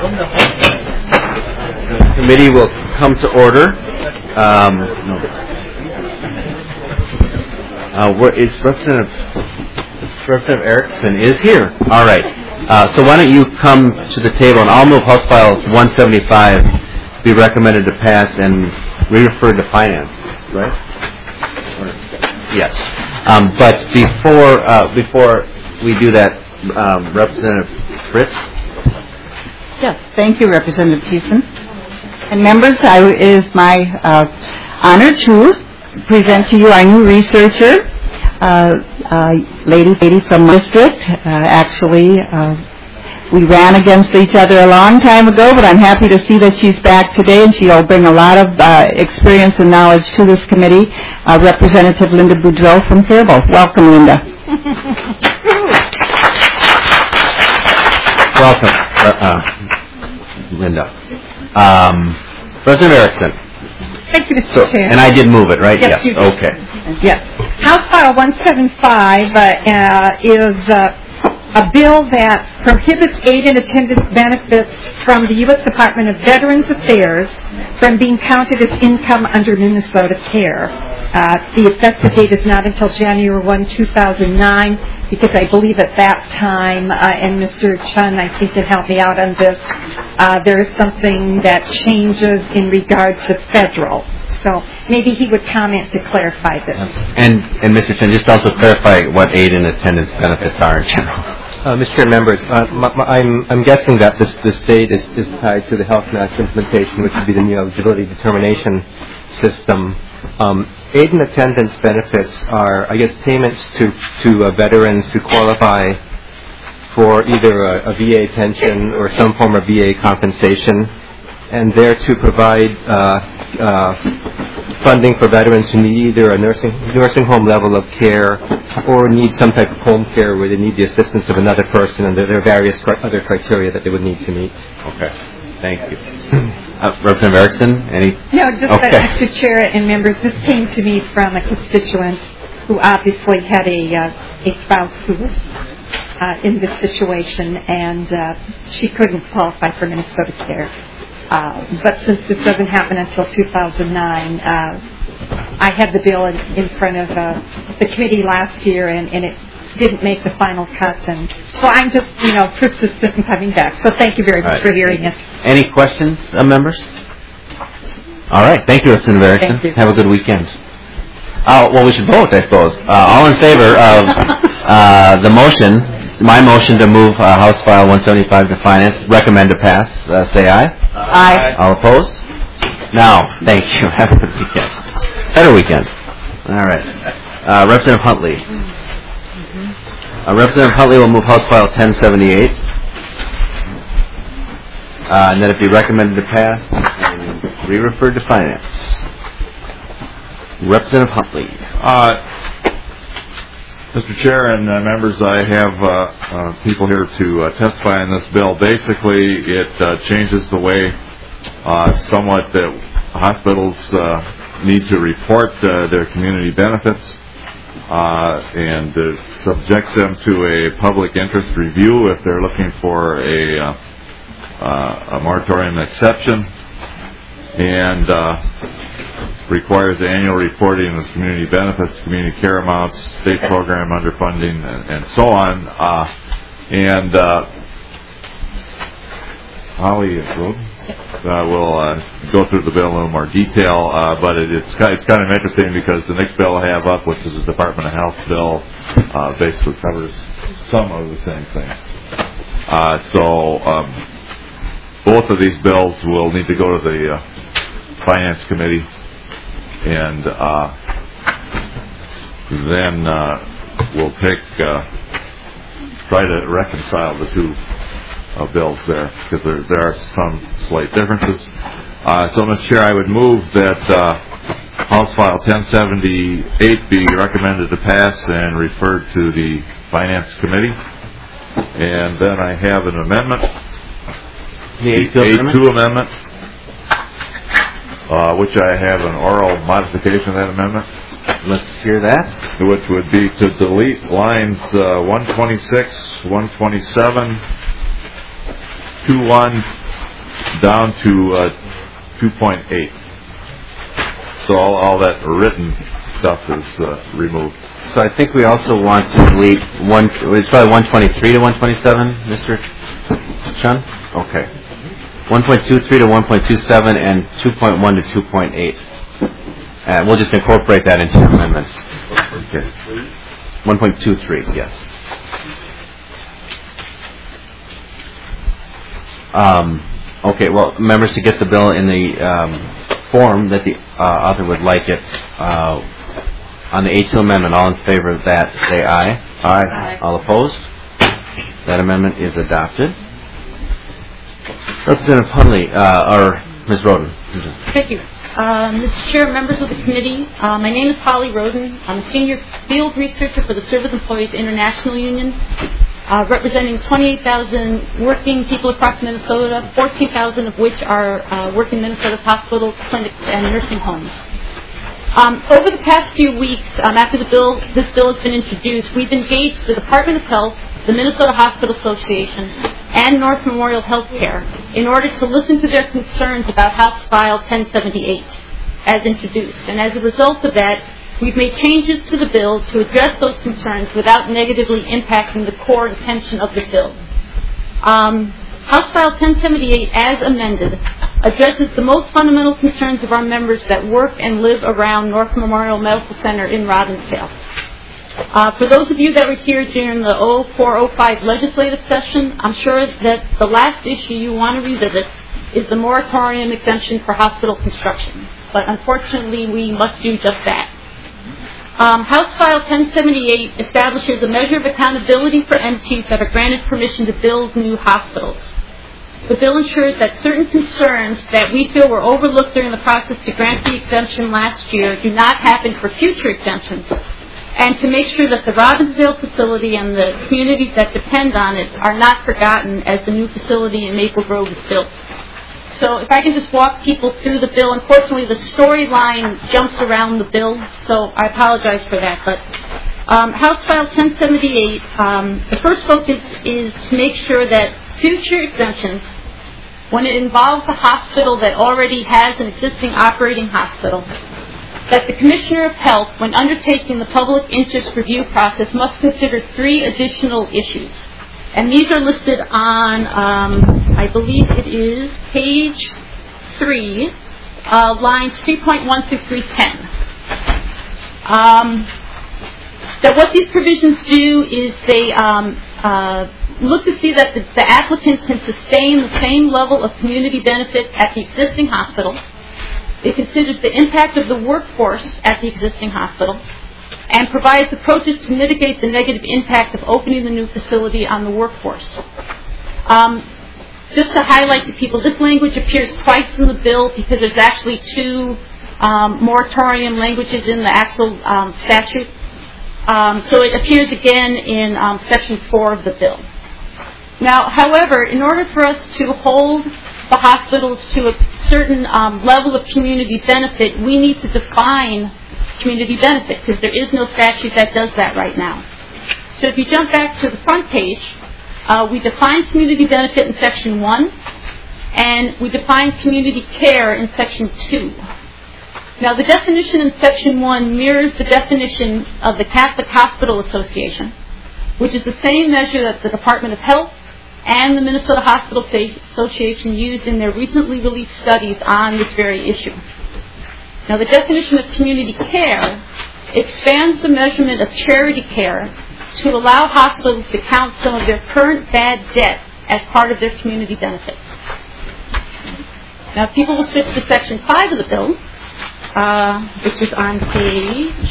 The committee will come to order. Representative Erickson is here. All right. So why don't you come to the table, and I'll move House File 175 be recommended to pass and re-refer to finance, right? Yes. But before we do that, Representative Fritz. Yes, thank you, Representative Thiessen. And members, it is my honor to present to you our new researcher, lady from my district. We ran against each other a long time ago, but I'm happy to see that she's back today, and she'll bring a lot of experience and knowledge to this committee. Representative Linda Boudreau from Faribault. Welcome, Linda. Welcome, Linda. President Erickson. Thank you, Mr. Chair. And I did move it, right? Yes. You did. Okay. Yes. House File 175 is a bill that prohibits aid and attendance benefits from the U.S. Department of Veterans Affairs from being counted as income under Minnesota Care. The effective date is not until January 1, 2009, because I believe at that time, and Mr. Chun, I think, can help me out on this, there is something that changes in regard to federal. So maybe he would comment to clarify this. And Mr. Chun, just also clarify what aid and attendance benefits are in general. Mr. Chair, members, I'm guessing that the state is tied to the Health Act implementation, which would be the new eligibility determination system. Aid and attendance benefits are, I guess, payments to veterans who qualify for either a VA pension or some form of VA compensation, and they're to provide funding for veterans who need either a nursing home level of care or need some type of home care where they need the assistance of another person, and there are various other criteria that they would need to meet. Okay. Thank you. Representative Erickson, any? No, just that, Mr. Chair and members, this came to me from a constituent who obviously had a spouse who was in this situation, and she couldn't qualify for Minnesota Care. But since this doesn't happen until 2009, I had the bill in front of the committee last year, and it didn't make the final cut, and so I'm just, persistent in coming back. So thank you very much for hearing it. Any questions, members? All right. Thank you, Representative Erickson. Thank you. Have a good weekend. Well, we should vote, I suppose. All in favor of the motion, my motion to move House File 175 to Finance, recommend to pass, say aye. Aye. All opposed? Now, thank you. Have a good weekend. Better weekend. All right. Representative Huntley. Representative Huntley will move House File 1078, and then it be recommended to pass and re-referred to Finance. Representative Huntley. Mr. Chair and members, I have people here to testify on this bill. Basically, it changes the way somewhat that hospitals need to report their community benefits, and subjects them to a public interest review if they're looking for a moratorium exception, and requires annual reporting of community benefits, community care amounts, state program underfunding, and so on. Holly will go through the bill in a little more detail, but it's kind of interesting because the next bill I have up, which is the Department of Health bill, basically covers some of the same thing. So both of these bills will need to go to the Finance Committee, and then we'll try to reconcile the two bills there, because there are some slight differences. So, Mr. Chair, I would move that House File 1078 be recommended to pass and referred to the Finance Committee. And then I have an amendment, The A2 amendment, which I have an oral modification of that amendment. Let's hear that. Which would be to delete lines 126, 127, 21, down to 2.8. So all that written stuff is removed. So I think we also want to delete it's probably 123 to 127, Mr. Chun? Okay. 1.23 to 1.27 and 2.1 to 2.8. And we'll just incorporate that into amendments. Okay. 1.23, yes. Okay, well, members, to get the bill in the form that the author would like it, on the A2 amendment, all in favor of that, say aye. Aye. All opposed? That amendment is adopted. Representative Hunley, or Ms. Roden. Thank you. Mr. Chair, members of the committee, my name is Holly Roden. I'm a senior field researcher for the Service Employees International Union, representing 28,000 working people across Minnesota, 14,000 of which are working Minnesota's hospitals, clinics, and nursing homes. Over the past few weeks, after this bill has been introduced, we've engaged the Department of Health, the Minnesota Hospital Association, and North Memorial Healthcare in order to listen to their concerns about House File 1078 as introduced. And as a result of that, we've made changes to the bill to address those concerns without negatively impacting the core intention of the bill. House File 1078, as amended, addresses the most fundamental concerns of our members that work and live around North Memorial Medical Center in Robbinsdale. For those of you that were here during the 04-05 legislative session, I'm sure that the last issue you want to revisit is the moratorium exemption for hospital construction. But unfortunately, we must do just that. House File 1078 establishes a measure of accountability for entities that are granted permission to build new hospitals. The bill ensures that certain concerns that we feel were overlooked during the process to grant the exemption last year do not happen for future exemptions, and to make sure that the Robbinsdale facility and the communities that depend on it are not forgotten as the new facility in Maple Grove is built. So if I can just walk people through the bill. Unfortunately, the storyline jumps around the bill, so I apologize for that. But House File 1078, the first focus is to make sure that future exemptions, when it involves a hospital that already has an existing operating hospital, that the Commissioner of Health, when undertaking the public interest review process, must consider 3 additional issues. And these are listed on, I believe it is page 3, lines 3.1 through 310. That what these provisions do is they look to see that the applicant can sustain the same level of community benefit at the existing hospital. It considers the impact of the workforce at the existing hospital and provides approaches to mitigate the negative impact of opening the new facility on the workforce. Just to highlight to people, this language appears twice in the bill because there's actually 2 moratorium languages in the actual statute. So it appears again in Section 4 of the bill. Now, however, in order for us to hold the hospitals to a certain level of community benefit, we need to define community benefit because there is no statute that does that right now. So if you jump back to the front page, we define community benefit in Section 1, and we define community care in Section 2. Now, the definition in Section 1 mirrors the definition of the Catholic Hospital Association, which is the same measure that the Department of Health and the Minnesota Hospital Association used in their recently released studies on this very issue. Now, the definition of community care expands the measurement of charity care to allow hospitals to count some of their current bad debt as part of their community benefits. Now, if people will switch to Section 5 of the bill, which is on page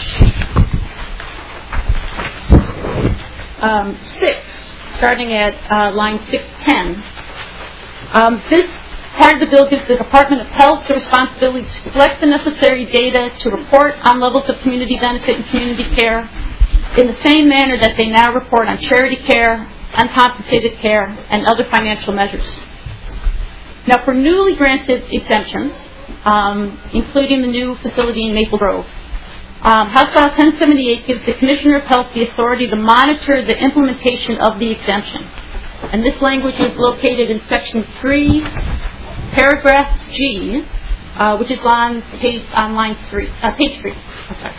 6, starting at line 610. This part of the bill gives the Department of Health the responsibility to collect the necessary data to report on levels of community benefit and community care in the same manner that they now report on charity care, uncompensated care, and other financial measures. Now, for newly granted exemptions, including the new facility in Maple Grove, House File 1078 gives the Commissioner of Health the authority to monitor the implementation of the exemption. And this language is located in Section 3, paragraph G, which is on page 3. I'm sorry.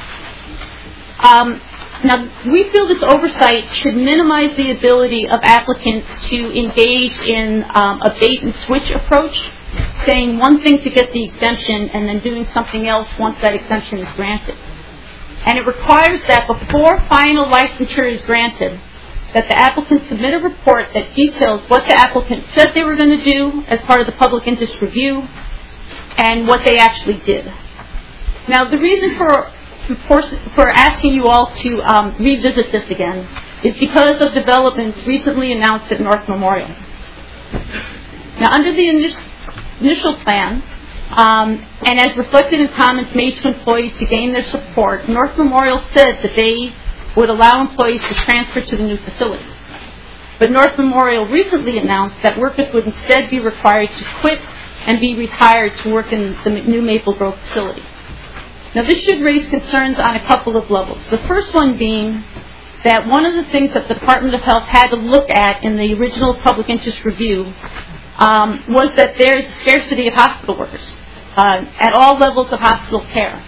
Now, we feel this oversight should minimize the ability of applicants to engage in a bait-and-switch approach, saying one thing to get the exemption and then doing something else once that exemption is granted. And it requires that before final licensure is granted, that the applicant submit a report that details what the applicant said they were going to do as part of the public interest review and what they actually did. Now, the reason for asking you all to revisit this again is because of developments recently announced at North Memorial. Now, under the initial plan, and as reflected in comments made to employees to gain their support, North Memorial said that they would allow employees to transfer to the new facility. But North Memorial recently announced that workers would instead be required to quit and be rehired to work in the new Maple Grove facility. Now, this should raise concerns on a couple of levels. The first one being that one of the things that the Department of Health had to look at in the original public interest review was that there is a scarcity of hospital workers at all levels of hospital care.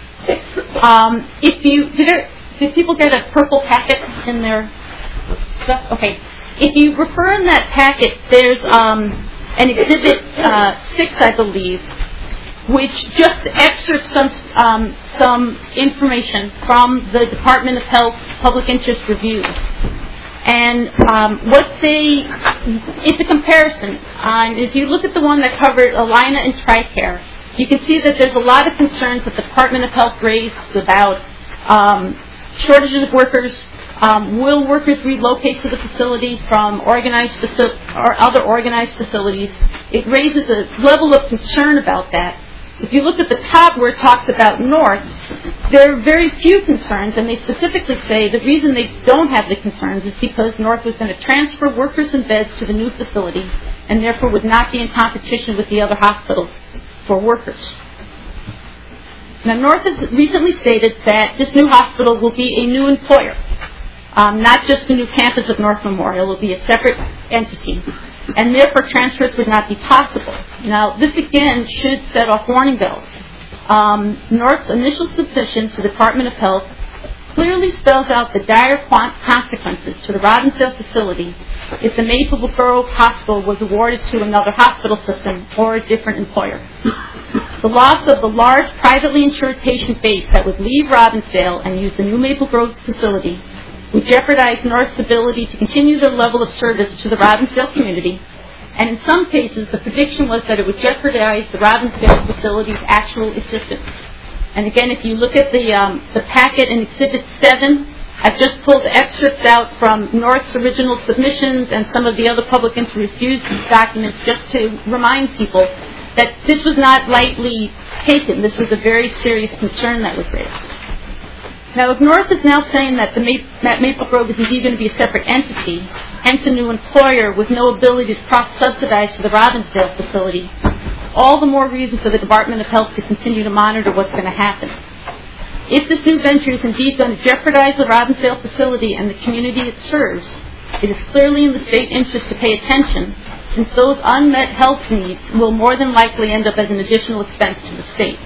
Did people get a purple packet in their stuff? Okay. If you refer in that packet, there's an Exhibit 6, I believe, which just extracts some information from the Department of Health's public interest review. And it's a comparison. If you look at the one that covered Allina and TRICARE, you can see that there's a lot of concerns that the Department of Health raised about shortages of workers. Will workers relocate to the facility from organized or other organized facilities? It raises a level of concern about that. If you look at the top where it talks about North, there are very few concerns, and they specifically say the reason they don't have the concerns is because North was going to transfer workers and beds to the new facility and therefore would not be in competition with the other hospitals for workers. Now, North has recently stated that this new hospital will be a new employer, not just the new campus of North Memorial. It will be a separate entity, and therefore transfers would not be possible. Now, this again should set off warning bells. North's initial submission to the Department of Health clearly spells out the dire consequences to the Robbinsdale facility if the Maple Grove Hospital was awarded to another hospital system or a different employer. The loss of the large privately insured patient base that would leave Robbinsdale and use the new Maple Grove facility would jeopardize North's ability to continue their level of service to the Robbinsdale community, and in some cases the prediction was that it would jeopardize the Robbinsdale facility's actual existence. And again, if you look at the packet in Exhibit 7, I've just pulled excerpts out from North's original submissions and some of the other public interest reviews documents just to remind people that this was not lightly taken. This was a very serious concern that was raised. Now, if North is now saying that Maple Grove is indeed going to be a separate entity, hence a new employer with no ability to cross-subsidize to the Robbinsdale facility, all the more reason for the Department of Health to continue to monitor what's going to happen. If this new venture is indeed going to jeopardize the Robbinsdale facility and the community it serves, it is clearly in the state interest to pay attention, since those unmet health needs will more than likely end up as an additional expense to the state.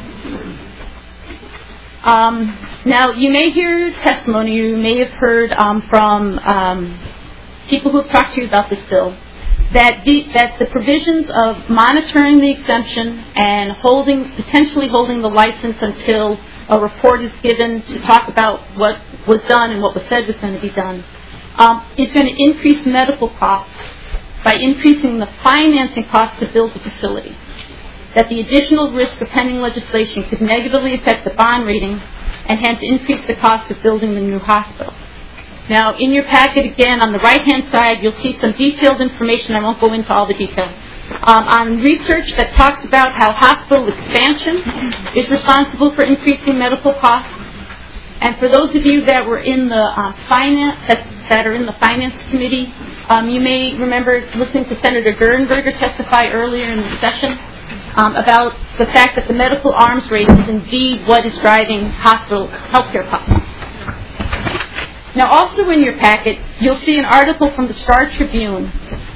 Now, you may hear testimony, you may have heard from people who have talked to you about this bill, that the provisions of monitoring the exemption and potentially holding the license until a report is given to talk about what was done and what was said was going to be done, is going to increase medical costs by increasing the financing costs to build the facility. That the additional risk of pending legislation could negatively affect the bond rating and hence increase the cost of building the new hospital. Now, in your packet, again, on the right-hand side, you'll see some detailed information. I won't go into all the details. On research that talks about how hospital expansion is responsible for increasing medical costs. And for those of you that were in the that are in the Finance Committee, you may remember listening to Senator Gernberger testify earlier in the session about the fact that the medical arms race is indeed what is driving hospital healthcare costs. Now, also in your packet, you'll see an article from the Star Tribune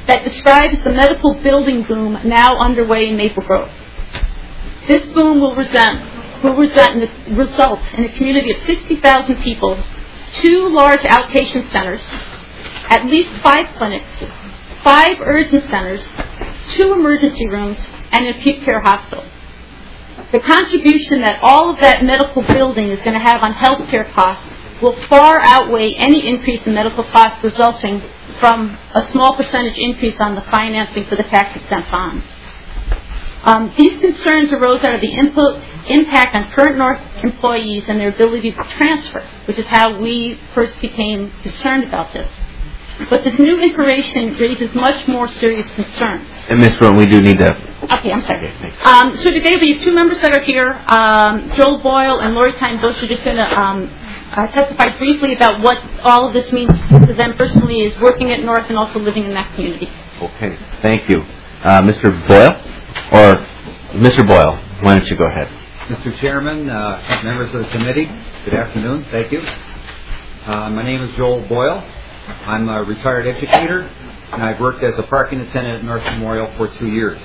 that describes the medical building boom now underway in Maple Grove. This boom will result in a community of 60,000 people, 2 large outpatient centers, at least 5 clinics, 5 urgent centers, 2 emergency rooms, and an acute care hospital. The contribution that all of that medical building is going to have on health care costs will far outweigh any increase in medical costs resulting from a small percentage increase on the financing for the tax-exempt bonds. These concerns arose out of the impact on current North employees and their ability to transfer, which is how we first became concerned about this. But this new information raises much more serious concerns. And Ms. Rowan, we do need to... Okay, I'm sorry. So today we have 2 members that are here. Joel Boyle and Lori Tyne Bush are just going to testify briefly about what all of this means to them personally as working at North and also living in that community. Okay, thank you. Mr. Boyle? Or Mr. Boyle, why don't you go ahead? Mr. Chairman, members of the committee, good afternoon. Thank you. My name is Joel Boyle. I'm a retired educator, and I've worked as a parking attendant at North Memorial for 2 years.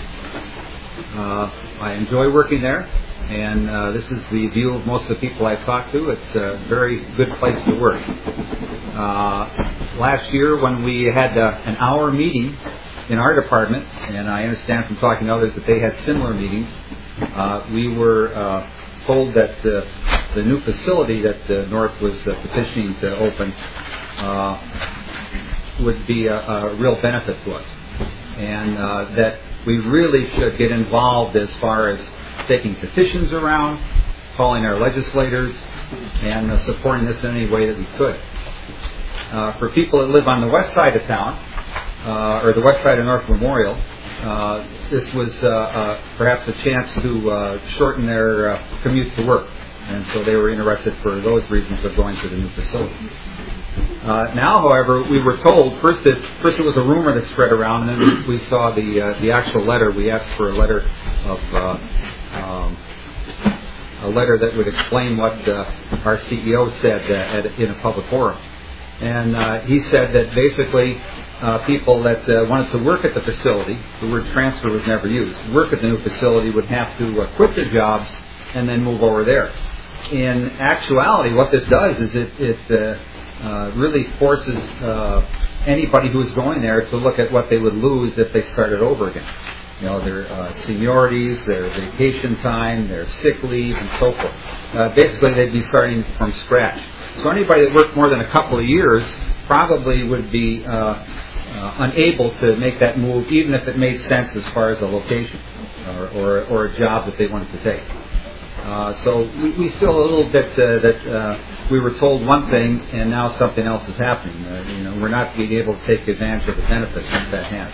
I enjoy working there, and this is the view of most of the people I've talked to. It's a very good place to work. Last year, when we had an hour meeting in our department, and I understand from talking to others that they had similar meetings, we were told that the new facility that North was petitioning to open would be a real benefit to us, and that we really should get involved as far as taking petitions around, calling our legislators, and supporting this in any way that we could. For people that live on the west side of town, or the west side of North Memorial, this was perhaps a chance to shorten their commute to work, and so they were interested for those reasons of going to the new facility. Now, however, we were told first it was a rumor that spread around, and then we saw the actual letter. We asked for a letter that would explain what our CEO said in a public forum, and he said that basically people that wanted to work at the facility, the word transfer was never used, work at the new facility would have to quit their jobs and then move over there. In actuality, what this does is it really forces anybody who is going there to look at what they would lose if they started over again. You know, their seniorities, their vacation time, their sick leave, and so forth. Basically, they'd be starting from scratch. So anybody that worked more than a couple of years probably would be unable to make that move, even if it made sense as far as a location or a job that they wanted to take. So we feel a little bit that we were told one thing and now something else is happening. We're not being able to take advantage of the benefits that that has.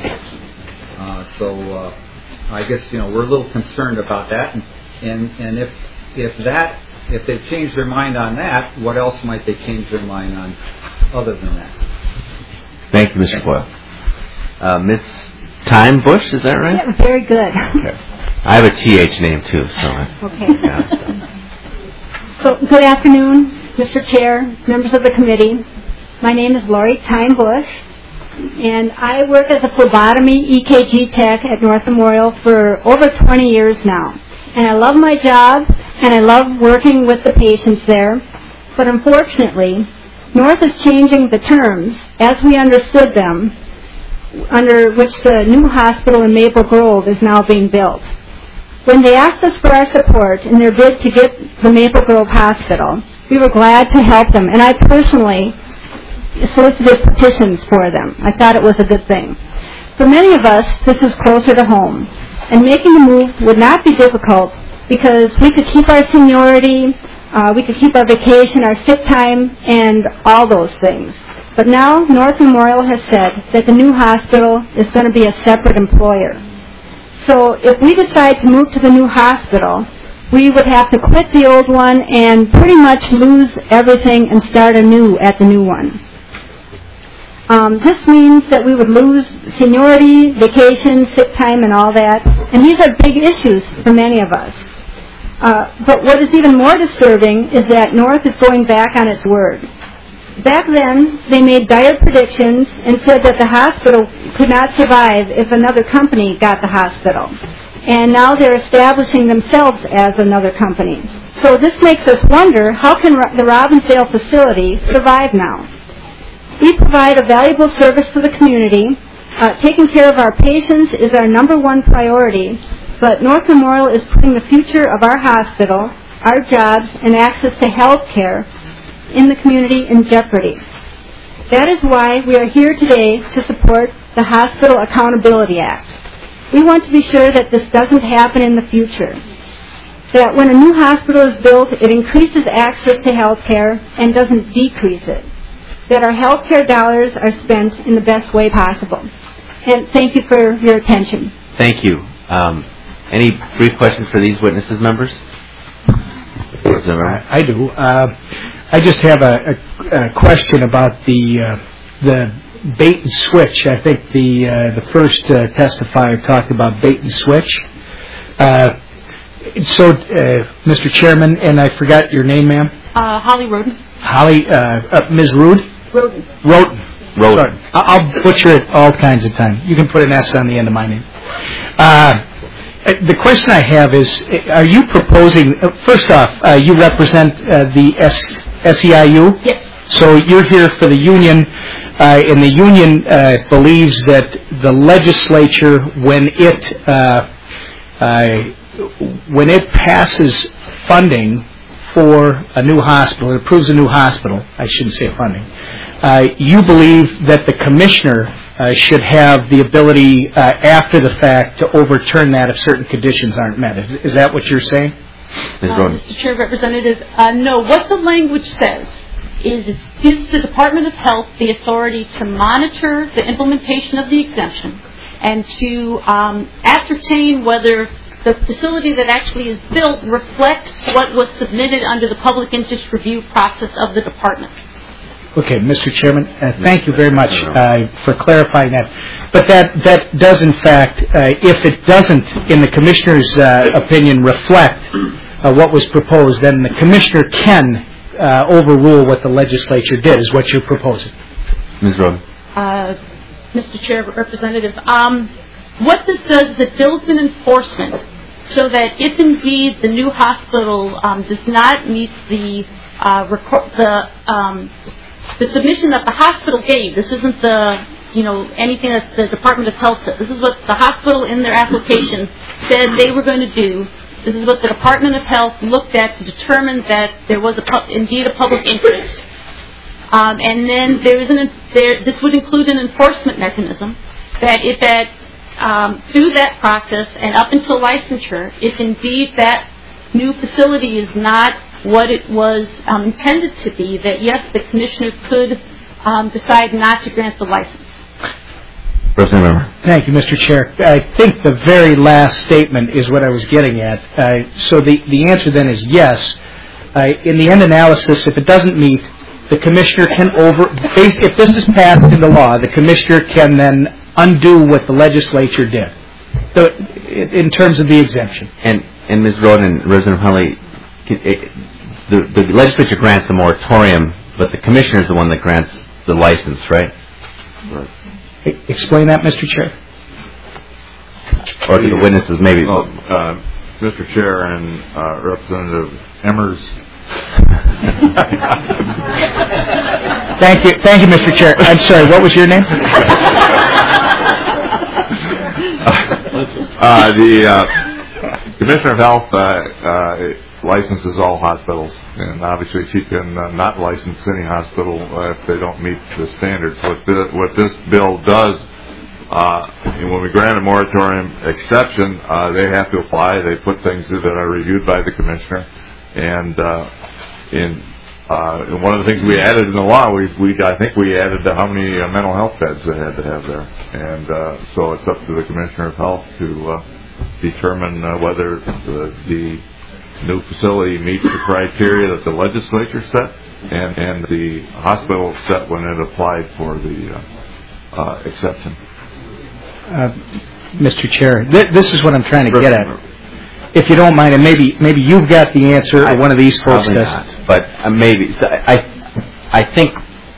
I guess we're a little concerned about that, and if they've changed their mind on that, what else might they change their mind on other than that? Thank you, Mr. Boyle. Ms. Tyne Bush, is that right? Yeah, very good. Okay. I have a TH name too, so. Okay. Yeah. So, good afternoon, Mr. Chair, members of the committee. My name is Lori Tyne Bush, and I work as a phlebotomy EKG tech at North Memorial for over 20 years now. And I love my job, and I love working with the patients there. But unfortunately, North is changing the terms as we understood them, under which the new hospital in Maple Grove is now being built. When they asked us for our support in their bid to get the Maple Grove Hospital, we were glad to help them, and I personally solicited petitions for them. I thought it was a good thing. For many of us, this is closer to home, and making the move would not be difficult because we could keep our seniority, we could keep our vacation, our sick time, and all those things. But now North Memorial has said that the new hospital is going to be a separate employer. So if we decide to move to the new hospital, we would have to quit the old one and pretty much lose everything and start anew at the new one. This means that we would lose seniority, vacation, sick time, and all that. And these are big issues for many of us. But what is even more disturbing is that North is going back on its word. Back then, they made dire predictions and said that the hospital could not survive if another company got the hospital. And now they're establishing themselves as another company. So this makes us wonder, how can the Robbinsdale facility survive now? We provide a valuable service to the community. Taking care of our patients is our number one priority, but North Memorial is putting the future of our hospital, our jobs, and access to health care in the community in jeopardy. That is why we are here today to support the Hospital Accountability Act. We want to be sure that this doesn't happen in the future. That when a new hospital is built, it increases access to health care and doesn't decrease it. That our health care dollars are spent in the best way possible. And thank you for your attention. Thank you. Any brief questions for these witnesses, members? I do. I just have a question about the bait and switch. I think the first testifier talked about bait and switch. So, Mr. Chairman, and I forgot your name, ma'am. Holly Roden. Holly, Ms. Rood? Roden. Roden. Roden. I'll butcher it all kinds of time. You can put an S on the end of my name. The question I have is, are you proposing, first off, you represent the SEIU? Yes. So you're here for the union, and the union believes that the legislature, when it passes funding for a new hospital, it approves a new hospital, I shouldn't say funding, you believe that the commissioner should have the ability after the fact to overturn that if certain conditions aren't met. Is that what you're saying? Mr. Chair, Representative, no. What the language says is it gives the Department of Health the authority to monitor the implementation of the exemption and to ascertain whether the facility that actually is built reflects what was submitted under the public interest review process of the department. Okay, Mr. Chairman, thank you very much for clarifying that. But that does, in fact, if it doesn't, in the Commissioner's opinion, reflect what was proposed, then the Commissioner can overrule what the legislature did, is what you're proposing. Ms. Roden. Mr. Chair, Representative, what this does is it builds an enforcement so that if indeed the new hospital does not meet the submission that the hospital gave, this isn't anything that the Department of Health said. This is what the hospital in their application said they were going to do. This is what the Department of Health looked at to determine that there was indeed a public interest. And then this would include an enforcement mechanism that if through that process and up until licensure, if indeed that new facility is not what it was intended to be, that yes, the Commissioner could decide not to grant the license. Thank you, Mr. Chair. I think the very last statement is what I was getting at. So the answer then is yes. In the end analysis, if it doesn't meet, the Commissioner can if this is passed into law, the Commissioner can then undo what the legislature did in terms of the exemption. And Ms. Roden and Representative Hunley, the legislature grants the moratorium, but the Commissioner is the one that grants the license, right? Explain that, Mr. Chair. Or the witnesses, maybe. Mr. Chair and Representative Emmers. Thank you, Mr. Chair. I'm sorry, what was your name? The Commissioner of Health licenses all hospitals, and obviously she can not license any hospital if they don't meet the standards. What this bill does, when we grant a moratorium exception, they have to apply. They put things that are reviewed by the Commissioner, and one of the things we added in the law, I think we added how many mental health beds they had to have there, and so it's up to the Commissioner of Health to determine whether the new facility meets the criteria that the legislature set and the hospital set when it applied for the exception. Mr. Chair, this is what I'm trying to get at. If you don't mind, and maybe you've got the answer, or one of these folks does. Not, but maybe. So I think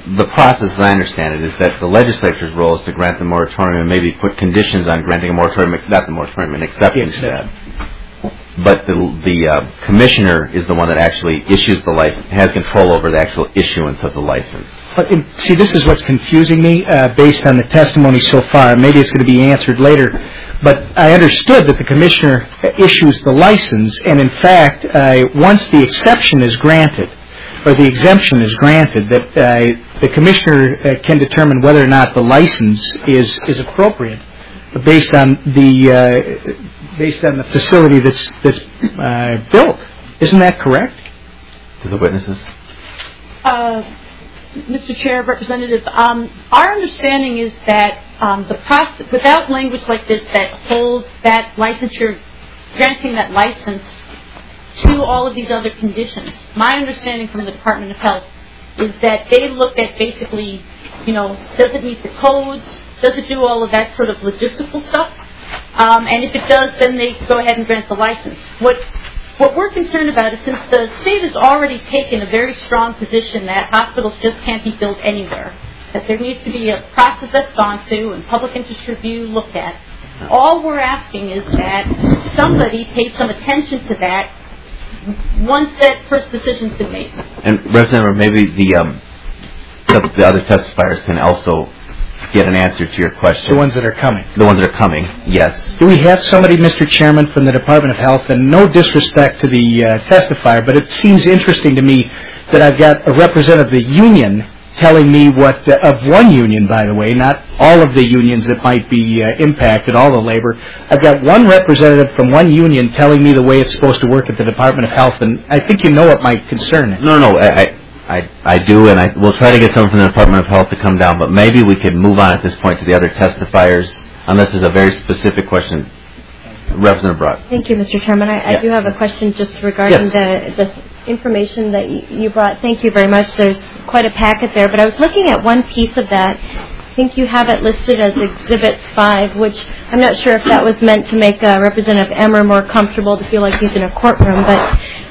the process, as I understand it, is that the legislature's role is to grant the moratorium and maybe put conditions on granting a moratorium, not the moratorium, an acceptance. But the commissioner is the one that actually issues the license, has control over the actual issuance of the license. But, see, this is what's confusing me based on the testimony so far. Maybe it's going to be answered later. But I understood that the commissioner issues the license, and in fact, once the exception is granted, or the exemption is granted, that the commissioner can determine whether or not the license is appropriate based on the facility that's built. Isn't that correct? To the witnesses? Mr. Chair, Representative, our understanding is that the process, without language like this that holds that licensure, granting that license to all of these other conditions, my understanding from the Department of Health is that they look at basically, does it meet the codes? Does it do all of that sort of logistical stuff? And if it does, then they go ahead and grant the license. What we're concerned about is since the state has already taken a very strong position that hospitals just can't be built anywhere, that there needs to be a process that's gone through and public interest review looked at, all we're asking is that somebody pay some attention to that once that first decision's been made. And Representative, maybe the other testifiers can also get an answer to your question. The ones that are coming. The ones that are coming, yes. Do we have somebody, Mr. Chairman, from the Department of Health, and no disrespect to the testifier, but it seems interesting to me that I've got a representative of the union telling me what, of one union, by the way, not all of the unions that might be impacted, all the labor. I've got one representative from one union telling me the way it's supposed to work at the Department of Health, and I think you know what my concern is. No, I do, and we'll try to get someone from the Department of Health to come down, but maybe we could move on at this point to the other testifiers, unless there's a very specific question. Representative Brock. Thank you, Mr. Chairman. I do have a question just regarding the information that you brought. Thank you very much. There's quite a packet there, but I was looking at one piece of that. I think you have it listed as Exhibit 5, which I'm not sure if that was meant to make Representative Emmer more comfortable to feel like he's in a courtroom, but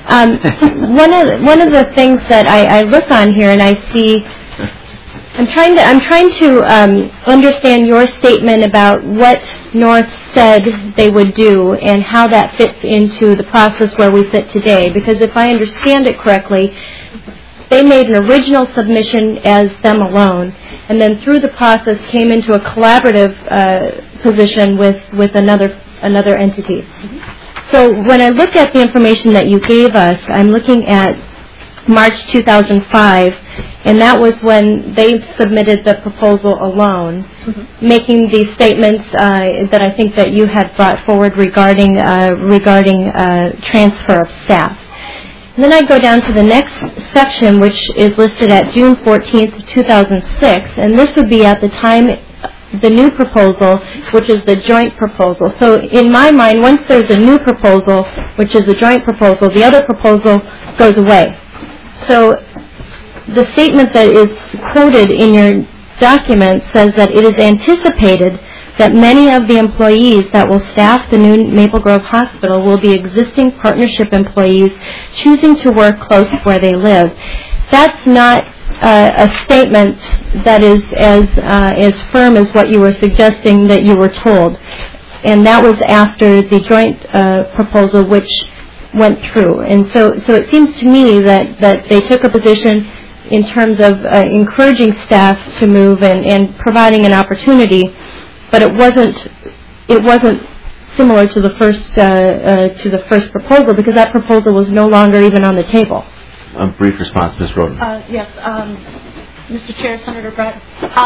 one of the things that I look on here and I see, I'm trying to understand your statement about what North said they would do and how that fits into the process where we sit today. Because if I understand it correctly, they made an original submission as them alone, and then through the process came into a collaborative position with another entity. So when I look at the information that you gave us, I'm looking at March 2005, and that was when they submitted the proposal alone, making the statements that I think that you had brought forward regarding transfer of staff. And then I go down to the next section, which is listed at June 14th, 2006, and this would be at the time the new proposal, which is the joint proposal. So in my mind, once there's a new proposal, which is a joint proposal, the other proposal goes away. So the statement that is quoted in your document says that it is anticipated that many of the employees that will staff the new Maple Grove Hospital will be existing partnership employees choosing to work close where they live. That's not a statement that is as firm as what you were suggesting that you were told. And that was after the joint proposal, which went through. And so it seems to me that they took a position in terms of encouraging staff to move and providing an opportunity, but it wasn't similar to the first proposal, because that proposal was no longer even on the table. A brief response, Ms. Roden. Yes, Mr. Chair, Senator Brett.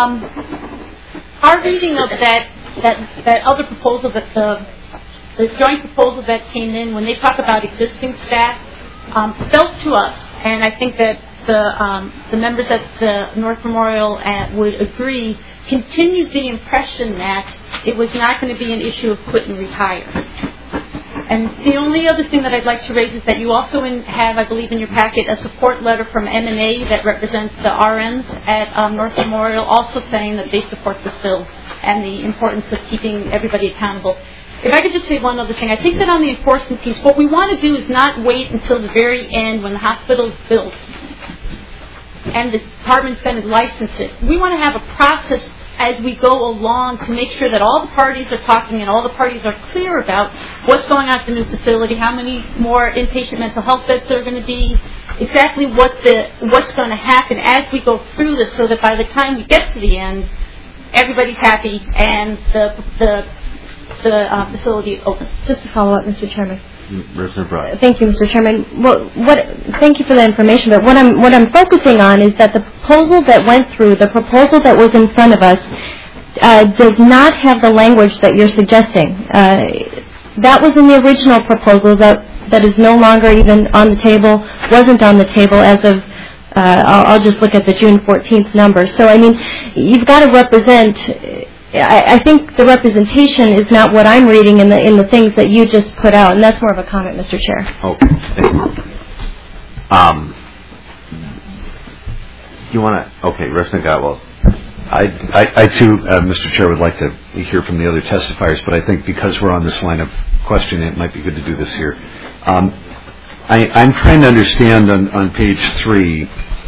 Our reading of that other proposal, that the joint proposal that came in, when they talk about existing staff, felt to us, and I think that the members at the North Memorial would agree, continued the impression that it was not going to be an issue of quit and retire. And the only other thing that I'd like to raise is that you also have, I believe in your packet, a support letter from MMA that represents the RNs at North Memorial, also saying that they support this bill and the importance of keeping everybody accountable. If I could just say one other thing, I think that on the enforcement piece, what we want to do is not wait until the very end when the hospital is built and the department's going to license it. We want to have a process as we go along to make sure that all the parties are talking and all the parties are clear about what's going on at the new facility, how many more inpatient mental health beds there are going to be, exactly what's going to happen as we go through this, so that by the time we get to the end, everybody's happy and the facility is open. Just to follow up, Mr. Chairman. Thank you, Mr. Chairman. Well, thank you for the information, but what I'm focusing on is that the proposal that went through, the proposal that was in front of us, does not have the language that you're suggesting. That was in the original proposal that is no longer even on the table, wasn't on the table as of, I'll just look at the June 14th number. So, I mean, you've got to represent, I think the representation is not what I'm reading in the things that you just put out, and that's more of a comment, Mr. Chair. Okay, thank you. You want to, okay, Representative Godwell. I too, Mr. Chair, would like to hear from the other testifiers, but I think because we're on this line of questioning, it might be good to do this here. I'm trying to understand on page 3,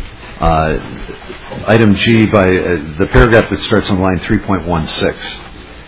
item G, by the paragraph that starts on line 3.16.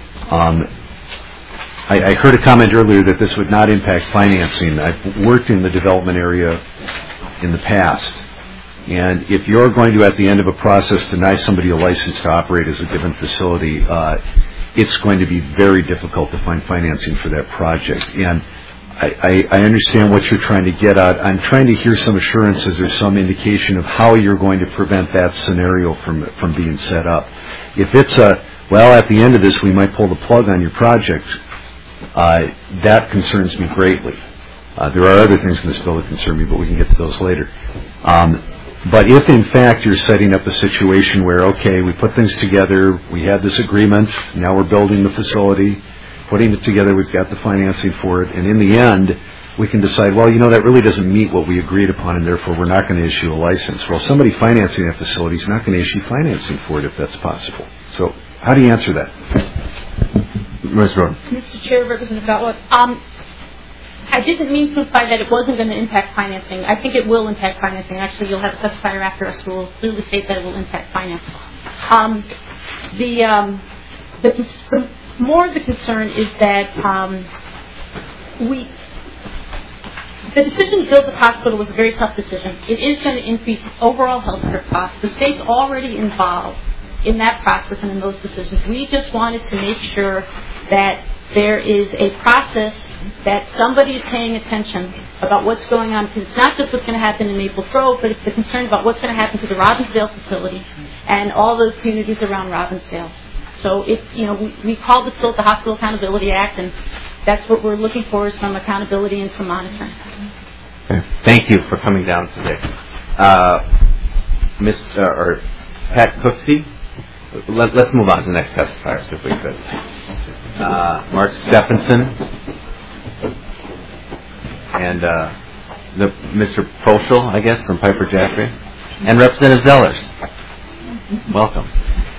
I heard a comment earlier that this would not impact financing. I've worked in the development area in the past. And if you're going to, at the end of a process, deny somebody a license to operate as a given facility, it's going to be very difficult to find financing for that project. And I understand what you're trying to get at. I'm trying to hear some assurances or some indication of how you're going to prevent that scenario from being set up. If it's at the end of this, we might pull the plug on your project, that concerns me greatly. There are other things in this bill that concern me, but we can get to those later. But if, in fact, you're setting up a situation where, okay, we put things together, we had this agreement, now we're building the facility, putting it together, we've got the financing for it, and in the end, we can decide, well, that really doesn't meet what we agreed upon, and therefore we're not going to issue a license. Well, somebody financing that facility is not going to issue financing for it if that's possible. So how do you answer that? Ms. Roden. Mr. Chair, Representative Gottlieb, I didn't mean to imply that it wasn't going to impact financing. I think it will impact financing. Actually, you'll have a testifier after us who will clearly state that it will impact financing. More of the concern is that the decision to build this hospital was a very tough decision. It is going to increase overall health care costs. The state's already involved in that process and in those decisions. We just wanted to make sure that there is a process that somebody is paying attention about what's going on, because it's not just what's going to happen in Maple Grove, but it's the concern about what's going to happen to the Robbinsdale facility and all those communities around Robbinsdale. So we call this bill the Hospital Accountability Act, and that's what we're looking for, is some accountability and some monitoring. Okay. Thank you for coming down today. Pat Cooksey, let's move on to the next testifiers if we could. Mark Stephenson and Mr. Proschel, I guess, from Piper Jaffray, and Representative Zellers. Welcome.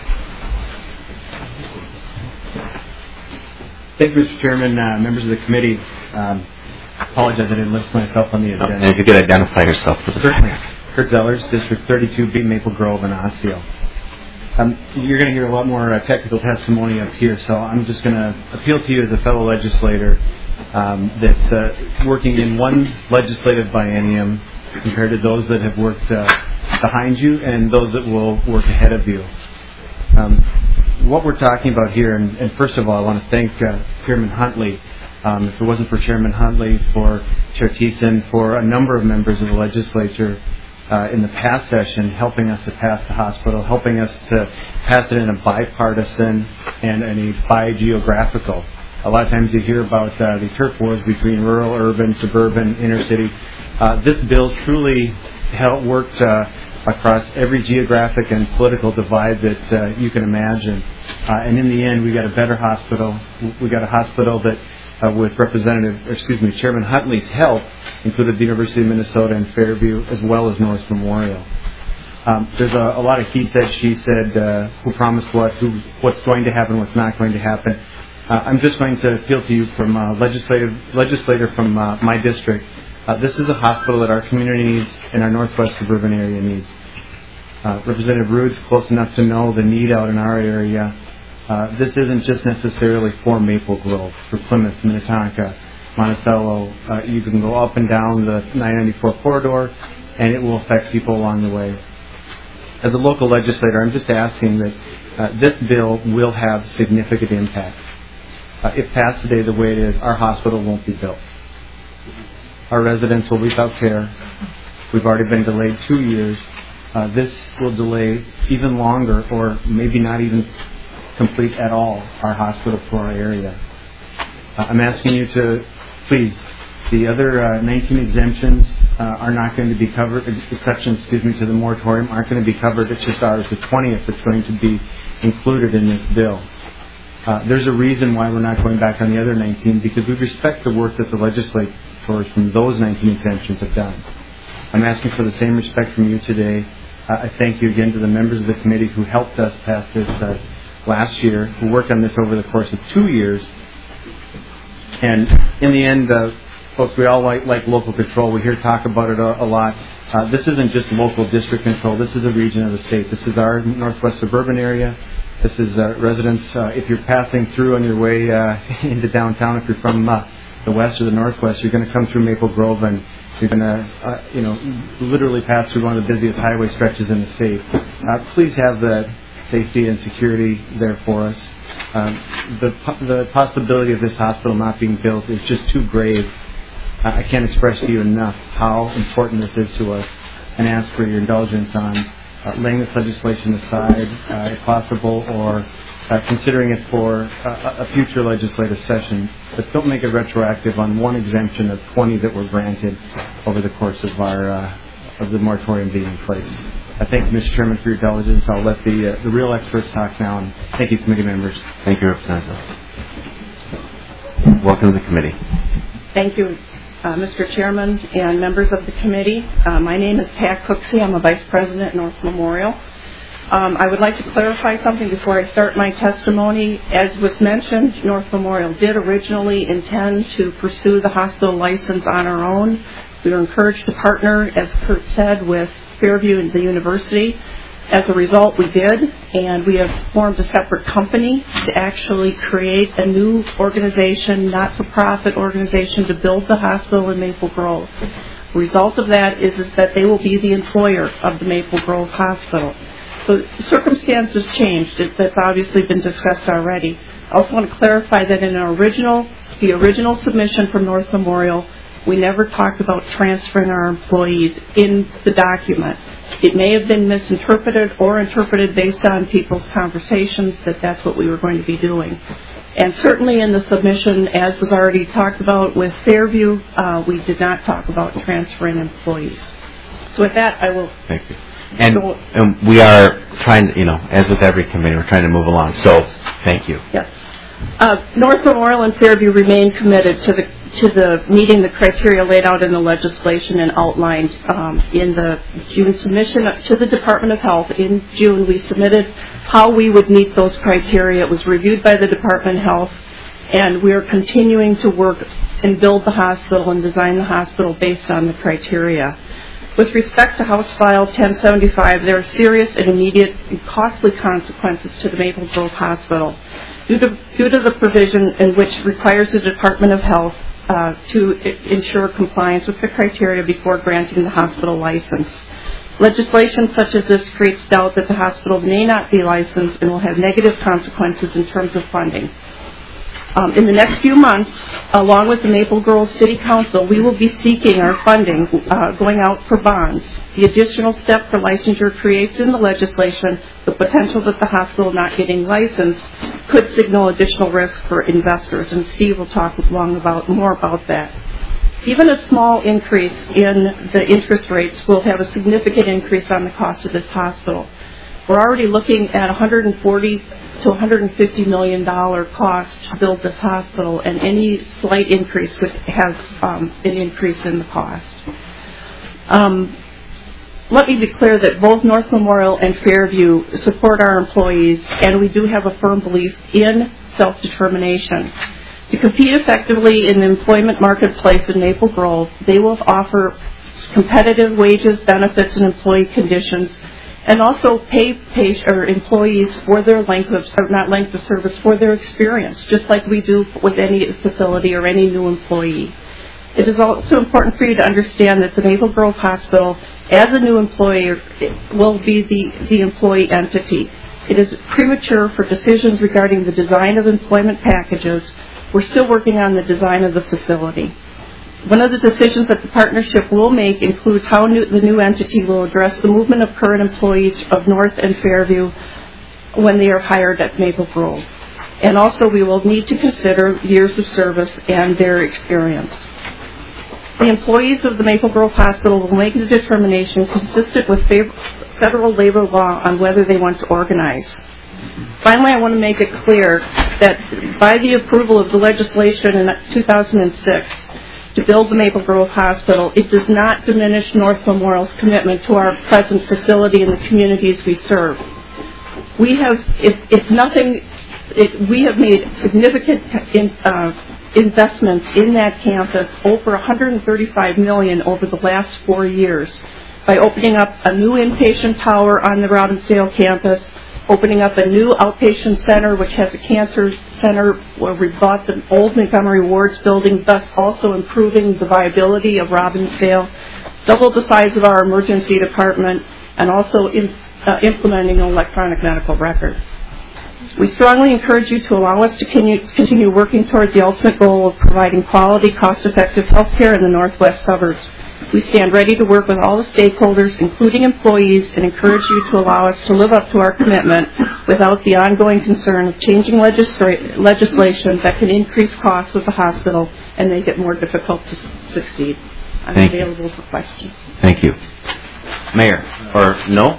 Thank you, Mr. Chairman, members of the committee. Apologize I didn't list myself on the agenda. And if you could identify yourself for the Certainly. Kurt Zellers, District 32, B Maple Grove and Osseo. You're going to hear a lot more technical testimony up here, so I'm just going to appeal to you as a fellow legislator that's working in one legislative biennium compared to those that have worked behind you and those that will work ahead of you. What we're talking about here, and first of all, I want to thank Chairman Huntley. If it wasn't for Chairman Huntley, for Chair Thiessen, for a number of members of the legislature in the past session, helping us to pass the hospital, helping us to pass it in a bipartisan and in a bi-geographical. A lot of times you hear about the turf wars between rural, urban, suburban, inner city. This bill truly worked across every geographic and political divide that you can imagine. And in the end, we got a better hospital. We got a hospital that, with Chairman Huntley's help, included the University of Minnesota and Fairview, as well as Norris Memorial. There's a lot of he said, she said, who promised what, what's going to happen, what's not going to happen. I'm just going to appeal to you from legislator from my district. This is a hospital that our community needs and our northwest suburban area needs. Representative Rude's close enough to know the need out in our area. This isn't just necessarily for Maple Grove, for Plymouth, Minnetonka, Monticello. You can go up and down the 994 corridor, and it will affect people along the way. As a local legislator, I'm just asking that this bill will have significant impact. If passed today the way it is, our hospital won't be built. Our residents will be without care. We've already been delayed 2 years. This will delay even longer, or maybe not even complete at all, our hospital for our area. I'm asking you to, please, the other 19 exemptions are not going to be covered, exceptions, to the moratorium aren't going to be covered. It's just ours, the 20th, that's going to be included in this bill. There's a reason why we're not going back on the other 19, because we respect the work that the legislators from those 19 exemptions have done. I'm asking for the same respect from you today. I thank you again to the members of the committee who helped us pass this last year, who worked on this over the course of 2 years. And in the end, folks, we all like local control. We hear talk about it a lot. This isn't just local district control. This is a region of the state. This is our northwest suburban area. This is residents. If you're passing through on your way into downtown, if you're from the west or the northwest, you're going to come through Maple Grove, and you're going to, literally pass through one of the busiest highway stretches in the state. Please have the safety and security there for us. The possibility of this hospital not being built is just too grave. I can't express to you enough how important this is to us, and ask for your indulgence on laying this legislation aside, if possible, or considering it for a future legislative session. But don't make it retroactive on one exemption of 20 that were granted over the course of of the moratorium being in place. I thank you, Mr. Chairman, for your diligence. I'll let the real experts talk now, and thank you, committee members. Thank you, Representative. Welcome to the committee. Thank you, Mr. Chairman and members of the committee. My name is Pat Cooksey. I'm a Vice President at North Memorial. I would like to clarify something before I start my testimony. As was mentioned, North Memorial did originally intend to pursue the hospital license on our own. We were encouraged to partner, as Kurt said, with Fairview and the university. As a result, we did, and we have formed a separate company to actually create a new organization, not-for-profit organization, to build the hospital in Maple Grove. The result of that is that they will be the employer of the Maple Grove Hospital. So circumstances changed. That's obviously been discussed already. I also want to clarify that in the original submission from North Memorial, we never talked about transferring our employees in the document. It may have been misinterpreted or interpreted based on people's conversations that that's what we were going to be doing. And certainly in the submission, as was already talked about with Fairview, we did not talk about transferring employees. So with that, I will... Thank you. And we are trying to, as with every committee, we're trying to move along. So, thank you. Yes. North Memorial and Fairview remain committed to the meeting the criteria laid out in the legislation and outlined in the June submission to the Department of Health. In June, we submitted how we would meet those criteria. It was reviewed by the Department of Health, and we are continuing to work and build the hospital and design the hospital based on the criteria. With respect to House File 1075, there are serious and immediate and costly consequences to the Maple Grove Hospital due to the provision in which requires the Department of Health to ensure compliance with the criteria before granting the hospital license. Legislation such as this creates doubt that the hospital may not be licensed and will have negative consequences in terms of funding. In the next few months, along with the Maple Grove City Council, we will be seeking our funding, going out for bonds. The additional step for licensure creates in the legislation the potential that the hospital not getting licensed could signal additional risk for investors, and Steve will talk more about that. Even a small increase in the interest rates will have a significant increase on the cost of this hospital. We're already looking at $140 to $150 million cost to build this hospital, and any slight increase would have an increase in the cost. Let me be clear that both North Memorial and Fairview support our employees, and we do have a firm belief in self-determination. To compete effectively in the employment marketplace in Maple Grove, they will offer competitive wages, benefits, and employee conditions, and also pay employees for their length of service, for their experience, just like we do with any facility or any new employee. It is also important for you to understand that the Maple Grove Hospital, as a new employer, will be the employee entity. It is premature for decisions regarding the design of employment packages. We're still working on the design of the facility. One of the decisions that the partnership will make includes how the new entity will address the movement of current employees of North and Fairview when they are hired at Maple Grove. And also we will need to consider years of service and their experience. The employees of the Maple Grove Hospital will make the determination consistent with federal labor law on whether they want to organize. Finally, I want to make it clear that by the approval of the legislation in 2006 to build the Maple Grove Hospital, it does not diminish North Memorial's commitment to our present facility and the communities we serve. We have, we have made significant investments in that campus, over $135 million over the last 4 years, by opening up a new inpatient tower on the Robbinsdale campus, opening up a new outpatient center, which has a cancer center where we bought the old Montgomery Wards building, thus also improving the viability of Robbinsdale, doubled the size of our emergency department, and also implementing an electronic medical record. We strongly encourage you to allow us to continue working toward the ultimate goal of providing quality, cost-effective health care in the northwest suburbs. We stand ready to work with all the stakeholders, including employees, and encourage you to allow us to live up to our commitment without the ongoing concern of changing legislation that can increase costs of the hospital and make it more difficult to succeed. I'm available for questions. Thank you. Mayor, or no?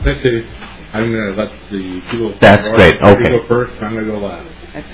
I'm going to let the people... That's great, okay. You go first, I'm going to go last.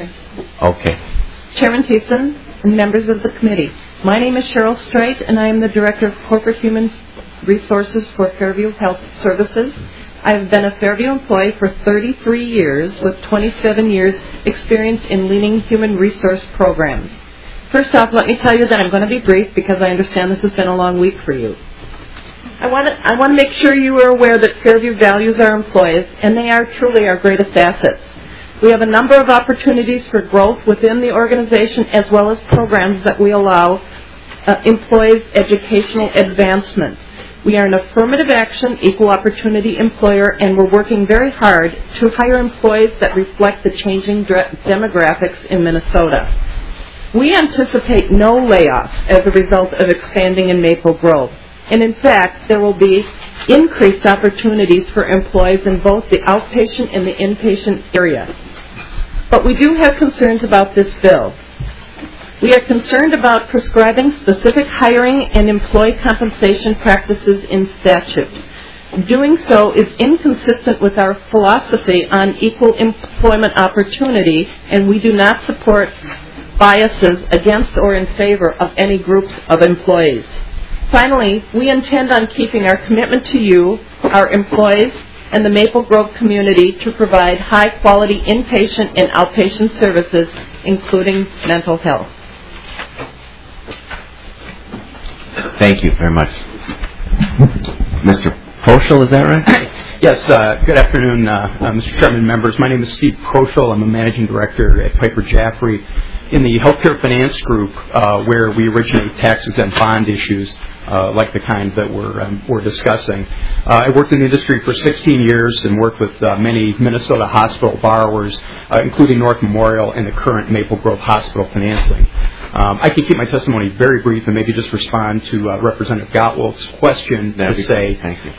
Okay. Chairman Thiessen and members of the committee, my name is Cheryl Streit, and I am the Director of Corporate Human Resources for Fairview Health Services. I have been a Fairview employee for 33 years with 27 years experience in leading human resource programs. First off, let me tell you that I'm going to be brief because I understand this has been a long week for you. I want to make sure you are aware that Fairview values our employees, and they are truly our greatest assets. We have a number of opportunities for growth within the organization, as well as programs that we allow employees educational advancement. We are an affirmative action, equal opportunity employer, and we're working very hard to hire employees that reflect the changing demographics in Minnesota. We anticipate no layoffs as a result of expanding in Maple Grove. And in fact, there will be increased opportunities for employees in both the outpatient and the inpatient area. But we do have concerns about this bill. We are concerned about prescribing specific hiring and employee compensation practices in statute. Doing so is inconsistent with our philosophy on equal employment opportunity, and we do not support biases against or in favor of any groups of employees. Finally, we intend on keeping our commitment to you, our employees, and the Maple Grove community to provide high-quality inpatient and outpatient services, including mental health. Thank you very much. Mr. Proschel, is that right? Yes, good afternoon, Mr. Chairman, members. My name is Steve Proschel. I'm a managing director at Piper Jaffray in the healthcare finance group, where we originate tax-exempt bond issues like the kind that we're discussing. I worked in the industry for 16 years and worked with many Minnesota hospital borrowers, including North Memorial and the current Maple Grove Hospital financing. I can keep my testimony very brief and maybe just respond to Representative Gottwalk's question to say,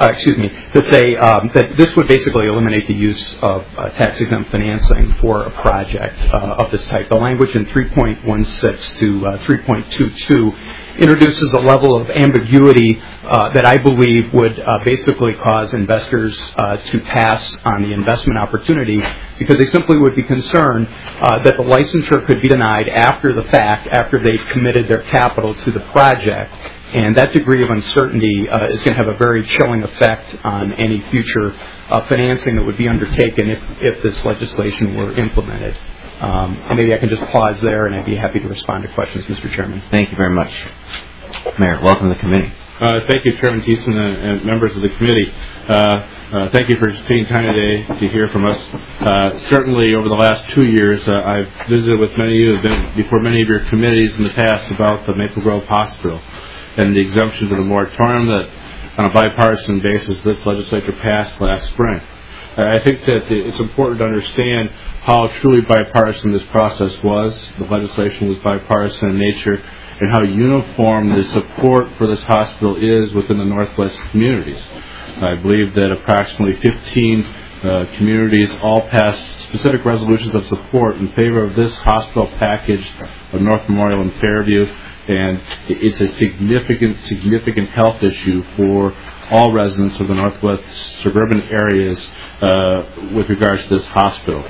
that this would basically eliminate the use of tax-exempt financing for a project of this type. The language in 3.16 to 3.22 introduces a level of ambiguity that I believe would basically cause investors to pass on the investment opportunity because they simply would be concerned that the licensure could be denied after the fact, after they've committed their capital to the project. And that degree of uncertainty is going to have a very chilling effect on any future financing that would be undertaken if this legislation were implemented. And maybe I can just pause there, and I'd be happy to respond to questions, Mr. Chairman. Thank you very much. Mayor, welcome to the committee. Thank you, Chairman Thiessen and members of the committee. Thank you for taking time today to hear from us. Certainly, over the last 2 years, I've visited with many of you, have been before many of your committees in the past about the Maple Grove Hospital and the exemptions of the moratorium that, on a bipartisan basis, this legislature passed last spring. I think that it's important to understand how truly bipartisan this process was. The legislation was bipartisan in nature, and how uniform the support for this hospital is within the Northwest communities. I believe that approximately 15 communities all passed specific resolutions of support in favor of this hospital package of North Memorial and Fairview, and it's a significant health issue for all residents of the Northwest suburban areas with regards to this hospital.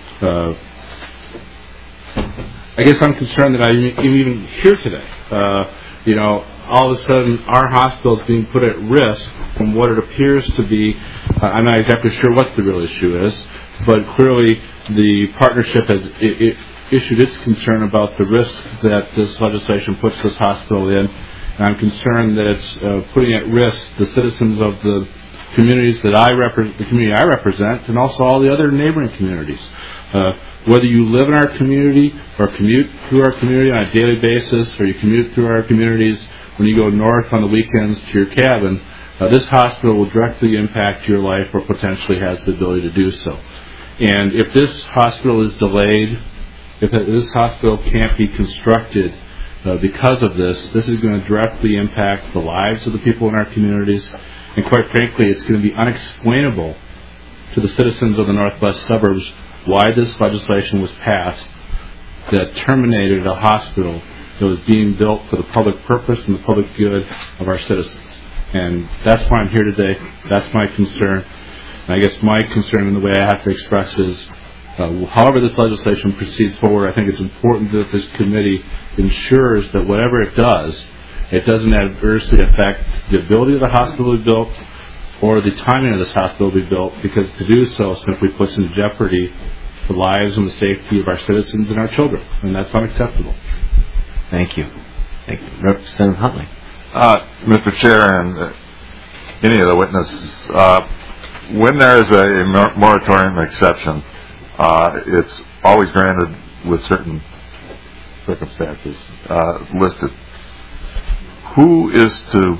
I guess I'm concerned that I'm even here today. All of a sudden our hospital is being put at risk from what it appears to be. I'm not exactly sure what the real issue is, but clearly the partnership has issued its concern about the risk that this legislation puts this hospital in. And I'm concerned that it's putting at risk the citizens of the communities that the community I represent, and also all the other neighboring communities. Whether you live in our community or commute through our community on a daily basis, or you commute through our communities when you go north on the weekends to your cabin, this hospital will directly impact your life, or potentially has the ability to do so. And if this hospital is delayed, if this hospital can't be constructed because of this is going to directly impact the lives of the people in our communities. And quite frankly, it's going to be unexplainable to the citizens of the Northwest suburbs why this legislation was passed that terminated a hospital that was being built for the public purpose and the public good of our citizens. And that's why I'm here today. That's my concern. And I guess my concern, and the way I have to express is, however this legislation proceeds forward, I think it's important that this committee ensures that whatever it doesn't adversely affect the ability of the hospital to be built or the timing of this hospital to be built, because to do so simply puts in jeopardy the lives and the safety of our citizens and our children, and that's unacceptable. Thank you. Thank you. Representative Huntley. Mr. Chair and any of the witnesses, when there is a moratorium exception, it's always granted with certain circumstances listed. Who is to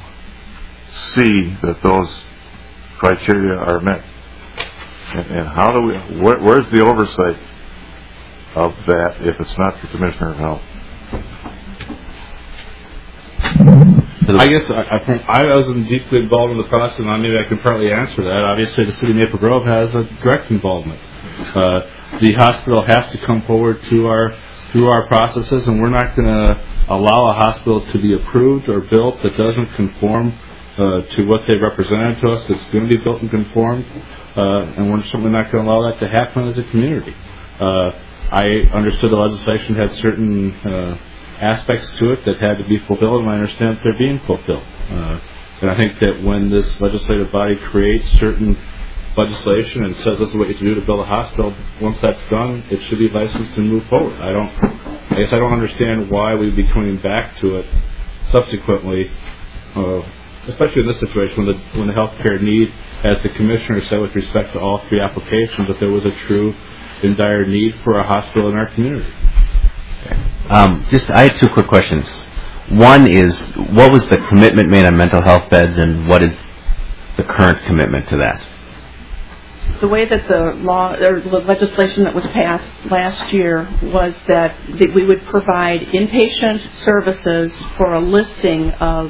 see that those criteria are met? And how do we, where's the oversight of that if it's not the Commissioner of Health? I guess I wasn't deeply involved in the process, and maybe I can partly answer that. Obviously, the City of Maple Grove has a direct involvement. The hospital has to come forward through our processes, and we're not going to allow a hospital to be approved or built that doesn't conform to what they represented to us. It's going to be built and conformed, and we're certainly not going to allow that to happen as a community. I understood the legislation had certain aspects to it that had to be fulfilled, and I understand that they're being fulfilled. And I think that when this legislative body creates certain legislation and says this is what you have to do to build a hospital, once that's done, it should be licensed and move forward. I guess I don't understand why we'd be coming back to it subsequently, especially in this situation when the health care need, as the Commissioner said with respect to all three applications, that there was a true and dire need for a hospital in our community. I had two quick questions. One is, what was the commitment made on mental health beds, and what is the current commitment to that? The way that the law or the legislation that was passed last year was that we would provide inpatient services for a listing of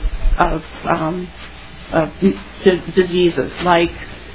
diseases like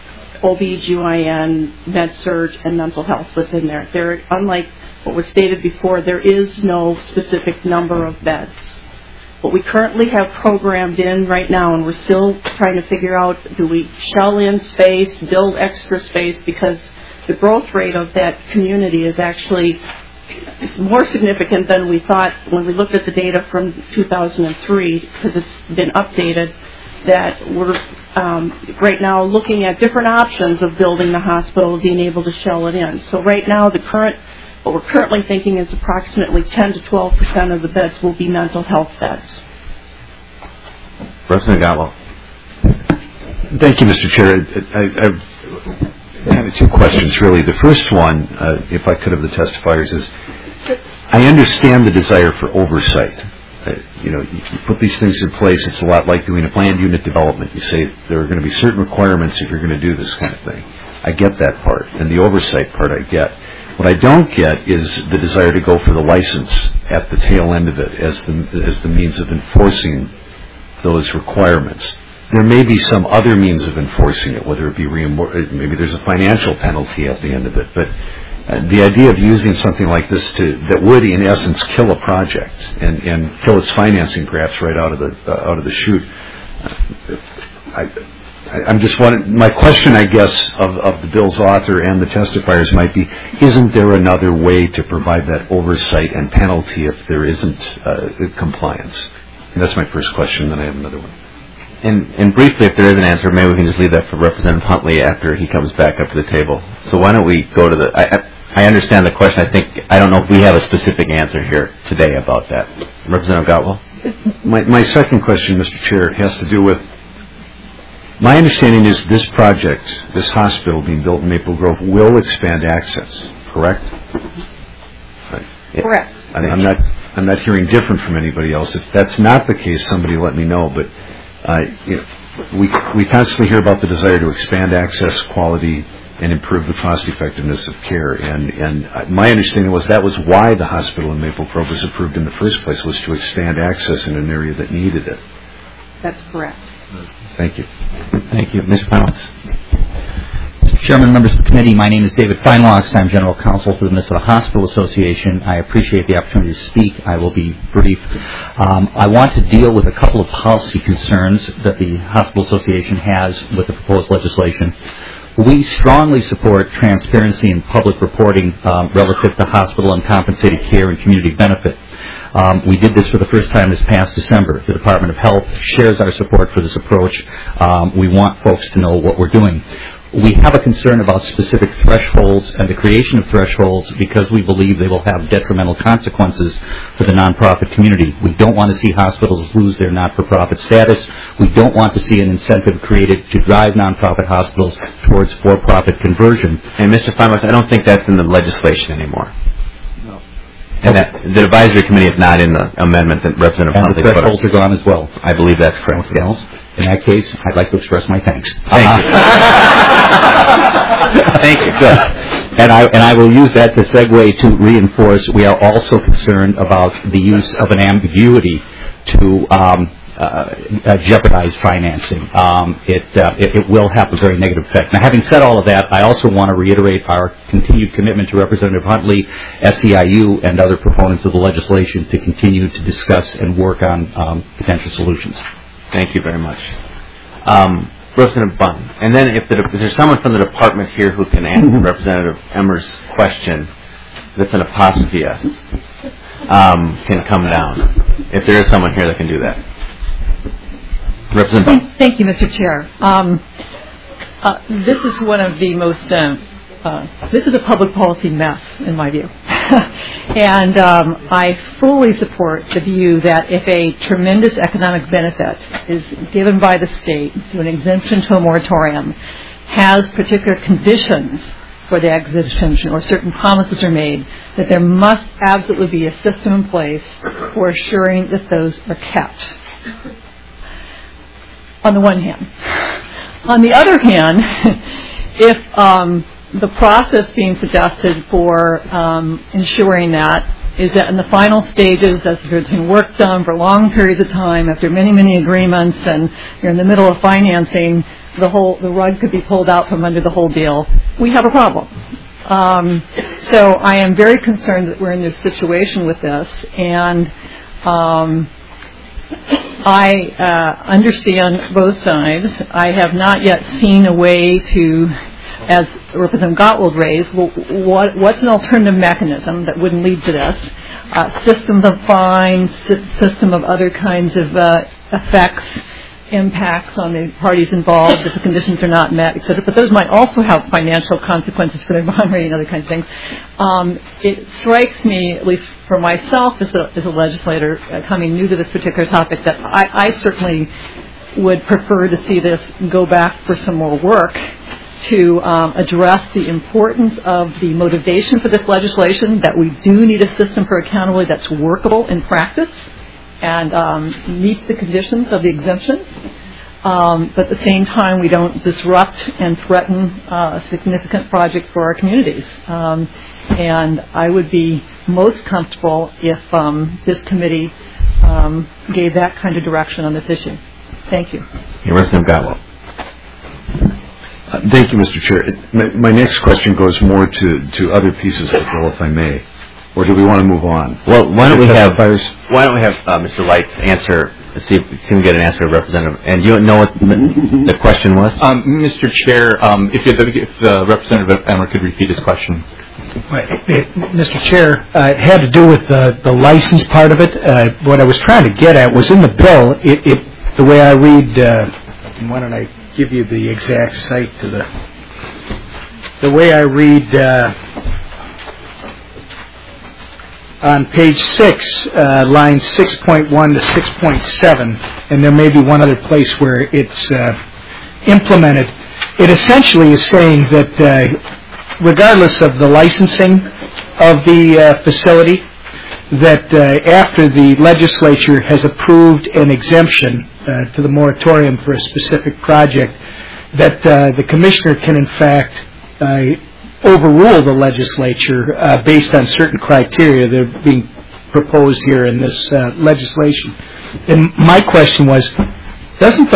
OB/GYN, med-surg, and mental health within there. There, unlike what was stated before, there is no specific number of beds. What we currently have programmed in right now, and we're still trying to figure out, do we shell in space, build extra space, because the growth rate of that community is actually more significant than we thought when we looked at the data from 2003, because it's been updated, that we're right now looking at different options of building the hospital, being able to shell it in. So right now, what we're currently thinking is approximately 10 to 12% of the beds will be mental health beds. Representative Gottwald. Thank you, Mr. Chair. I've kind of two questions, really. The first one, if I could, of the testifiers is, I understand the desire for oversight. You put these things in place. It's a lot like doing a planned unit development. You say there are going to be certain requirements if you're going to do this kind of thing. I get that part, and the oversight part I get. What I don't get is the desire to go for the license at the tail end of it as the means of enforcing those requirements. There may be some other means of enforcing it, whether it be maybe there's a financial penalty at the end of it. But the idea of using something like this that would, in essence, kill a project and kill its financing, perhaps right out of the chute. I'm just wondering. My question, I guess, of the bill's author and the testifiers might be: isn't there another way to provide that oversight and penalty if there isn't compliance? And that's my first question. Then I have another one. And briefly, if there is an answer, maybe we can just leave that for Representative Huntley after he comes back up to the table. So why don't we go to the... I understand the question. I don't know if we have a specific answer here today about that. Representative Gottwald? My second question, Mr. Chair, has to do with... My understanding is this project, this hospital being built in Maple Grove, will expand access, correct? Correct. I'm not hearing different from anybody else. If that's not the case, somebody let me know. But we constantly hear about the desire to expand access, quality, and improve the cost effectiveness of care. And my understanding was that was why the hospital in Maple Grove was approved in the first place, was to expand access in an area that needed it. That's correct. Thank you. Thank you. Mr. Feinlocks. Mr. Chairman, members of the committee, my name is David Feinlocks. I'm General Counsel for the Minnesota Hospital Association. I appreciate the opportunity to speak. I will be brief. I want to deal with a couple of policy concerns that the Hospital Association has with the proposed legislation. We strongly support transparency and public reporting relative to hospital uncompensated care and community benefit. We did this for the first time this past December. The Department of Health shares our support for this approach. We want folks to know what we're doing. We have a concern about specific thresholds and the creation of thresholds because we believe they will have detrimental consequences for the nonprofit community. We don't want to see hospitals lose their not-for-profit status. We don't want to see an incentive created to drive nonprofit hospitals towards for-profit conversion. And Mr. Feinlocks, I don't think that's in the legislation anymore. And that the advisory committee is not in the amendment that Representative Huntley put up. And the thresholds are gone as well. I believe that's correct, yes. In that case, I'd like to express my thanks. Thank you. Thank you. Good. And I will use that to segue to reinforce we are also concerned about the use of an ambiguity to jeopardize financing. It will have a very negative effect. Now, having said all of that, I also want to reiterate our continued commitment to Representative Huntley, SEIU, and other proponents of the legislation to continue to discuss and work on potential solutions. Thank you very much. Representative Bunn. And then if there's someone from the department here who can answer Representative Emmer's question that's an apostrophe S, can come down. If there is someone here that can do that. Representative Bunn. Thank you, Mr. Chair. This is one of the most, this is a public policy mess, in my view. And I fully support the view that if a tremendous economic benefit is given by the state through an exemption to a moratorium, has particular conditions for the exemption or certain promises are made, that there must absolutely be a system in place for assuring that those are kept. On the one hand. On the other hand, if the process being suggested for ensuring that is that in the final stages, as there's been work done for long periods of time, after many, many agreements, and you're in the middle of financing, the rug could be pulled out from under the whole deal, we have a problem. So I am very concerned that we're in this situation with this, and I understand both sides. I have not yet seen a way to, as Representative Gottwald raised, what's an alternative mechanism that wouldn't lead to this? Systems of fines, system of other kinds of effects, impacts on the parties involved if the conditions are not met, etc. But those might also have financial consequences for their bond rating and other kinds of things. It strikes me, at least for myself as a legislator coming new to this particular topic, that I certainly would prefer to see this go back for some more work to address the importance of the motivation for this legislation, that we do need a system for accountability that's workable in practice and meets the conditions of the exemptions. But at the same time, we don't disrupt and threaten a significant project for our communities. And I would be most comfortable if this committee gave that kind of direction on this issue. Thank you. Representative Gotwell. Thank you, Mr. Chair. My next question goes more to other pieces of the bill, if I may. Or do we want to move on? Well, why don't we have Mr. Lights answer, see if we can get an answer to Representative. And do you know what the question was? Mr. Chair, if the Representative Emmer could repeat his question. Mr. Chair, it had to do with the license part of it. What I was trying to get at was in the bill, the way I read, why don't I give you the exact site to the way I read on page 6, lines 6.1 to 6.7, and there may be one other place where it's implemented. It essentially is saying that regardless of the licensing of the facility, that after the legislature has approved an exemption to the moratorium for a specific project, that the commissioner can in fact overrule the legislature based on certain criteria that are being proposed here in this legislation. And my question was, doesn't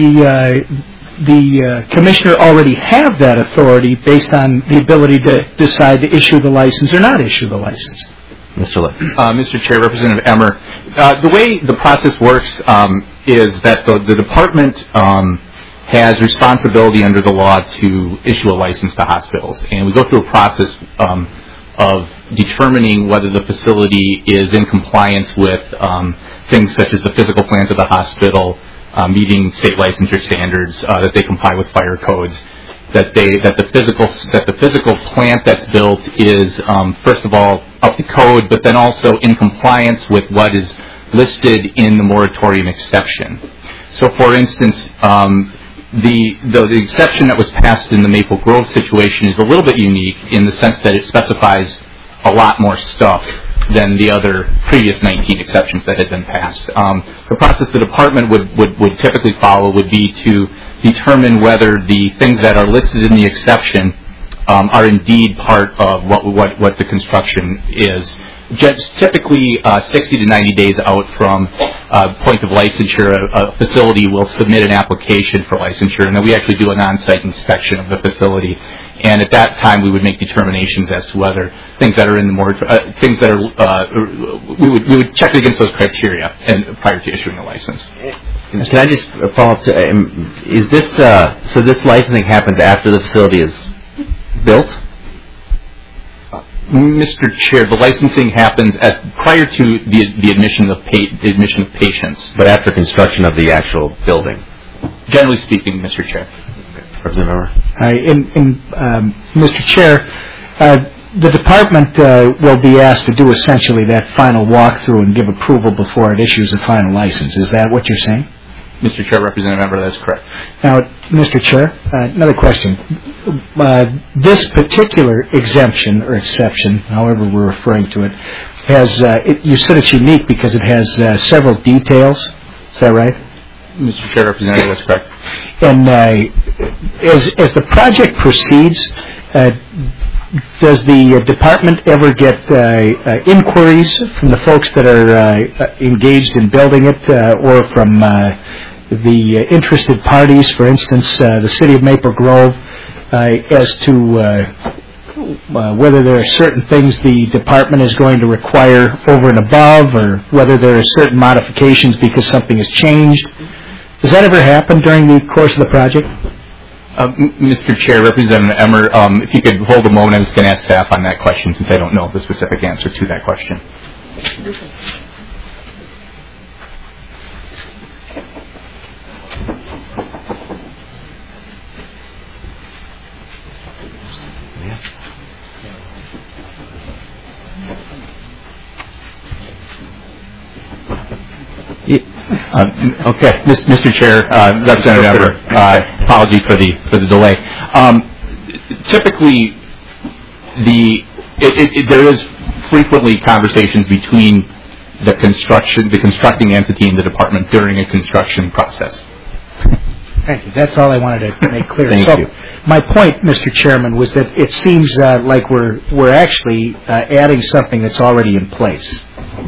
the commissioner already have that authority based on the ability to decide to issue the license or not issue the license? Mr. Chair, Representative Emmer, the way the process works is that the department has responsibility under the law to issue a license to hospitals, and we go through a process of determining whether the facility is in compliance with things such as the physical plans of the hospital, meeting state licensure standards, that they comply with fire codes, that the physical plant that's built is first of all up to code, but then also in compliance with what is listed in the moratorium exception. So, for instance, the exception that was passed in the Maple Grove situation is a little bit unique in the sense that it specifies a lot more stuff than the other previous 19 exceptions that had been passed. The process the department would typically follow would be to determine whether the things that are listed in the exception are indeed part of what the construction is. Just typically 60 to 90 days out from point of licensure, a facility will submit an application for licensure, and then we actually do an on-site inspection of the facility. And at that time, we would make determinations as to whether things that are in the moratorium, things that are, we would check against those criteria and prior to issuing a license. Can I just follow up to, is this, so this licensing happens after the facility is built? Mr. Chair, the licensing happens prior to the admission of patients. But after construction of the actual building? Generally speaking, Mr. Chair. Representative Mr. Chair, the department will be asked to do essentially that final walkthrough and give approval before it issues a final license. Is that what you're saying? Mr. Chair, Representative Member, that's correct. Now, Mr. Chair, another question. This particular exemption or exception, however we're referring to it, has, you said it's unique because it has several details. Is that right? Mr. Chair, Representative, that's correct. And as the project proceeds, does the department ever get inquiries from the folks that are engaged in building it or from the interested parties, for instance, the city of Maple Grove, as to whether there are certain things the department is going to require over and above, or whether there are certain modifications because something has changed? Does that ever happen during the course of the project? Mr. Chair, Representative Emmer, if you could hold a moment, I was going to ask staff on that question since I don't know the specific answer to that question. Okay, Mr. Chair, Representative Ember, apology for the delay. Typically, there is frequently conversations between the constructing entity and the department during a construction process. Thank you. That's all I wanted to make clear. Thank you. My point, Mr. Chairman, was that it seems like we're actually adding something that's already in place.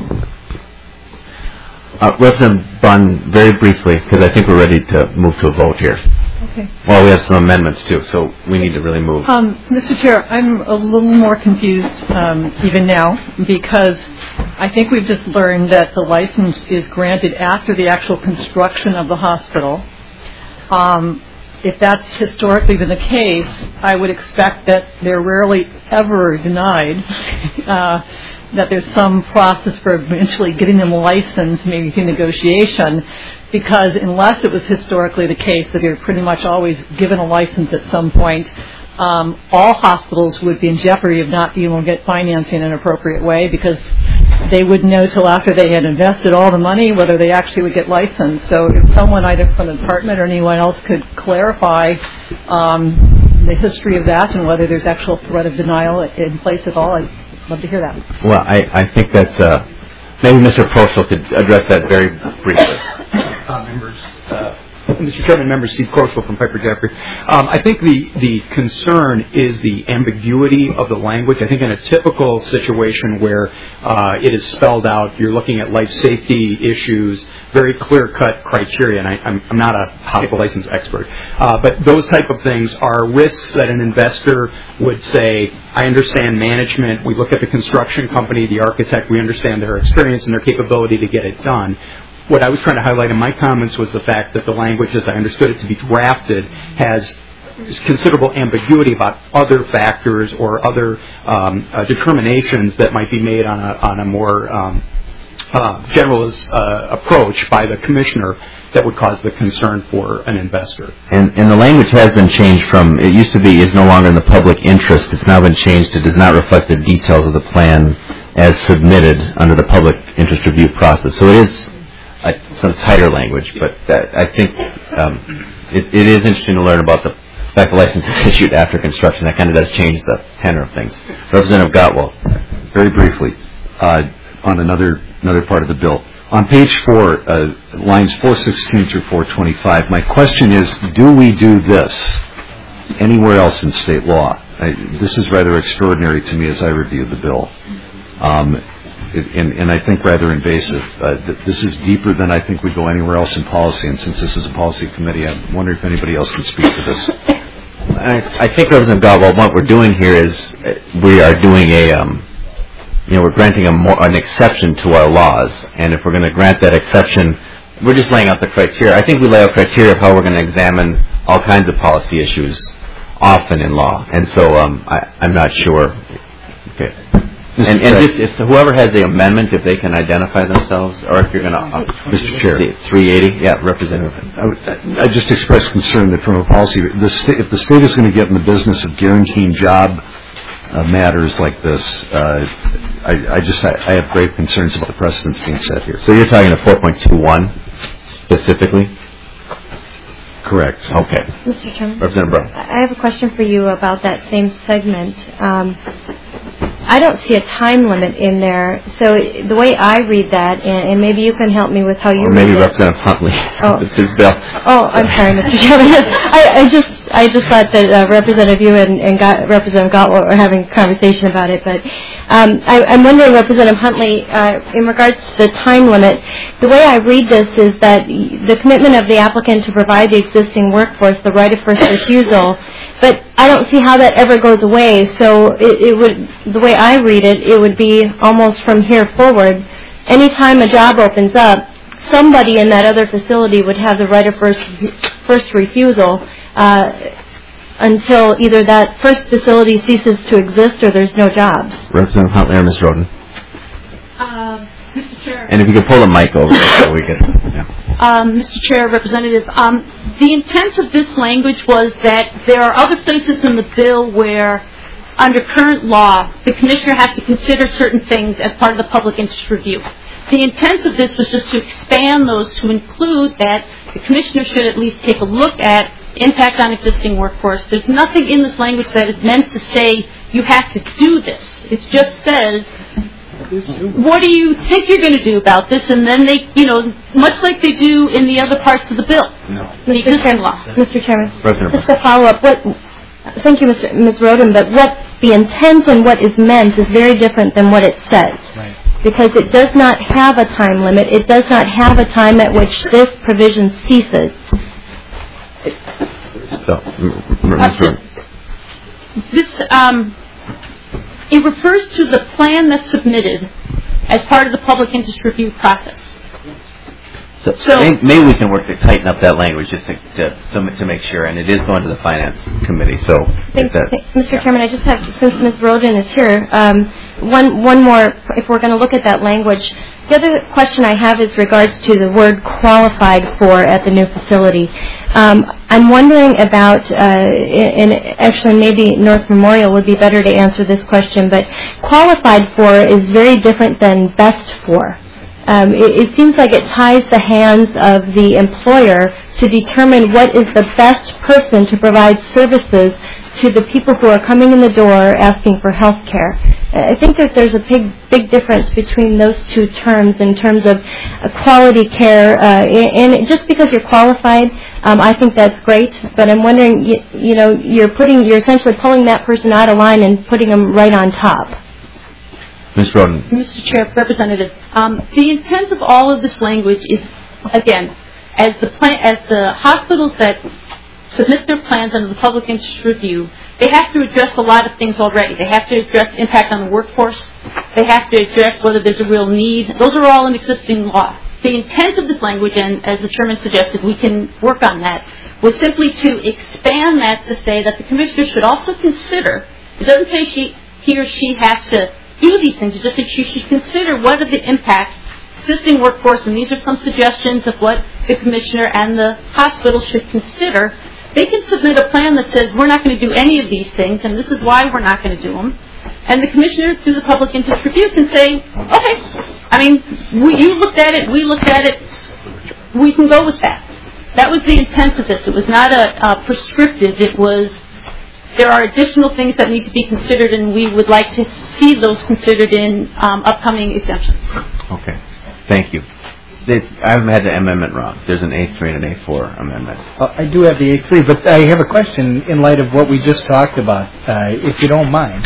Representative Bunn, very briefly, because I think we're ready to move to a vote here. Okay. Well, we have some amendments too, so we need to really move. Mr. Chair, I'm a little more confused even now because I think we've just learned that the license is granted after the actual construction of the hospital. If that's historically been the case, I would expect that they're rarely ever denied, that there's some process for eventually getting them licensed, maybe through negotiation, because unless it was historically the case that they're pretty much always given a license at some point, all hospitals would be in jeopardy of not being able to get financing in an appropriate way because they wouldn't know till after they had invested all the money whether they actually would get licensed. So if someone either from the department or anyone else could clarify the history of that and whether there's actual threat of denial in place at all, I'd love to hear that. Well, I think that's maybe Mr. Proschel could address that very briefly. Mr. Chairman, members, Steve Crosswell from Piper Jaffray. I think the concern is the ambiguity of the language. I think in a typical situation where it is spelled out, you're looking at life safety issues, very clear-cut criteria, and I'm not a hospital license expert, but those type of things are risks that an investor would say, I understand management, we look at the construction company, the architect, we understand their experience and their capability to get it done. What I was trying to highlight in my comments was the fact that the language, as I understood it to be drafted, has considerable ambiguity about other factors or other determinations that might be made on a more generalist approach by the commissioner that would cause the concern for an investor. And the language has been changed from, it used to be, is no longer in the public interest. It's now been changed to does not reflect the details of the plan as submitted under the public interest review process. So it is some tighter language, but I think it is interesting to learn about the fact the license is issued after construction. That kind of does change the tenor of things. Representative Gottwald. Very briefly, on another part of the bill. On page 4, lines 416 through 425, my question is, do we do this anywhere else in state law? This is rather extraordinary to me as I review the bill. And I think rather invasive. This is deeper than I think we go anywhere else in policy, and since this is a policy committee, I wonder if anybody else can speak to this. I think, Representative Gottwald, what we're doing here is we are doing we're granting an exception to our laws, and if we're going to grant that exception, we're just laying out the criteria. I think we lay out criteria of how we're going to examine all kinds of policy issues often in law, and so I'm not sure. Okay. And just whoever has the amendment, if they can identify themselves, or if you're going to, Mr. Chair, 380, yeah, Representative. I just express concern that from a policy, if the state is going to get in the business of guaranteeing job matters like this, I have grave concerns about the precedents being set here. So you're talking to 4.21 specifically? Correct. Okay. Mr. Chairman, Representative Brown. I have a question for you about that same segment. I don't see a time limit in there. So the way I read that, and maybe you can help me with how you read it. Or maybe Representative Huntley. It's his bill. Oh, I'm sorry, Mr. Chairman. I just thought that Representative you and Representative Gottwald were having a conversation about it. But I'm wondering, Representative Huntley, in regards to the time limit, the way I read this is that the commitment of the applicant to provide the existing workforce the right of first refusal, but I don't see how that ever goes away. So it would, the way I read it, it would be almost from here forward. Anytime a job opens up, somebody in that other facility would have the right of first refusal until either that first facility ceases to exist or there's no jobs. Representative Huntley or Ms. Roden? Mr. Chair. And if you could pull the mic over so we can. Yeah. Mr. Chair, Representative, the intent of this language was that there are other places in the bill where, under current law, the Commissioner has to consider certain things as part of the public interest review. The intent of this was just to expand those to include that the commissioner should at least take a look at impact on existing workforce. There's nothing in this language that is meant to say you have to do this. It just says, what do you think you're going to do about this? And then they, much like they do in the other parts of the bill. No. The existing law. Mr. Chairman, just a follow-up. Thank you, Ms. Roden, but what the intent and what is meant is very different than what it says. Right. Because it does not have a time limit. It does not have a time at which this provision ceases. It refers to the plan that's submitted as part of the public interest review process. So maybe we can work to tighten up that language just to make sure, and it is going to the Finance Committee. So, Mr. Chairman, I just have, since Ms. Roden is here, one more, if we're going to look at that language. The other question I have is regards to the word qualified for at the new facility. I'm wondering about, and actually maybe North Memorial would be better to answer this question, but qualified for is very different than best for. It seems like it ties the hands of the employer to determine what is the best person to provide services to the people who are coming in the door asking for health care. I think that there's a big difference between those two terms in terms of quality care. And just because you're qualified, I think that's great. But I'm wondering, you're essentially pulling that person out of line and putting them right on top. Ms. Roden. Mr. Chair, Representative, the intent of all of this language is, again, as the hospitals that submit their plans under the public interest review, they have to address a lot of things already. They have to address impact on the workforce. They have to address whether there's a real need. Those are all in existing law. The intent of this language, and as the Chairman suggested, we can work on that, was simply to expand that to say that the Commissioner should also consider, it doesn't say he or she has to do these things, it just says she should consider what are the impacts existing workforce, and these are some suggestions of what the Commissioner and the hospital should consider. They can submit a plan that says we're not going to do any of these things, and this is why we're not going to do them. And the Commissioner, through the public interest review, can say, okay, you looked at it, we looked at it, we can go with that. That was the intent of this. It was not a prescriptive. It was, there are additional things that need to be considered, and we would like to see those considered in upcoming exemptions. Okay. Thank you. I haven't had the amendment wrong. There's an A3 and an A4 amendment. I do have the A3, but I have a question in light of what we just talked about, if you don't mind.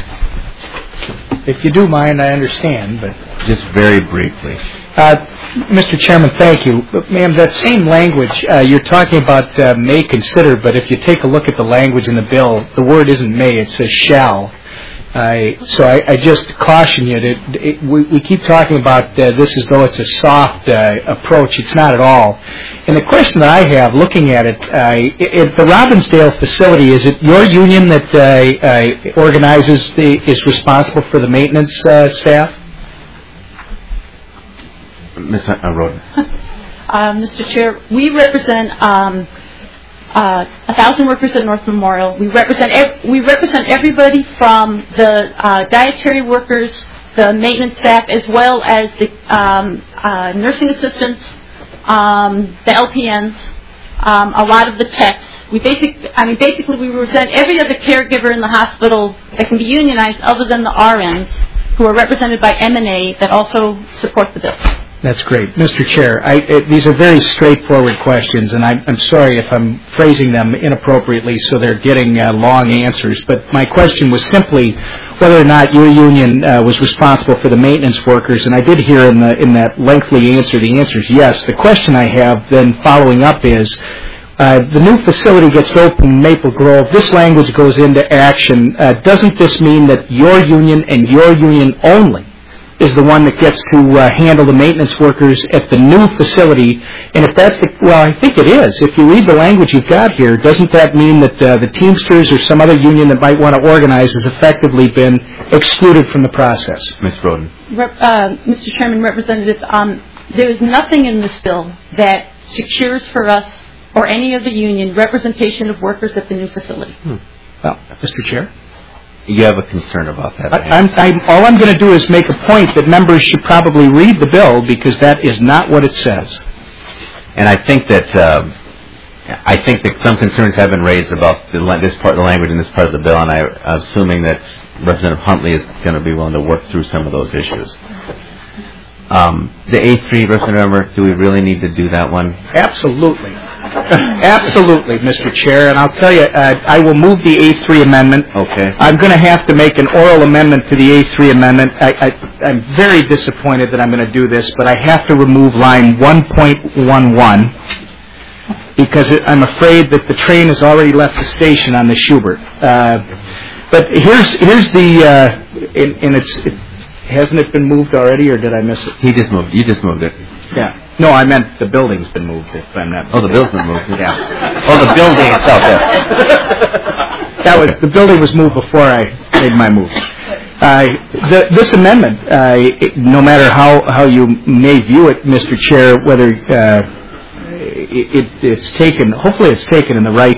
If you do mind, I understand, but... Just very briefly. Mr. Chairman, thank you. Ma'am, that same language, you're talking about may consider, but if you take a look at the language in the bill, the word isn't may, it says shall. So I just caution you, we keep talking about this as though it's a soft approach. It's not at all. And the question that I have, looking at it, at the Robbinsdale facility, is it your union that is responsible for the maintenance staff? Ms. Roden. Mr. Chair, we represent 1,000 workers at North Memorial. We represent everybody from the dietary workers, the maintenance staff, as well as the nursing assistants, the LPNs, a lot of the techs. Basically we represent every other caregiver in the hospital that can be unionized, other than the RNs, who are represented by M&A that also support the bill. That's great. Mr. Chair, these are very straightforward questions, and I'm sorry if I'm phrasing them inappropriately so they're getting long answers, but my question was simply whether or not your union was responsible for the maintenance workers, and I did hear in that lengthy answer, the answer is yes. The question I have then following up is, the new facility gets open in Maple Grove. This language goes into action. Doesn't this mean that your union and your union only is the one that gets to handle the maintenance workers at the new facility? And if that's I think it is. If you read the language you've got here, doesn't that mean that the Teamsters or some other union that might want to organize has effectively been excluded from the process? Ms. Roden. Mr. Chairman, Representative, there is nothing in this bill that secures for us or any of the union representation of workers at the new facility. Well, Mr. Chair? You have a concern about that. All I'm going to do is make a point that members should probably read the bill because that is not what it says. And I think that some concerns have been raised about this part of the language in this part of the bill, and I'm assuming that Representative Huntley is going to be willing to work through some of those issues. The A3, Representative, do we really need to do that one? Absolutely. Absolutely, Mr. Chair. And I'll tell you, I will move the A3 amendment. Okay. I'm going to have to make an oral amendment to the A3 amendment. I'm very disappointed that I'm going to do this, but I have to remove line 1.11 because I'm afraid that the train has already left the station on the Schubert. But here's the... Hasn't it been moved already, or did I miss it? You just moved it. Yeah. No, I meant the building's been moved, if I'm not mistaken. Oh, the building's been moved. Yeah. Oh, the building itself, yes. The building was moved before I made my move. This amendment, no matter how you may view it, Mr. Chair, whether it's taken, hopefully it's taken in the right,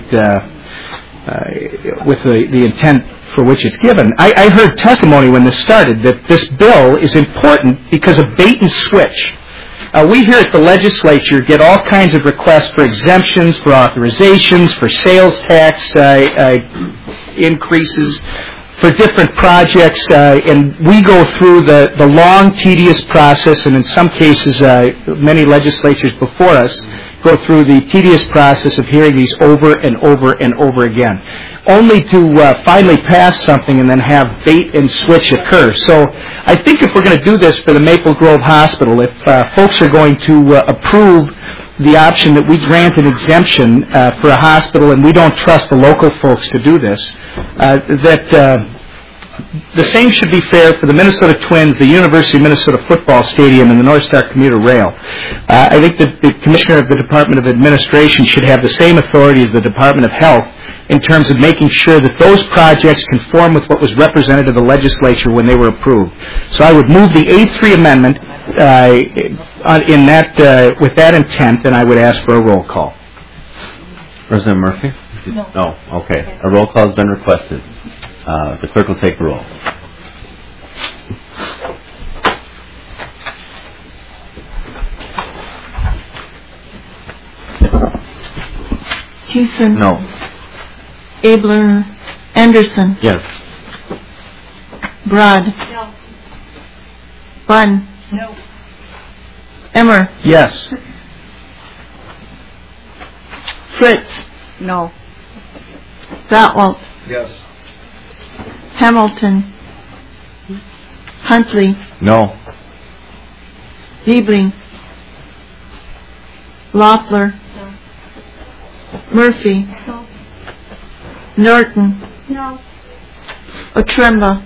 with the intent for which it's given. I heard testimony when this started that this bill is important because of bait and switch. We here at the legislature get all kinds of requests for exemptions, for authorizations, for sales tax increases, for different projects, and we go through the long, tedious process, and in some cases, many legislatures before us go through the tedious process of hearing these over and over and over again, only to finally pass something and then have bait and switch occur. So I think if we're going to do this for the Maple Grove Hospital, if folks are going to approve the option that we grant an exemption for a hospital, and we don't trust the local folks to do this, the same should be fair for the Minnesota Twins, the University of Minnesota Football Stadium, and the North Star Commuter Rail. I think that the Commissioner of the Department of Administration should have the same authority as the Department of Health in terms of making sure that those projects conform with what was represented to the legislature when they were approved. So I would move the A3 amendment with that intent, and I would ask for a roll call. Representative Murphy? No. Oh, okay. A roll call has been requested. The clerk will take the roll. Hewson. No. Abler. Anderson. Yes. Broad. No. Bunn. No. Emmer. Yes. Fritz. No. Gottwald. Yes. Hamilton. Huntley. No. Liebling. Loeffler. No. Murphy. No. Norton. No. Otremba.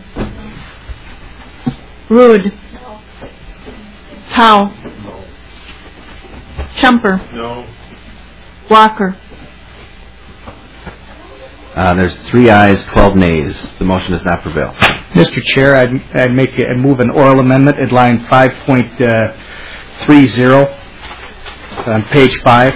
Rood. No. Howe. Chumper. No. Walker. There's 3 ayes, 12 nays. The motion does not prevail. Mr. Chair, I'd move an oral amendment at line 5.30 on page 5.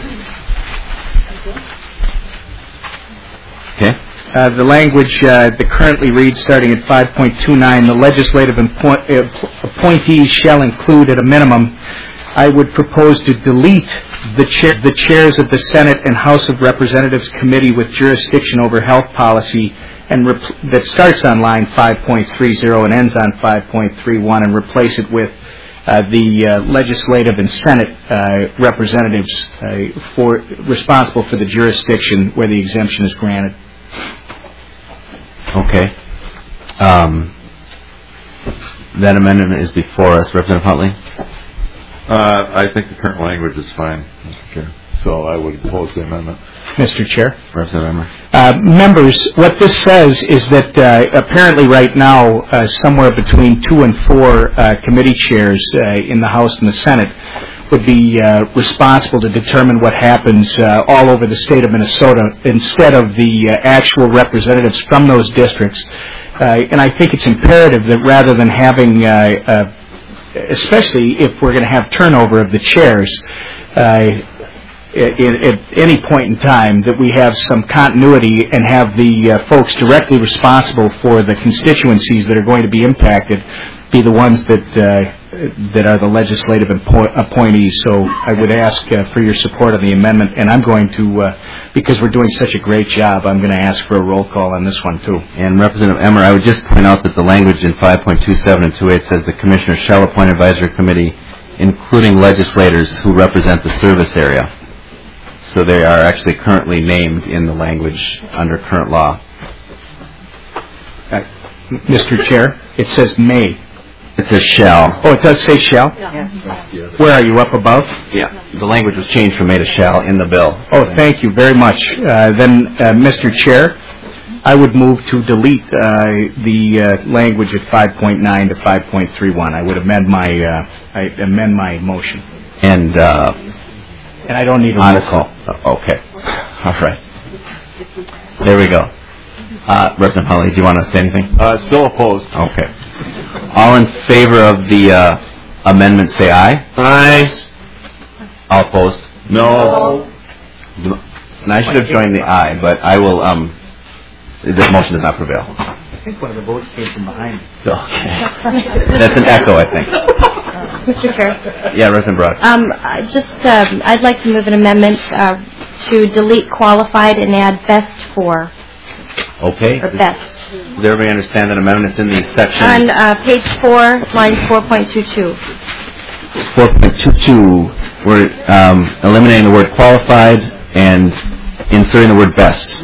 Okay. The language that currently reads, starting at 5.29, the legislative appointees shall include, at a minimum, I would propose to delete the chairs of the Senate and House of Representatives Committee with jurisdiction over health policy, and that starts on line 5.30 and ends on 5.31, and replace it with the legislative and Senate representatives responsible for the jurisdiction where the exemption is granted. Okay. That amendment is before us. Representative Huntley? I think the current language is fine, Mr. Chair. So I would oppose the amendment. Mr. Chair? Representative Emmer? Members, what this says is that apparently right now somewhere between 2 and 4 committee chairs in the House and the Senate would be responsible to determine what happens all over the state of Minnesota instead of the actual representatives from those districts. And I think it's imperative that rather than having, especially if we're going to have turnover of the chairs, at any point in time that we have some continuity and have the folks directly responsible for the constituencies that are going to be impacted be the ones that are the legislative appointees. So I would ask for your support on the amendment, and I'm going to, because we're doing such a great job, I'm going to ask for a roll call on this one too. And Representative Emmer, I would just point out that the language in 5.27 and 28 says the Commissioner shall appoint an advisory committee including legislators who represent the service area. So they are actually currently named in the language under current law. Mr. Chair, it says may. It says shall. Oh, it does say shall? Yeah. Where are you, up above? Yeah. The language was changed from may to shall in the bill. Oh, thank you very much. Then, Mr. Chair, I would move to delete the language at 5.9 to 5.31. I would amend my motion. And I don't need a roll call. Okay. All right. There we go. Representative Holly, do you want to say anything? Still opposed. Okay. All in favor of the amendment, say aye. Aye. All opposed? No. And I should have joined the aye, but I will. This motion does not prevail. I think one of the votes came from behind me. Okay. That's an echo, I think. Mr. Chair. Yeah, Representative Broad. I'd like to move an amendment to delete qualified and add best for. Okay. Or best. Does everybody understand that amendment? It's in the section. On page 4, line 4.22. 4.22, we're eliminating the word qualified and inserting the word best.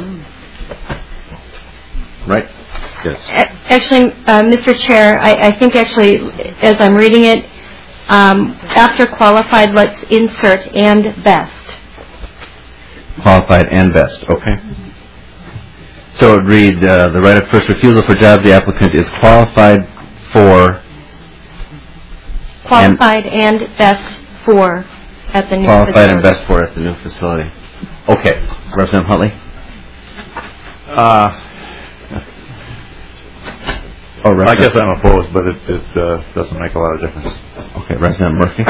Right? Yes. Actually, Mr. Chair, I think actually, as I'm reading it, after qualified, let's insert and best. Qualified and best. Okay. So it would read, the right of first refusal for jobs, the applicant is qualified for... Qualified and best for at the new facility. Qualified and best for at the new facility. Okay. Representative Huntley? I guess I'm opposed, but it doesn't make a lot of difference. Okay. Representative Murphy?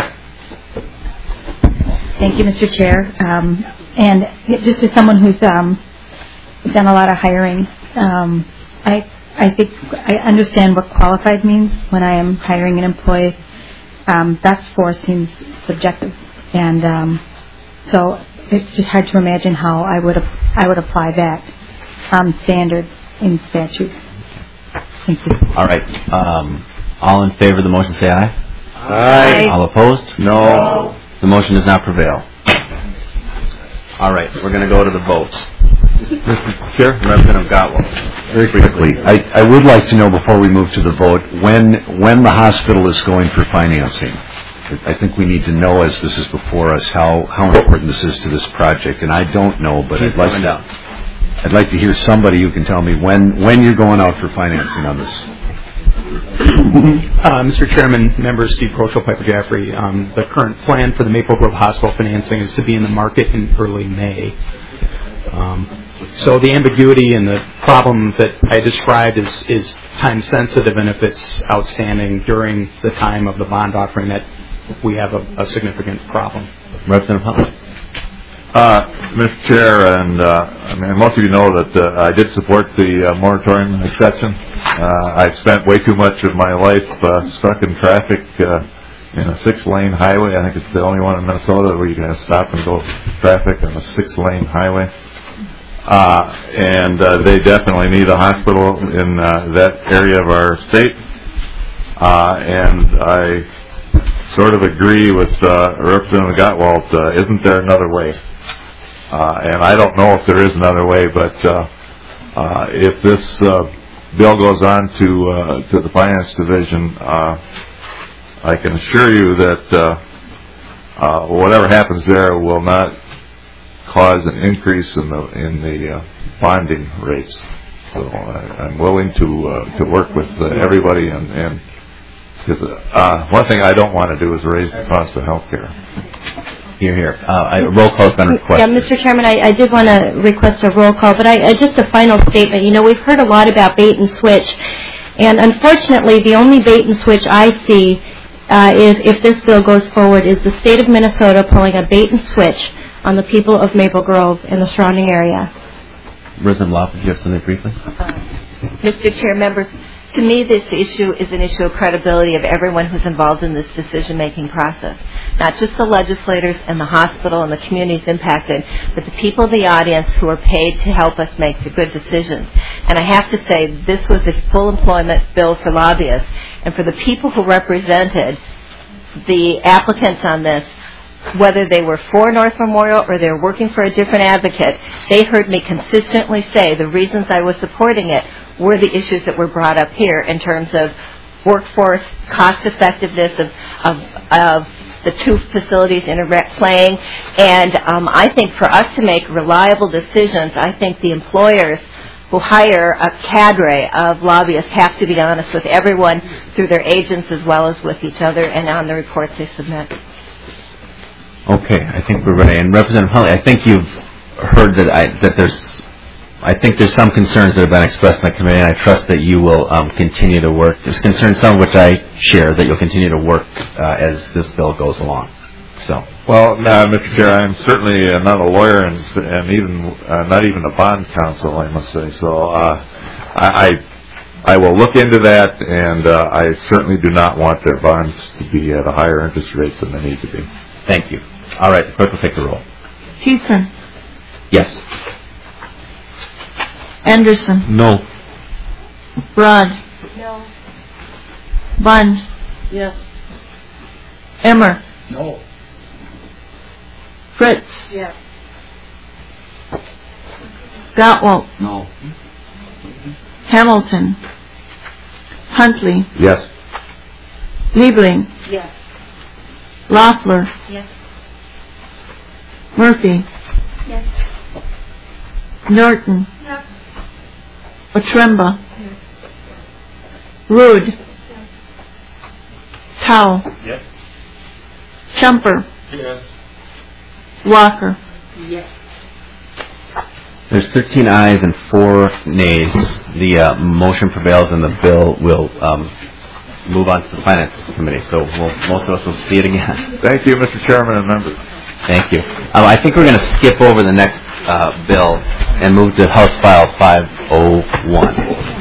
Thank you, Mr. Chair. And just as someone who's done a lot of hiring, I think I understand what qualified means when I am hiring an employee. Best for seems subjective, and so it's just hard to imagine how I would apply that standard in statute. Thank you. All right. All in favor of the motion, say aye. Aye. All opposed? No. The motion does not prevail. All right. We're going to go to the vote. Mr. Chair? Representative Gottwald. Very quickly, I would like to know before we move to the vote when the hospital is going for financing. I think we need to know, as this is before us, how important this is to this project. And I don't know, but I'd like to hear somebody who can tell me when you're going out for financing on this. Mr. Chairman, members, Steve Crochel, Piper Jaffray, the current plan for the Maple Grove Hospital financing is to be in the market in early May. So the ambiguity and the problem that I described is time sensitive, and if it's outstanding during the time of the bond offering, that we have a significant problem. Representative Huntley. Mr. Chair, and most of you know that I did support the moratorium exception. I spent way too much of my life stuck in traffic in a 6-lane highway. I think it's the only one in Minnesota where you can stop and go traffic on a 6-lane highway. And they definitely need a hospital in that area of our state. And I sort of agree with Representative Gottwald. Isn't there another way? And I don't know if there is another way, but if this bill goes on to the Finance Division, I can assure you that whatever happens there will not cause an increase in the bonding rates. So I'm willing to work with everybody, and because one thing I don't want to do is raise the cost of health care. Here. Roll call has been requested. Yeah, Mr. Chairman, I did want to request a roll call, but just a final statement. You know, we've heard a lot about bait and switch, and unfortunately, the only bait and switch I see is if this bill goes forward is the state of Minnesota pulling a bait and switch on the people of Maple Grove and the surrounding area. Representative Loftus, do you have something briefly? Mr. Chair, members, to me this issue is an issue of credibility of everyone who's involved in this decision-making process. Not just the legislators and the hospital and the communities impacted, but the people in the audience who are paid to help us make the good decisions. And I have to say, this was a full employment bill for lobbyists. And for the people who represented the applicants on this, whether they were for North Memorial or they were working for a different advocate, they heard me consistently say the reasons I was supporting it were the issues that were brought up here in terms of workforce, cost effectiveness of the two facilities interplaying. And I think for us to make reliable decisions, I think the employers who hire a cadre of lobbyists have to be honest with everyone through their agents as well as with each other and on the reports they submit. Okay, I think we're ready. And Representative Huntley, I think you've heard that there's some concerns that have been expressed in the committee, and I trust that you will continue to work. There's concerns, some of which I share, that you'll continue to work as this bill goes along. So. Well, Mr. Chair, I'm certainly not a lawyer and even not even a bond counsel, I must say. So I will look into that, and I certainly do not want their bonds to be at a higher interest rate than they need to be. Thank you. All right, the clerk will take the roll. Thiessen. Yes. Anderson. No. Broad. No. Bunn. Yes. Emmer. No. Fritz. Yes. Gottwald. No. Hamilton. Huntley. Yes. Liebling. Yes. Loeffler. Yes. Murphy. Yes. Norton. Yes. Otremba. Rood. Tao. Yes. Chumper. Yes. Walker. Yes. There's 13 ayes and 4 nays. The motion prevails, and the bill will move on to the Finance Committee. So most of us will see it again. Thank you, Mr. Chairman and members. Thank you. I think we're going to skip over the next bill and move to House File 501.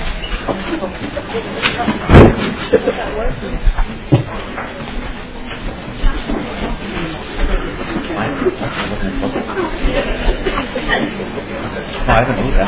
I haven't moved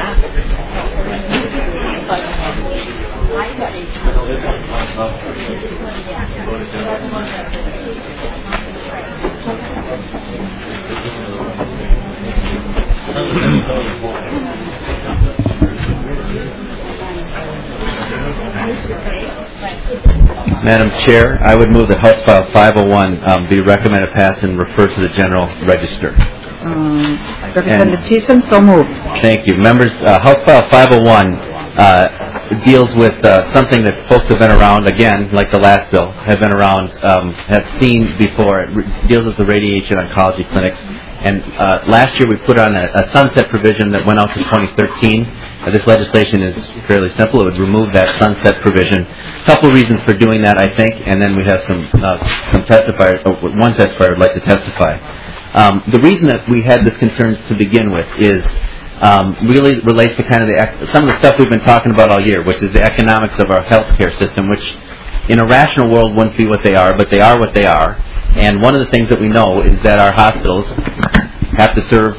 Madam Chair, I would move that House File 501 be recommended passed and referred to the General Register. Representative Thiessen, so moved. Thank you. Members, House File 501 deals with something that folks have been around, again, like the last bill, have been around, have seen before. It deals with the radiation oncology clinics. And last year we put on a sunset provision that went out to 2013. This legislation is fairly simple. It would remove that sunset provision. A couple of reasons for doing that, I think, and then we have some testifiers. One testifier would like to testify. The reason that we had this concern to begin with is really relates to kind of some of the stuff we've been talking about all year, which is the economics of our healthcare system, which in a rational world wouldn't be what they are, but they are what they are. And one of the things that we know is that our hospitals have to serve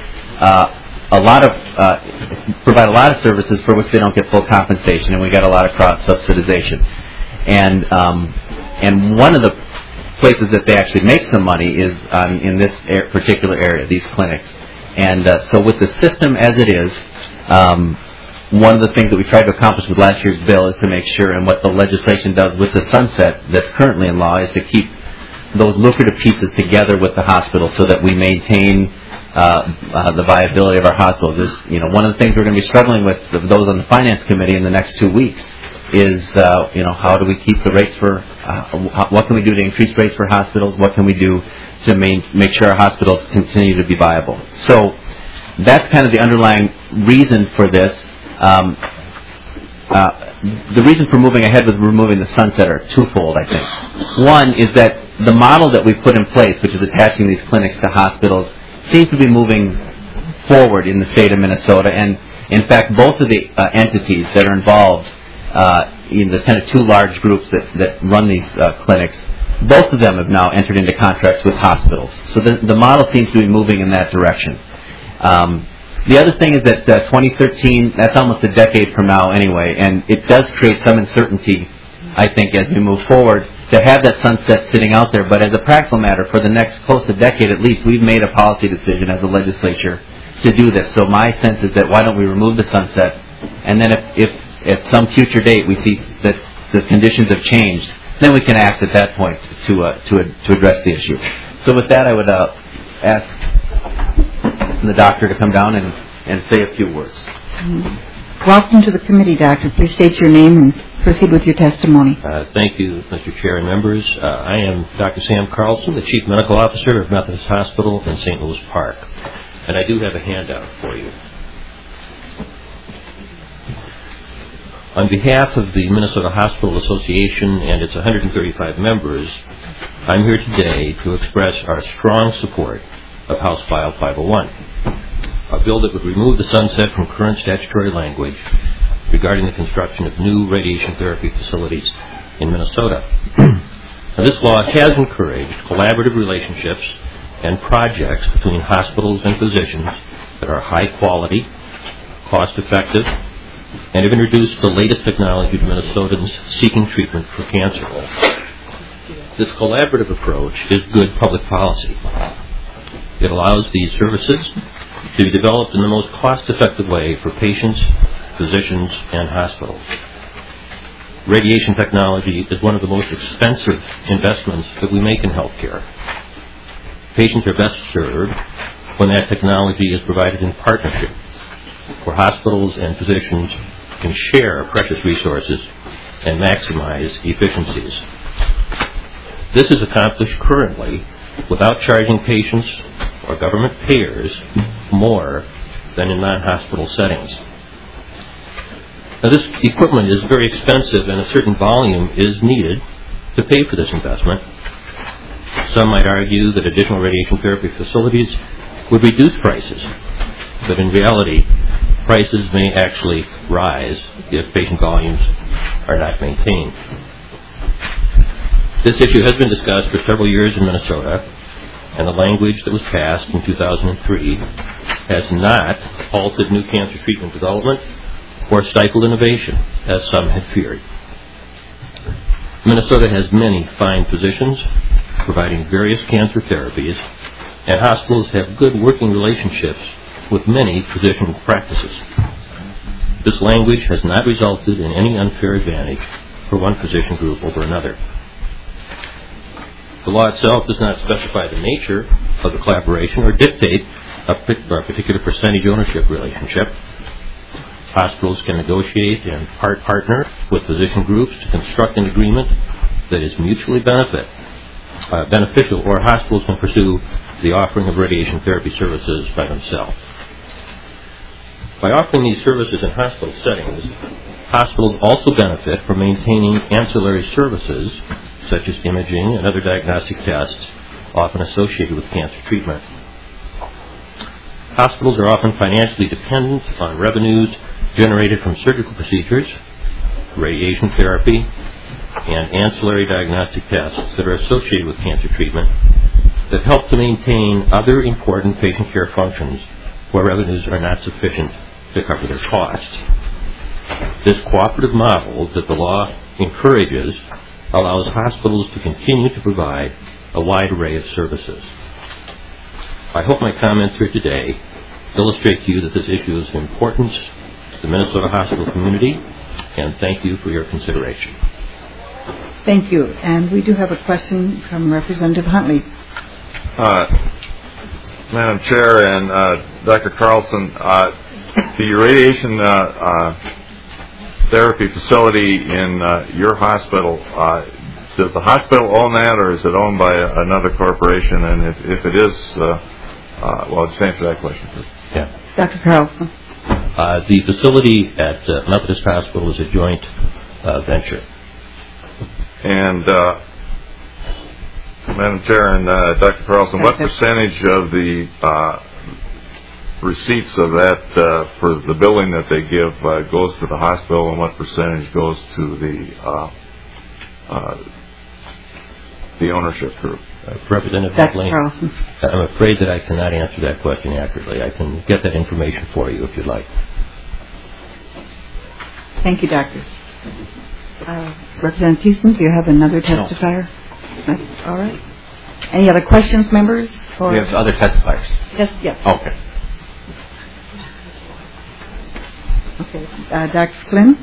provide a lot of services for which they don't get full compensation, and we got a lot of cross-subsidization. And one of the places that they actually make some money is in this particular area, these clinics. And so with the system as it is, one of the things that we tried to accomplish with last year's bill is to make sure, and what the legislation does with the sunset that's currently in law, is to keep those lucrative pieces together with the hospital so that we maintain the viability of our hospitals. One of the things we're going to be struggling with, those on the Finance Committee, in the next 2 weeks is, how do we keep the rates for, what can we do to increase rates for hospitals? What can we do to make sure our hospitals continue to be viable? So that's kind of the underlying reason for this. The reason for moving ahead with removing the sunset are twofold, I think. One is that the model that we've put in place, which is attaching these clinics to hospitals, seems to be moving forward in the state of Minnesota. And in fact, both of the entities that are involved in the kind of two large groups that run these clinics, both of them have now entered into contracts with hospitals. So the model seems to be moving in that direction. The other thing is that 2013, that's almost a decade from now anyway, and it does create some uncertainty, I think, as we move forward, to have that sunset sitting out there. But as a practical matter, for the next close to decade at least, we've made a policy decision as a legislature to do this. So my sense is that why don't we remove the sunset, and then if at some future date we see that the conditions have changed, then we can act at that point to address the issue. So with that, I would ask the doctor to come down and say a few words. Welcome to the committee, Doctor. Please state your name and proceed with your testimony. Thank you, Mr. Chair and members. I am Dr. Sam Carlson, the Chief Medical Officer of Methodist Hospital in St. Louis Park. And I do have a handout for you. On behalf of the Minnesota Hospital Association and its 135 members, I'm here today to express our strong support of House File 501, a bill that would remove the sunset from current statutory language regarding the construction of new radiation therapy facilities in Minnesota. Now, this law has encouraged collaborative relationships and projects between hospitals and physicians that are high quality, cost effective, and have introduced the latest technology to Minnesotans seeking treatment for cancer. This collaborative approach is good public policy. It allows these services to be developed in the most cost-effective way for patients, physicians, and hospitals. Radiation technology is one of the most expensive investments that we make in healthcare. Patients are best served when that technology is provided in partnership, where hospitals and physicians can share precious resources and maximize efficiencies. This is accomplished currently without charging patients or government payers more than in non-hospital settings. Now, this equipment is very expensive, and a certain volume is needed to pay for this investment. Some might argue that additional radiation therapy facilities would reduce prices, but in reality, prices may actually rise if patient volumes are not maintained. This issue has been discussed for several years in Minnesota, and the language that was passed in 2003 has not halted new cancer treatment development or stifled innovation, as some had feared. Minnesota has many fine physicians providing various cancer therapies, and hospitals have good working relationships with many physician practices. This language has not resulted in any unfair advantage for one physician group over another. The law itself does not specify the nature of the collaboration or dictate a particular percentage ownership relationship. Hospitals can negotiate and partner with physician groups to construct an agreement that is mutually beneficial, or hospitals can pursue the offering of radiation therapy services by themselves. By offering these services in hospital settings, hospitals also benefit from maintaining ancillary services such as imaging and other diagnostic tests often associated with cancer treatment. Hospitals are often financially dependent on revenues generated from surgical procedures, radiation therapy, and ancillary diagnostic tests that are associated with cancer treatment that help to maintain other important patient care functions where revenues are not sufficient to cover their costs. This cooperative model that the law encourages allows hospitals to continue to provide a wide array of services. I hope my comments here today illustrate to you that this issue is of importance to the Minnesota hospital community, and thank you for your consideration. Thank you. And we do have a question from Representative Huntley. Madam Chair and Dr. Carlson, the radiation therapy facility in your hospital, does the hospital own that, or is it owned by another corporation? And if it is, well, just answer that question first. Yeah. Dr. Carlson. The facility at Methodist Hospital is a joint venture. And Madam Chair and Dr. Carlson, what percentage of the receipts of that for the billing that they give goes to the hospital, and what percentage goes to the ownership group? Representative McLean, I'm afraid that I cannot answer that question accurately. I can get that information for you if you'd like. Thank you, Doctor. Representative Thiessen, do you have another testifier? No. All right. Any other questions, members? We have other testifiers. Yes. Okay. Okay. Dr. Flynn?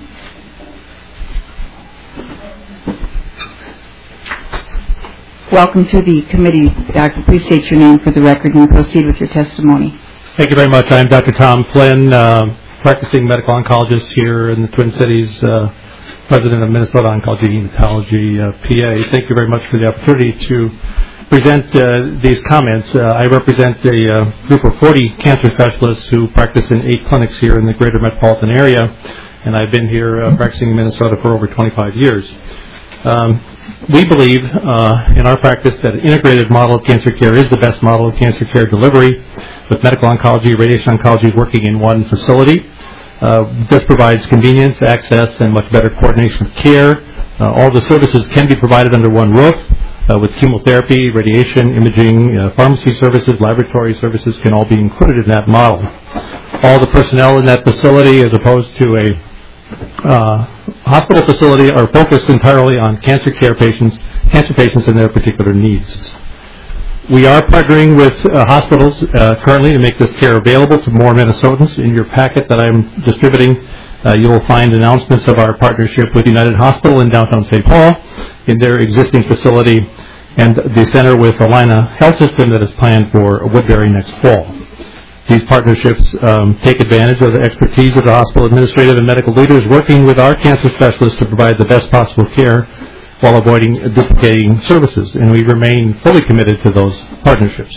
Welcome to the committee, Doctor. Please state your name for the record and proceed with your testimony. Thank you very much. I'm Dr. Tom Flynn, practicing medical oncologist here in the Twin Cities, president of Minnesota Oncology Hematology PA. Thank you very much for the opportunity to present these comments. I represent a group of 40 cancer specialists who practice in 8 clinics here in the greater metropolitan area, and I've been here practicing in Minnesota for over 25 years. We believe in our practice that an integrated model of cancer care is the best model of cancer care delivery, with medical oncology, radiation oncology working in one facility. This provides convenience, access, and much better coordination of care. All the services can be provided under one roof, with chemotherapy, radiation, imaging, pharmacy services, laboratory services can all be included in that model. All the personnel in that facility, as opposed to a hospital facility, are focused entirely on cancer patients and their particular needs. We are partnering with hospitals currently to make this care available to more Minnesotans. In your packet that I'm distributing, you will find announcements of our partnership with United Hospital in downtown St. Paul in their existing facility, and the center with Allina Health System that is planned for Woodbury next fall. These partnerships take advantage of the expertise of the hospital administrative and medical leaders working with our cancer specialists to provide the best possible care while avoiding duplicating services, and we remain fully committed to those partnerships.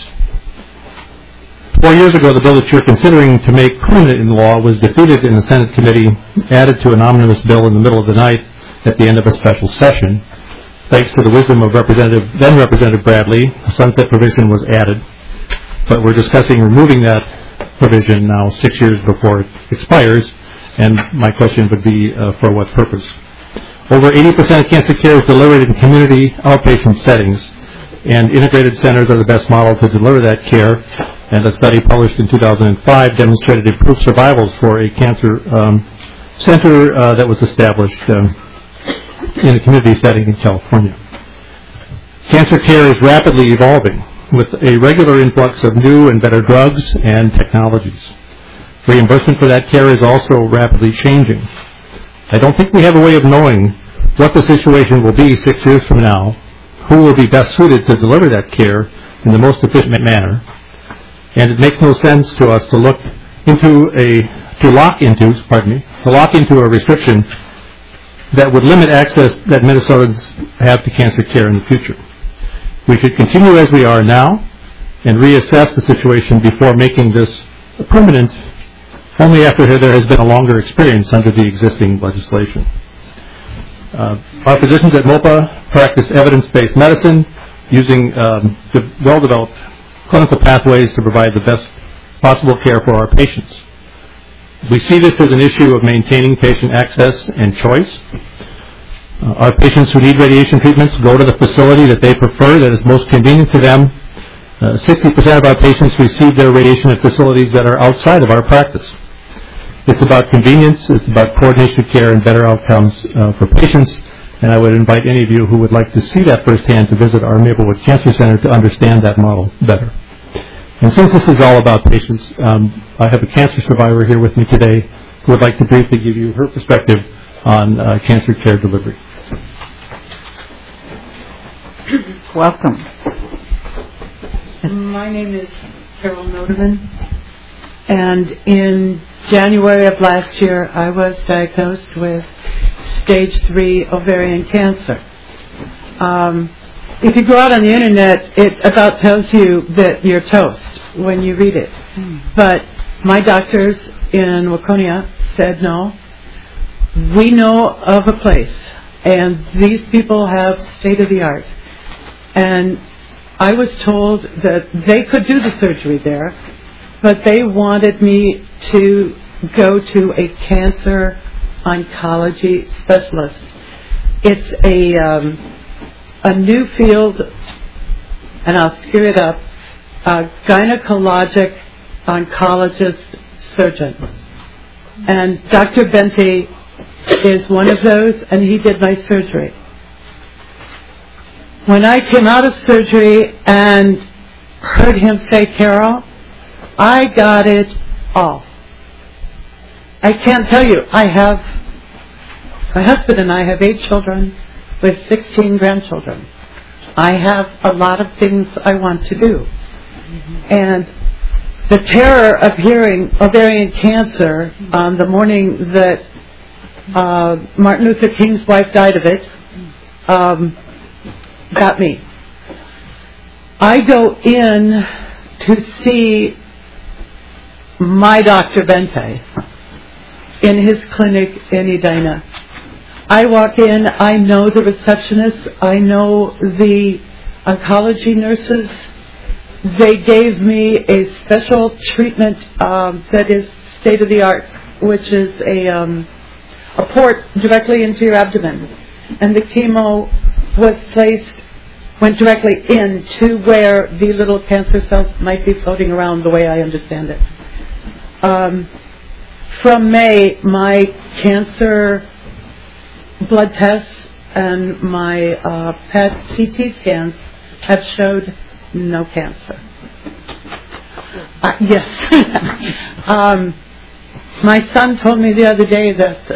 4 years ago, the bill that you're considering to make permanent in law was defeated in the Senate committee, added to an omnibus bill in the middle of the night at the end of a special session. Thanks to the wisdom of then Representative Bradley, a sunset provision was added, but we're discussing removing that provision now 6 years before it expires, and my question would be for what purpose? Over 80% of cancer care is delivered in community outpatient settings, and integrated centers are the best model to deliver that care, and a study published in 2005 demonstrated improved survivals for a cancer center that was established in a community setting in California. Cancer care is rapidly evolving, with a regular influx of new and better drugs and technologies. Reimbursement for that care is also rapidly changing. I don't think we have a way of knowing what the situation will be 6 years from now, who will be best suited to deliver that care in the most efficient manner, and it makes no sense to us to look into lock into a restriction that would limit access that Minnesotans have to cancer care in the future. We should continue as we are now and reassess the situation before making this permanent only after there has been a longer experience under the existing legislation. Our physicians at MOPA practice evidence-based medicine using well-developed clinical pathways to provide the best possible care for our patients. We see this as an issue of maintaining patient access and choice. Our patients who need radiation treatments go to the facility that they prefer, that is most convenient to them. 60% of our patients receive their radiation at facilities that are outside of our practice. It's about convenience, it's about coordination of care and better outcomes for patients, and I would invite any of you who would like to see that firsthand to visit our Maplewood Cancer Center to understand that model better. And since this is all about patients, I have a cancer survivor here with me today who would like to briefly give you her perspective on cancer care delivery. Welcome. My name is Carol Nodeman, and in January of last year I was diagnosed with stage 3 ovarian cancer. If you go out on the internet, it about tells you that you're toast when you read it. But my doctors in Waconia said no. We know of a place, and these people have state of the art. And I was told that they could do the surgery there, but they wanted me to go to a cancer oncology specialist. It's a new field, and I'll screw it up, a gynecologic oncologist surgeon. And Dr. Bente is one of those, and he did my surgery. When I came out of surgery and heard him say, Carol, I got it all. I can't tell you, my husband and I have 8 children with 16 grandchildren. I have a lot of things I want to do. And the terror of hearing ovarian cancer on the morning that Martin Luther King's wife died of it got me. I go in to see my Dr. Bente in his clinic in Edina. I walk in, I know the receptionist, I know the oncology nurses. They gave me a special treatment that is state-of-the-art, which is a port directly into your abdomen. And the chemo went directly into where the little cancer cells might be floating around, the way I understand it. From May, my cancer blood tests and my PET CT scans have showed no cancer. Yes. My son told me the other day that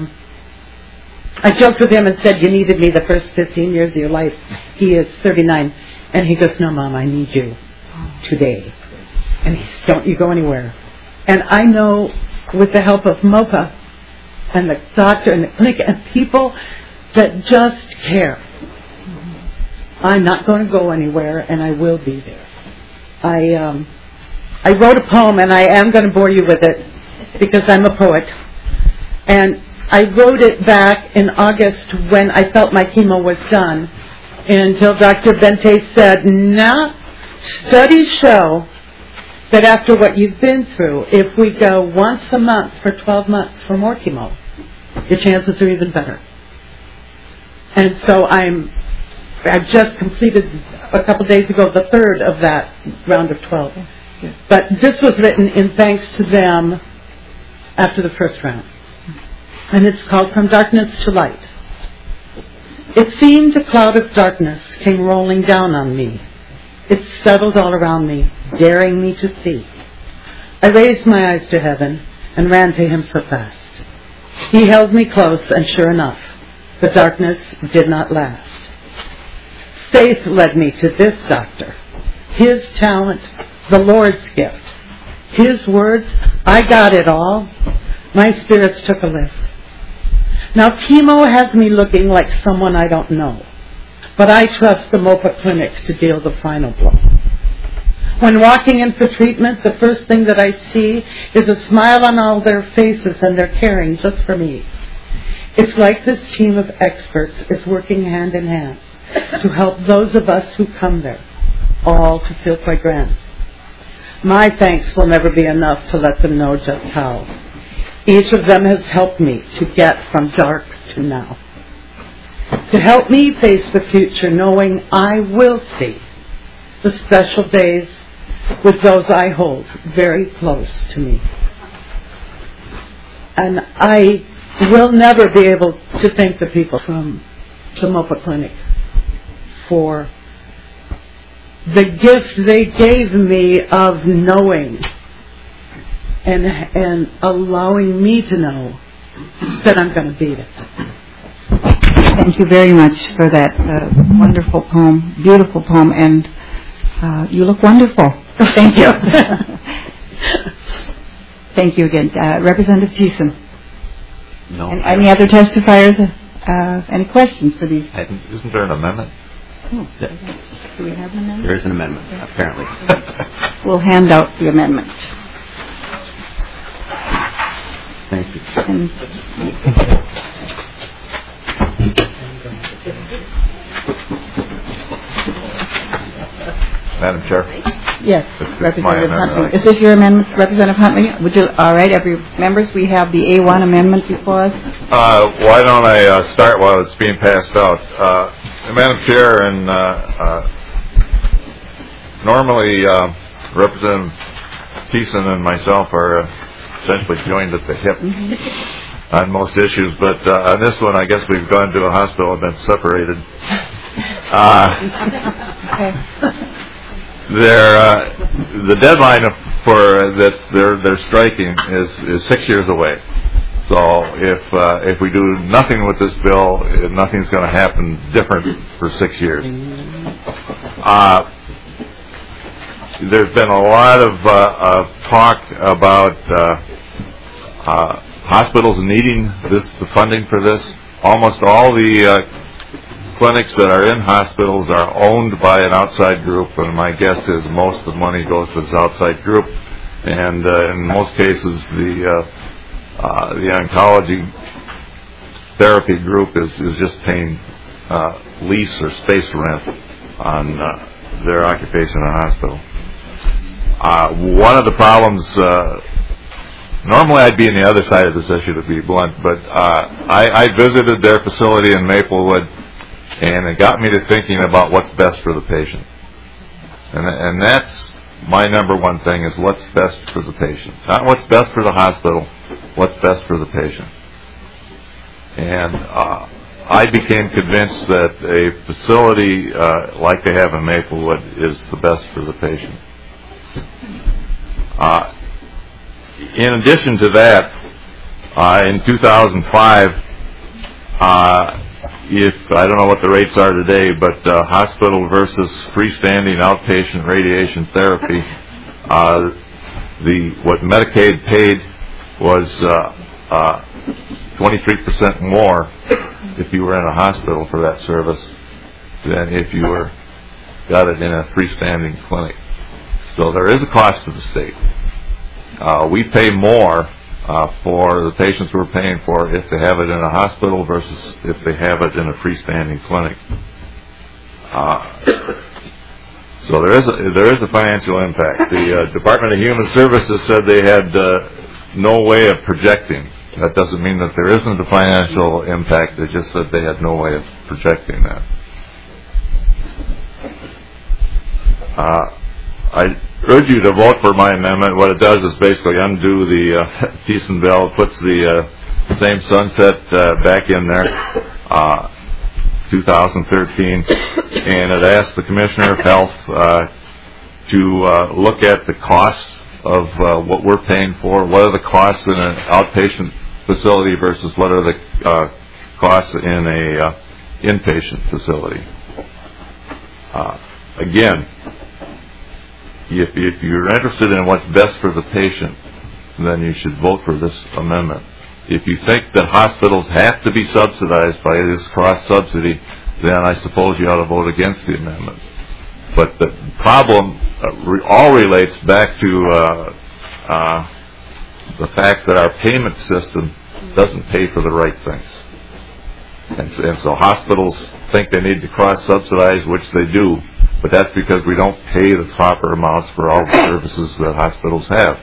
I joked with him and said, you needed me the first 15 years of your life. He is 39. And he goes, no, Mom, I need you today. And he says, don't you go anywhere. And I know with the help of MOPA and the doctor and the clinic and people that just care, I'm not going to go anywhere, and I will be there. I wrote a poem, and I am going to bore you with it because I'm a poet. And I wrote it back in August when I felt my chemo was done, until Dr. Bente said, nah, studies show that after what you've been through, if we go once a month for 12 months for more chemo, your chances are even better. And so I've just completed a couple days ago the 3rd of that round of 12. But this was written in thanks to them after the first round. And it's called From Darkness to Light. It seemed a cloud of darkness came rolling down on me. It settled all around me, daring me to see. I raised my eyes to heaven and ran to him so fast. He held me close, and sure enough, the darkness did not last. Faith led me to this doctor. His talent, the Lord's gift. His words, I got it all. My spirits took a lift. Now chemo has me looking like someone I don't know, but I trust the MOPA clinics to deal the final blow. When walking in for treatment, the first thing that I see is a smile on all their faces, and they're caring just for me. It's like this team of experts is working hand in hand to help those of us who come there, all to feel quite grand. My thanks will never be enough to let them know just how. Each of them has helped me to get from dark to now. To help me face the future, knowing I will see the special days with those I hold very close to me. And I will never be able to thank the people from the MOPA Clinic for the gift they gave me of knowing and allowing me to know that I'm going to beat it. Thank you very much for that wonderful poem, beautiful poem, and you look wonderful. Thank you. Thank you again. Representative Thiessen. No. And any other testifiers? Any questions for these? Isn't there an amendment? Oh, do we have an amendment? There is an amendment, apparently. We'll hand out the amendment. Thank you. Madam Chair. Yes, It's Representative my Huntley. amendment. Is this your amendment, Representative Huntley? All right, members, we have the A1 amendment before us. Why don't I start while it's being passed out? Madam Chair, and normally Representative Thiessen and myself are essentially joined at the hip on most issues, but on this one, I guess we've gone to a hospital and been separated. The deadline for that they're striking is 6 years away. So if we do nothing with this bill, nothing's going to happen different for 6 years. There's been a lot of talk about hospitals needing the funding for this. Almost all the clinics that are in hospitals are owned by an outside group, and my guess is most of the money goes to this outside group. And in most cases, the oncology therapy group is just paying lease or space rent on their occupation in a hospital. One of the problems, normally I'd be on the other side of this issue, to be blunt, but I visited their facility in Maplewood, and it got me to thinking about what's best for the patient. And that's my number one thing, is what's best for the patient. Not what's best for the hospital, what's best for the patient. And I became convinced that a facility like they have in Maplewood is the best for the patient. In addition to that, in 2005, if I don't know what the rates are today, but hospital versus freestanding outpatient radiation therapy, what Medicaid paid was 23% more if you were in a hospital for that service than if you got it in a freestanding clinic. So there is a cost to the state. We pay more for the patients we're paying for if they have it in a hospital versus if they have it in a freestanding clinic. So there is a financial impact. The Department of Human Services said they had no way of projecting. That doesn't mean that there isn't a financial impact. They just said they had no way of projecting that. I urge you to vote for my amendment. What it does is basically undo the Thiessen bill, puts the same sunset back in there, 2013, and it asks the Commissioner of Health to look at the costs of what we're paying for. What are the costs in an outpatient facility versus what are the costs in a inpatient facility? Again, if you're interested in what's best for the patient, then you should vote for this amendment. If you think that hospitals have to be subsidized by this cross-subsidy, then I suppose you ought to vote against the amendment. But the problem all relates back to the fact that our payment system doesn't pay for the right things. And so hospitals think they need to cross-subsidize, which they do, but that's because we don't pay the proper amounts for all the services that hospitals have.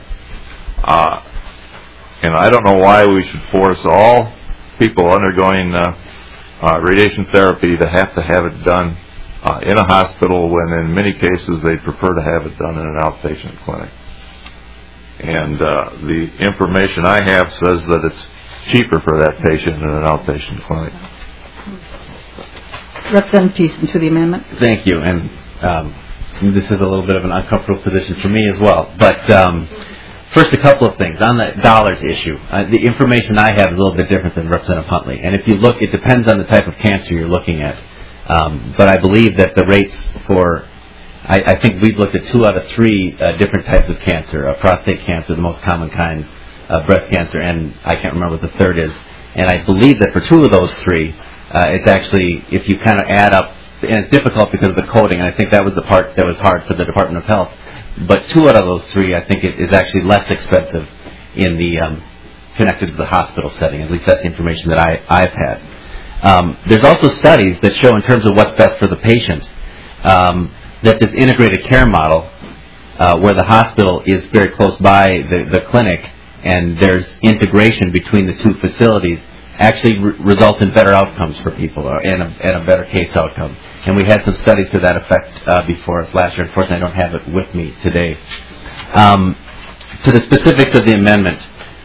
And I don't know why we should force all people undergoing radiation therapy to have it done in a hospital when in many cases they prefer to have it done in an outpatient clinic. And the information I have says that it's cheaper for that patient in an outpatient clinic. Representative Thiessen to the amendment. Thank you. And this is a little bit of an uncomfortable position for me as well. But first, a couple of things. On the dollars issue, the information I have is a little bit different than Representative Huntley. And if you look, it depends on the type of cancer you're looking at. But I believe that the rates for, I think we've looked at 2 out of 3 different types of cancer. Prostate cancer, the most common kinds, breast cancer, and I can't remember what the third is. And I believe that for 2 of those 3, it's actually, if you kind of add up, and it's difficult because of the coding, and I think that was the part that was hard for the Department of Health. But 2 out of those 3, I think it is actually less expensive in the connected to the hospital setting. At least that's the information that I've had. There's also studies that show in terms of what's best for the patient. that this integrated care model, where the hospital is very close by the clinic and there's integration between the two facilities, actually results in better outcomes for people and a better case outcome. And we had some studies to that effect before us last year. Unfortunately, I don't have it with me today. To the specifics of the amendment,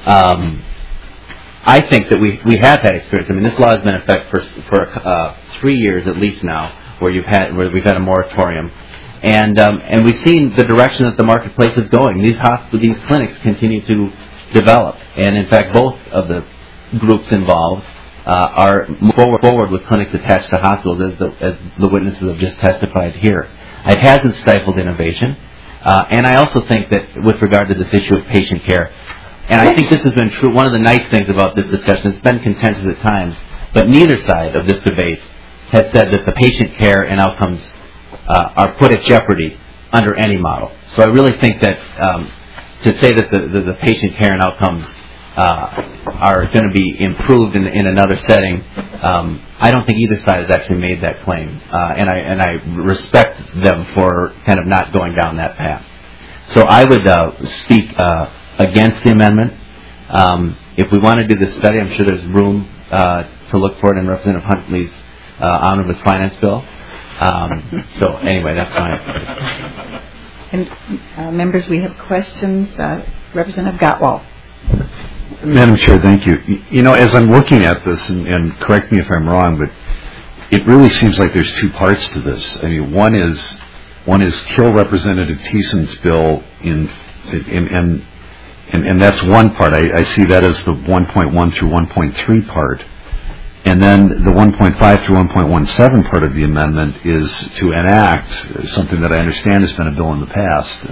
I think that we have had experience. I mean, this law has been in effect for 3 years at least now, where we've had a moratorium, and we've seen the direction that the marketplace is going. These clinics continue to develop, and in fact, both of the groups involved are moving forward with clinics attached to hospitals, as the witnesses have just testified here. It hasn't stifled innovation, and I also think that with regard to this issue of patient care, and I think this has been true. One of the nice things about this discussion, it's been contentious at times, but neither side of this debate has said that the patient care and outcomes are put at jeopardy under any model. So I really think that to say that the patient care and outcomes are going to be improved in another setting, I don't think either side has actually made that claim, and I respect them for kind of not going down that path. So I would speak against the amendment. If we want to do this study, I'm sure there's room to look for it in Representative Huntley's omnibus finance bill. So anyway, that's fine. And members, we have questions. Representative Gottwald. Madam Chair, thank you. You know, as I'm looking at this, and correct me if I'm wrong, but it really seems like there's two parts to this. I mean, one is kill Representative Thiessen's bill and that's one part. I see that as the 1.1 through 1.3 part. And then the 1.5 through 1.17 part of the amendment is to enact something that I understand has been a bill in the past,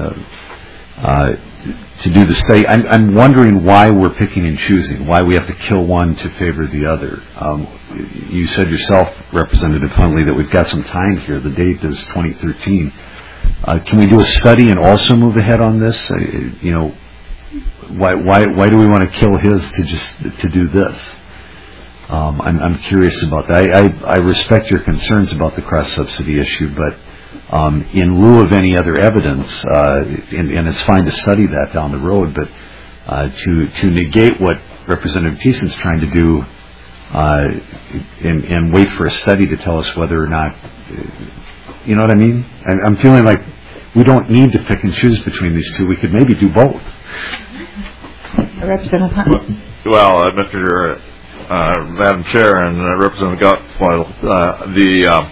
to do the study. I'm wondering why we're picking and choosing, why we have to kill one to favor the other. You said yourself, Representative Huntley, that we've got some time here. The date is 2013. Can we do a study and also move ahead on this? Why do we want to kill his to do this? I'm curious about that. I respect your concerns about the cross-subsidy issue, but in lieu of any other evidence, and it's fine to study that down the road, but to negate what Representative Thiessen's trying to do and wait for a study to tell us whether or not, you know what I mean? I'm feeling like we don't need to pick and choose between these two. We could maybe do both. Representative Hunt. Well, Madam Chair and Representative Gottwald,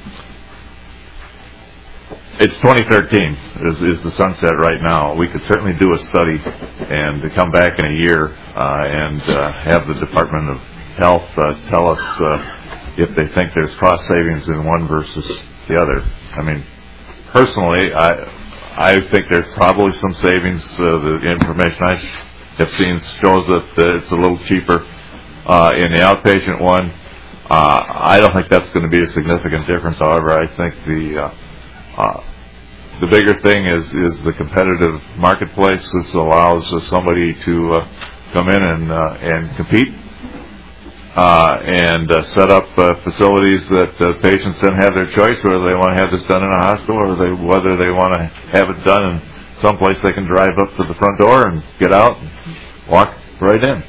it's 2013 is the sunset right now. We could certainly do a study and to come back in a year and have the Department of Health tell us if they think there's cost savings in one versus the other. I mean, personally, I think there's probably some savings. The information I have seen shows that it's a little cheaper in the outpatient one. I don't think that's going to be a significant difference. However, I think the bigger thing is the competitive marketplace. This allows somebody to come in and compete and set up facilities that patients then have their choice whether they want to have this done in a hospital or whether they want to have it done in someplace they can drive up to the front door and get out and walk right in.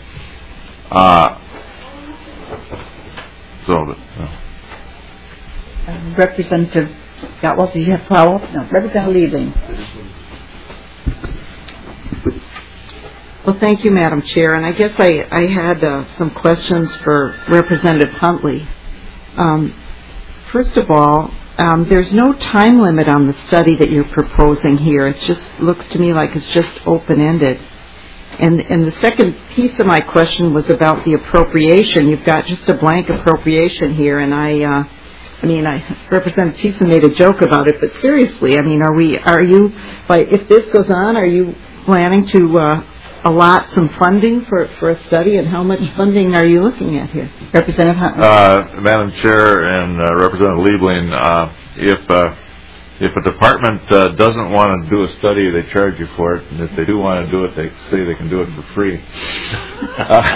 Representative Gottwald, did you have follow-up? No. Representative Liebling. Well, thank you, Madam Chair. And I guess I had some questions for Representative Huntley. First of all, there's no time limit on the study that you're proposing here. It just looks to me like it's just open-ended. And the second piece of my question was about the appropriation. You've got just a blank appropriation here, and Representative Thiessen made a joke about it, but seriously, I mean, if this goes on, are you planning to allot some funding for a study, and how much funding are you looking at here? Representative Huntley. Madam Chair and Representative Liebling, if a department doesn't want to do a study, they charge you for it, and if they do want to do it, they say they can do it for free.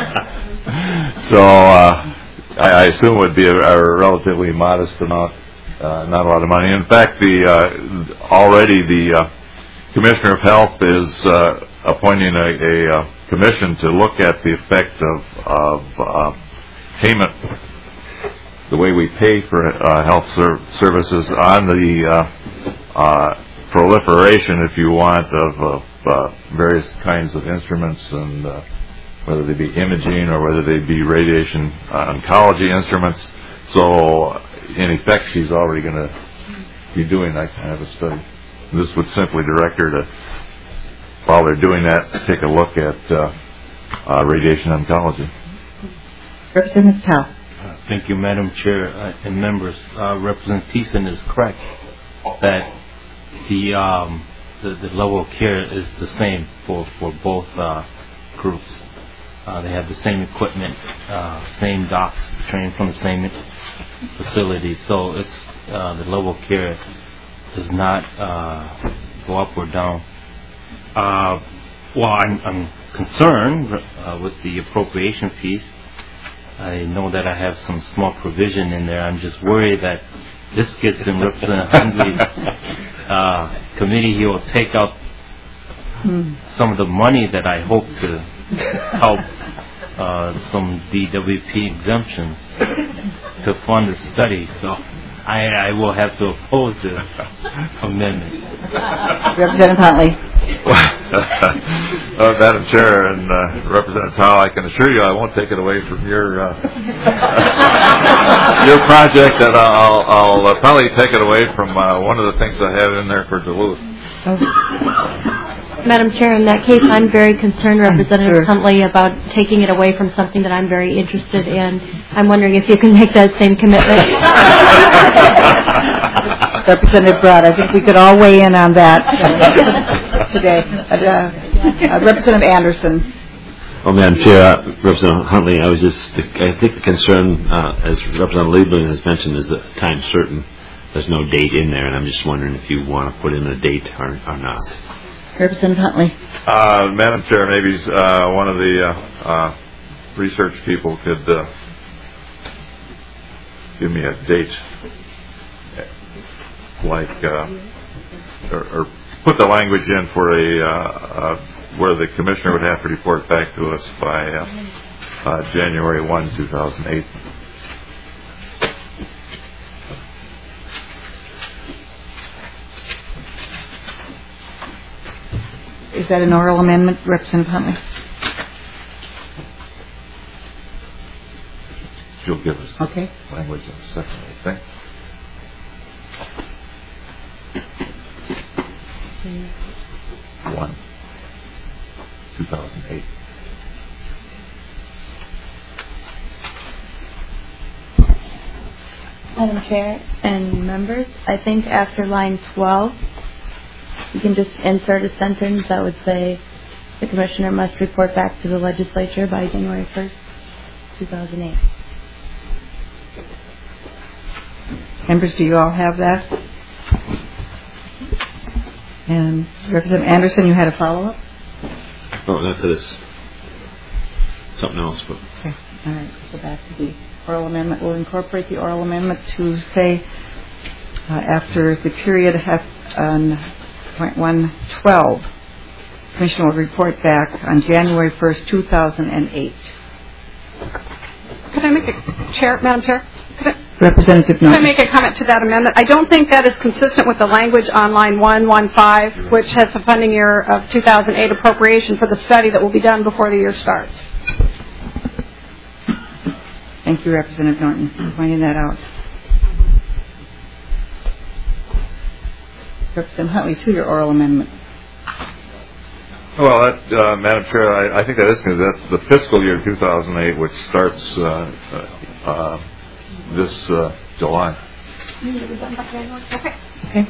So I assume it would be a relatively modest amount. not a lot of money. In fact, already the Commissioner of Health is appointing a commission to look at the effect of payment, the way we pay for health services on the proliferation, if you want, of various kinds of instruments, and whether they be imaging or whether they be radiation oncology instruments. So, in effect, she's already going to be doing that kind of a study. This would simply direct her to, while they're doing that, take a look at radiation oncology. Representative Tao. Thank you, Madam Chair and members. Representative Thiessen is correct that the level of care is the same for both groups. They have the same equipment, same docs, trained from the same facility. So it's the level of care does not go up or down. Well, I'm concerned with the appropriation piece. I know that I have some small provision in there. I'm just worried that this gets in Representative Huntley's committee. He will take out some of the money that I hope to help some DWP exemptions to fund the study. So I will have to oppose the amendment. Representative Huntley. Madam Chair and Representative Tao, I can assure you I won't take it away from your your project, and I'll probably take it away from one of the things I have in there for Duluth. Madam Chair, in that case, I'm very concerned, Representative Huntley, about taking it away from something that I'm very interested in. I'm wondering if you can make that same commitment. Representative Broad, I think we could all weigh in on that today. Representative Anderson. Well, Madam Chair, Representative Huntley, I think the concern, as Representative Liebling has mentioned, is the time certain. There's no date in there, and I'm just wondering if you want to put in a date or not. Representative Huntley. Madam Chair, maybe one of the research people could give me a date, like, or put the language in for where the Commissioner would have to report back to us by January 1, 2008. Is that an oral amendment, Representative Huntley? She'll give us Okay. language in a second, I think. One, 2008. Madam Chair and members, I think after line 12, you can just insert a sentence that would say the Commissioner must report back to the Legislature by January 1st, 2008. Members, do you all have that? And Representative Anderson, you had a follow-up? Oh, not to this. Something else, but... Okay. All right. Go back to the oral amendment. We'll incorporate the oral amendment to say after the period on .112, Commissioner will report back on January 1st, 2008. Could I make a Madam Chair? Representative Can I make a comment to that amendment? I don't think that is consistent with the language on line 115, which has the funding year of 2008 appropriation for the study that will be done before the year starts. Thank you, Representative Norton, for pointing that out. Representative Huntley, to your oral amendment. Well, Madam Chair, I think that is because that's the fiscal year 2008, which starts this July. Okay. Okay.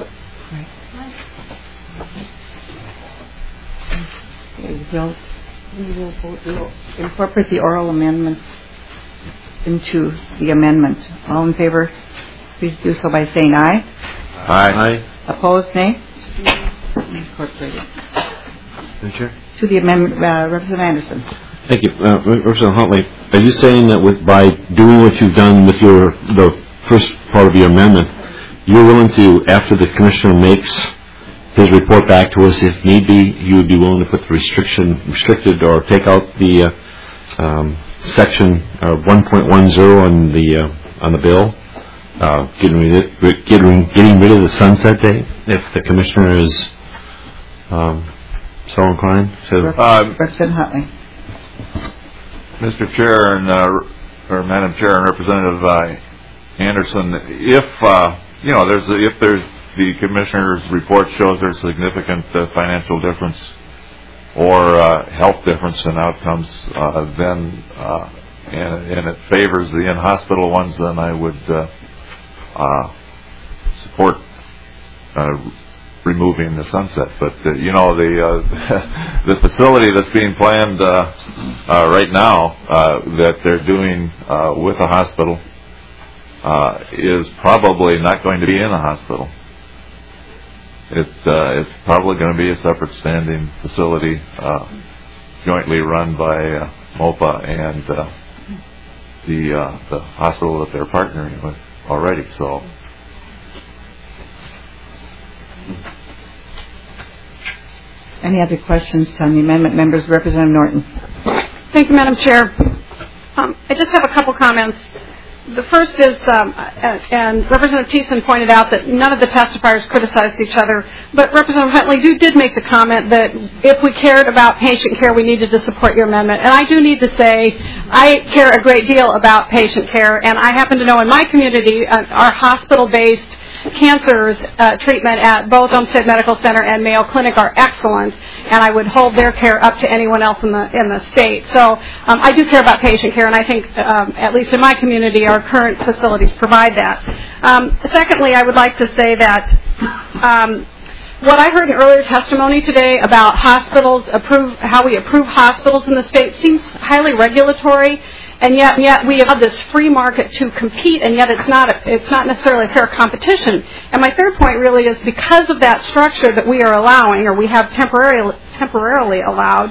We will incorporate the oral amendment into the amendment. All in favor, please do so by saying aye. Aye. Opposed, nay? Incorporated. Chair? To the amendment, Representative Anderson. Thank you. Representative Huntley, are you saying that by doing what you've done with the first part of your amendment, you're willing to, after the commissioner makes his report back to us, if need be, you would be willing to put the restricted or take out the section 1.10 on the bill, getting rid of the sunset date, if the commissioner is so inclined. Representative Huntley. Mr. Chair and or Madam Chair and Representative Anderson, if the commissioner's report shows there's significant financial difference or health difference in outcomes, then and it favors the in-hospital ones, then I would support removing the sunset. But the facility that's being planned right now that they're doing with a hospital is probably not going to be in a hospital. It's probably going to be a separate standing facility, jointly run by MOPA and the hospital that they're partnering with already. So. Any other questions on the amendment? Members, Representative Norton. Thank you, Madam Chair. I just have a couple comments. The first is, and Representative Thiessen pointed out that none of the testifiers criticized each other, but Representative Huntley, you did make the comment that if we cared about patient care, we needed to support your amendment. And I do need to say, I care a great deal about patient care, and I happen to know in my community, our hospital-based cancer treatment at both Olmsted Medical Center and Mayo Clinic are excellent, and I would hold their care up to anyone else in the state. So I do care about patient care, and I think, at least in my community, our current facilities provide that. Secondly, I would like to say that what I heard in earlier testimony today about hospitals how we approve hospitals in the state seems highly regulatory. And yet we have this free market to compete, and yet it's not necessarily a fair competition. And my third point really is because of that structure that we are allowing, or we have temporarily allowed,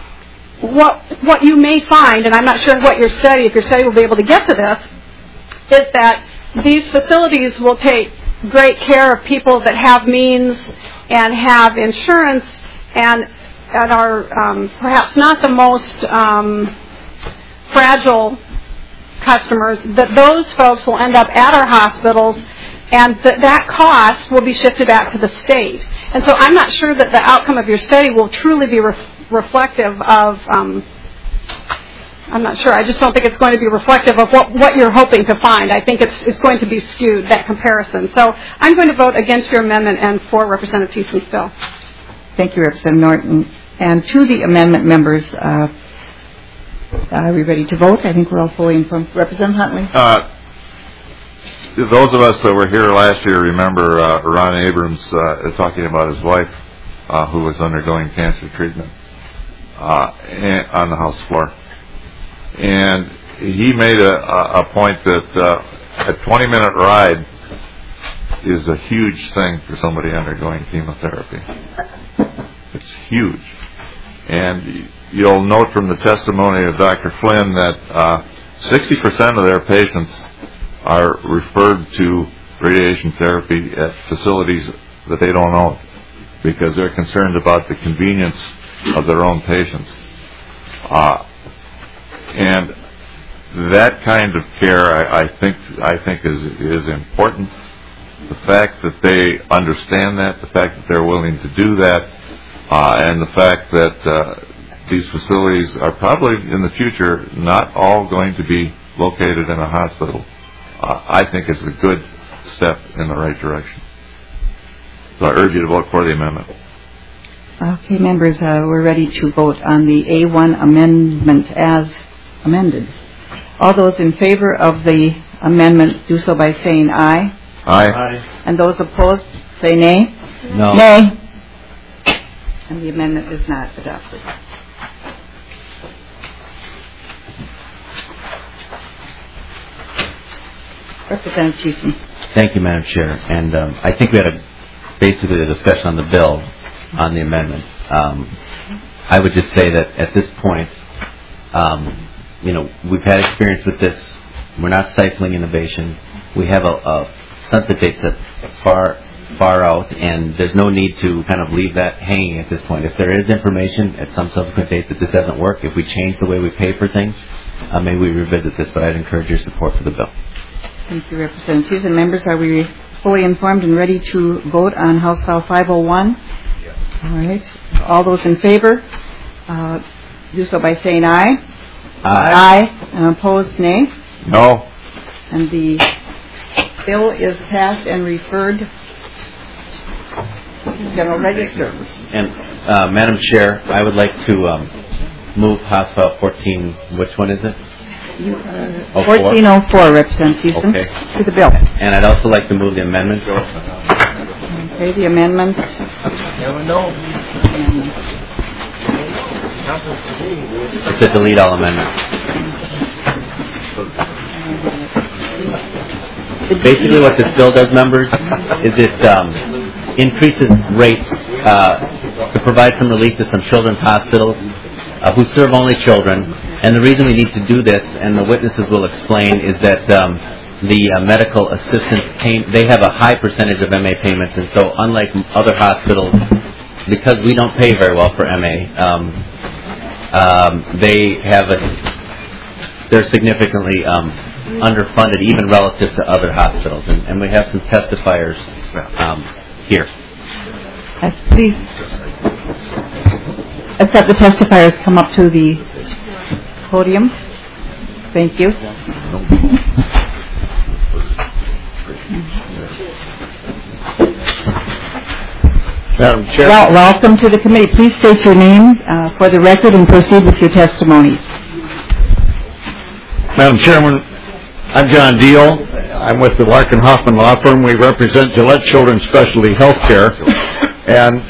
what you may find, and I'm not sure if your study will be able to get to this, is that these facilities will take great care of people that have means and have insurance and are perhaps not the most fragile customers, that those folks will end up at our hospitals, and that cost will be shifted back to the state. And so I'm not sure that the outcome of your study will truly be reflective of, I'm not sure, I just don't think it's going to be reflective of what you're hoping to find. I think it's going to be skewed, that comparison. So I'm going to vote against your amendment and for Representative Thiessen's bill. Thank you, Representative Norton. And to the amendment members, are we ready to vote? I think we're all fully informed. Representative Huntley? Those of us that were here last year remember Ron Abrams talking about his wife who was undergoing cancer treatment on the House floor. And he made a point that a 20-minute ride is a huge thing for somebody undergoing chemotherapy. It's huge. And you'll note from the testimony of Dr. Flynn that 60% of their patients are referred to radiation therapy at facilities that they don't own because they're concerned about the convenience of their own patients. And that kind of care, I think is important. The fact that they understand that, the fact that they're willing to do that, and the fact that these facilities are probably in the future not all going to be located in a hospital, I think is a good step in the right direction. So I urge you to vote for the amendment. Okay, members, we're ready to vote on the A1 amendment as amended. All those in favor of the amendment do so by saying aye. Aye. And those opposed say nay. No. Nay. And the amendment is not adopted. Representative Thiessen. Thank you, Madam Chair. And I think we had basically a discussion on the bill, on the amendment. I would just say that at this point, we've had experience with this. We're not stifling innovation. We have a sunset date's far out, and there's no need to kind of leave that hanging at this point. If there is information at some subsequent date that this doesn't work, if we change the way we pay for things, maybe we revisit this, but I'd encourage your support for the bill. Thank you, Representative Hughes. And members, are we fully informed and ready to vote on House File 501? Yes. All right. All those in favor, do so by saying aye. Aye. And opposed, nay. No. And the bill is passed and referred to General Register. And Madam Chair, I would like to move House File 14. Which one is it? 1404, Representative Houston, okay. To the bill. And I'd also like to move the amendment. Okay, the amendment. To delete all amendments. Basically what this bill does, members, is it increases rates to provide some relief to some children's hospitals who serve only children. And the reason we need to do this, and the witnesses will explain, is that the medical assistants they have a high percentage of MA payments, and so unlike other hospitals, because we don't pay very well for MA, they're significantly underfunded, even relative to other hospitals. And we have some testifiers here. Yes, please. Let's have the testifiers come up to the podium. Thank you. Madam Chair. Welcome to the committee. Please state your name for the record and proceed with your testimony. Madam Chairman, I'm John Deal. I'm with the Larkin Hoffman Law Firm. We represent Gillette Children's Specialty Health Care. And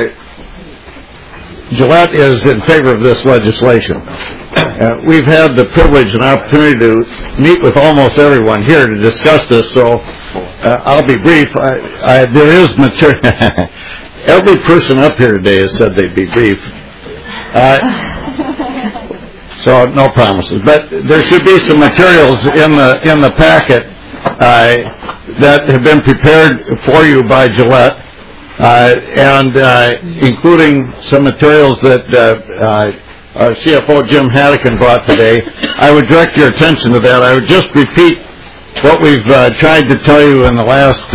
Gillette is in favor of this legislation. We've had the privilege and opportunity to meet with almost everyone here to discuss this, so I'll be brief. There is material. Every person up here today has said they'd be brief. So no promises. But there should be some materials in the packet that have been prepared for you by Gillette, and including some materials that our CFO Jim Haddocken brought today. I would direct your attention to that. I would just repeat what we've tried to tell you in the last,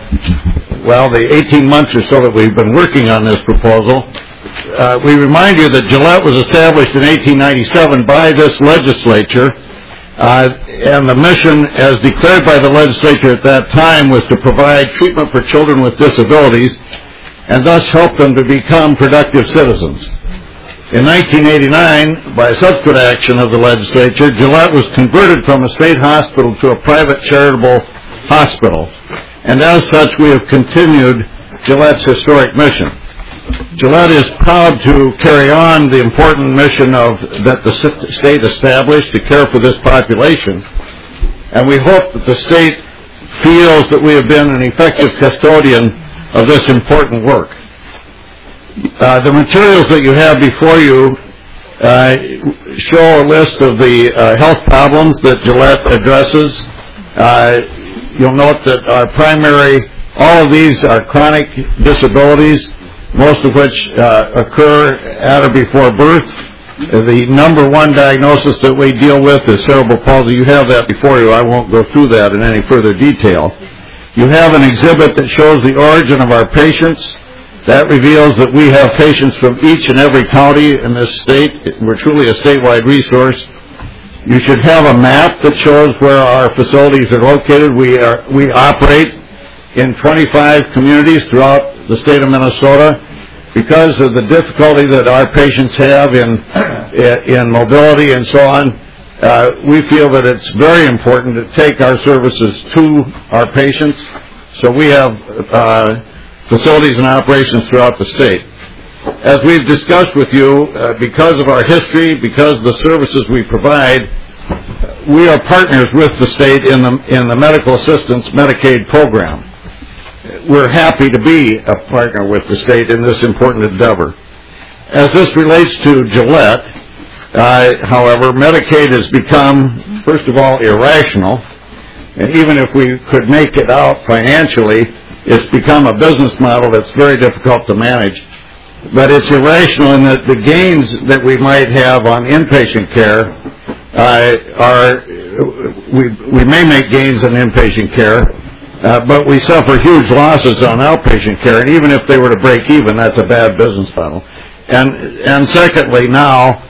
the 18 months or so that we've been working on this proposal. We remind you that Gillette was established in 1897 by this legislature, and the mission, as declared by the legislature at that time, was to provide treatment for children with disabilities and thus help them to become productive citizens. In 1989, by subsequent action of the legislature, Gillette was converted from a state hospital to a private charitable hospital, and as such we have continued Gillette's historic mission. Gillette is proud to carry on the important mission that the state established to care for this population, and we hope that the state feels that we have been an effective custodian of this important work. The materials that you have before you show a list of the health problems that Gillette addresses. You'll note that all of these are chronic disabilities, most of which occur at or before birth. The number one diagnosis that we deal with is cerebral palsy. You have that before you. I won't go through that in any further detail. You have an exhibit that shows the origin of our patients. That reveals that we have patients from each and every county in this state. We're truly a statewide resource. You should have a map that shows where our facilities are located. We operate in 25 communities throughout the state of Minnesota. Because of the difficulty that our patients have in mobility and so on, we feel that it's very important to take our services to our patients. So we have facilities and operations throughout the state. As we've discussed with you, because of our history, because of the services we provide, we are partners with the state in the medical assistance Medicaid program. We're happy to be a partner with the state in this important endeavor. As this relates to Gillette, however, Medicaid has become, first of all, irrational. And even if we could make it out financially, it's become a business model that's very difficult to manage. But it's irrational in that the gains that we might have on inpatient care we may make gains on inpatient care, but we suffer huge losses on outpatient care. And even if they were to break even, that's a bad business model. And secondly, now,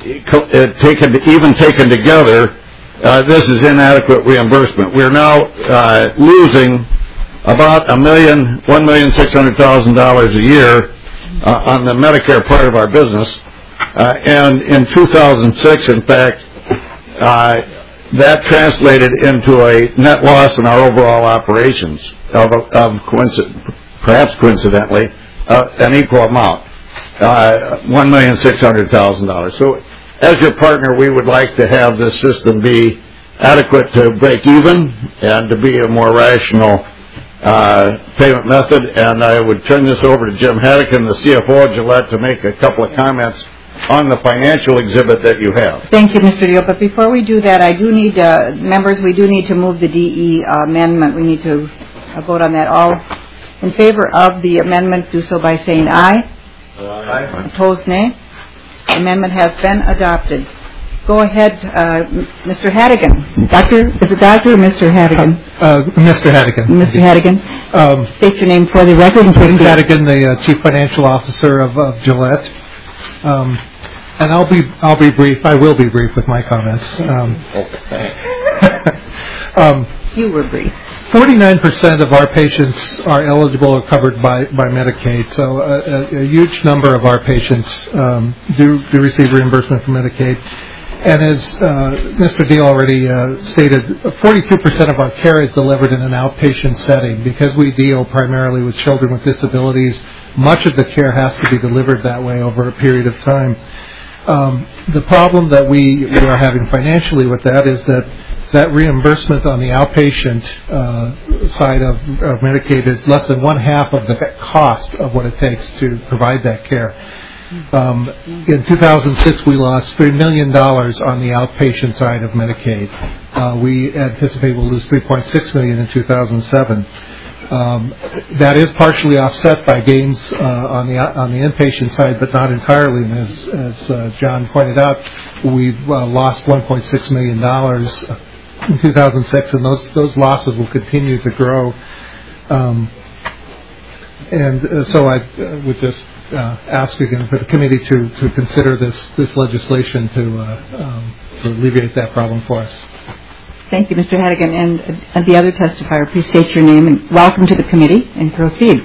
taken together, this is inadequate reimbursement. We're now losing about $1,600,000 a year on the Medicare part of our business. And in 2006, in fact, that translated into a net loss in our overall operations perhaps coincidentally, an equal amount, $1,600,000. So as your partner, we would like to have this system be adequate to break even and to be a more rational payment method. And I would turn this over to Jim Hadigan, the CFO of Gillette, to make a couple of comments on the financial exhibit that you have. Thank you, Mr. Deal. But before we do that, I do need, members, we do need to move the DE amendment. We need to vote on that. All in favor of the amendment, do so by saying aye. Aye. Opposed, nay. The amendment has been adopted. Go ahead, Mr. Hadigan. Doctor, is it Doctor or Mr. Hadigan? Mr. Hadigan. Mr. Hadigan. State your name for the record and proceed. Jim Hadigan, the Chief Financial Officer of Gillette. And I'll be brief. I will be brief with my comments. You were brief. 49% of our patients are eligible or covered by Medicaid, so a huge number of our patients do receive reimbursement from Medicaid. And as Mr. Deal already stated, 42% of our care is delivered in an outpatient setting. Because we deal primarily with children with disabilities, much of the care has to be delivered that way over a period of time. The problem that we are having financially with that is that reimbursement on the outpatient side of Medicaid is less than one half of the cost of what it takes to provide that care. In 2006, we lost $3 million on the outpatient side of Medicaid. We anticipate we'll lose $3.6 million in 2007. That is partially offset by gains on the inpatient side, but not entirely. And as John pointed out, we've lost $1.6 million in 2006, and those losses will continue to grow. So I would just ask again for the committee to consider this legislation to alleviate that problem for us. Thank you, Mr. Hadigan. And the other testifier, please state your name and welcome to the committee and proceed.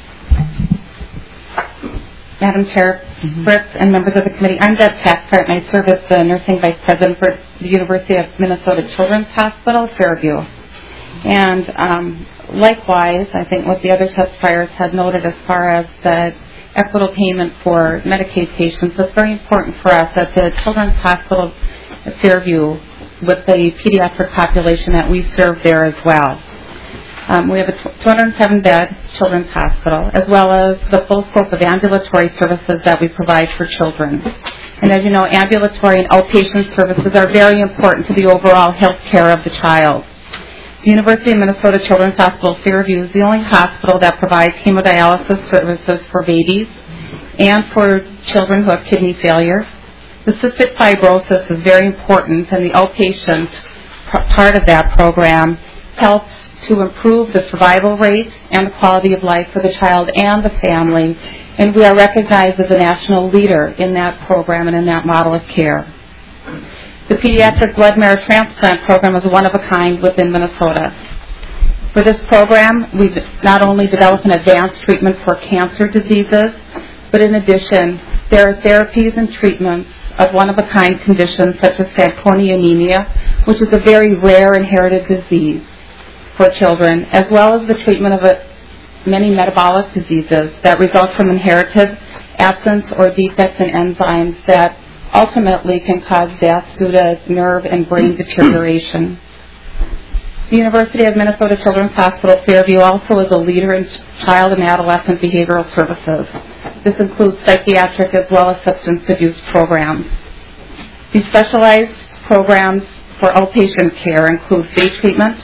Madam Chair, Brooks, and members of the committee, I'm Deb Cathcart, and I serve as the Nursing Vice President for the University of Minnesota Children's Hospital, Fairview. And likewise, I think what the other testifiers had noted as far as the equitable payment for Medicaid patients, it's very important for us at the Children's Hospital at Fairview with the pediatric population that we serve there as well. We have a 207-bed children's hospital, as well as the full scope of ambulatory services that we provide for children. And as you know, ambulatory and outpatient services are very important to the overall health care of the child. The University of Minnesota Children's Hospital Fairview is the only hospital that provides hemodialysis services for babies and for children who have kidney failure. The cystic fibrosis is very important, and the outpatient part of that program helps to improve the survival rate and the quality of life for the child and the family, and we are recognized as a national leader in that program and in that model of care. The pediatric blood marrow transplant program is one of a kind within Minnesota. For this program, we not only develop an advanced treatment for cancer diseases, but in addition, there are therapies and treatments of one-of-a-kind conditions such as Fanconi anemia, which is a very rare inherited disease for children, as well as the treatment of many metabolic diseases that result from inherited absence or defects in enzymes that ultimately can cause death due to nerve and brain deterioration. The University of Minnesota Children's Hospital Fairview also is a leader in child and adolescent behavioral services. This includes psychiatric as well as substance abuse programs. These specialized programs for outpatient care include day treatment,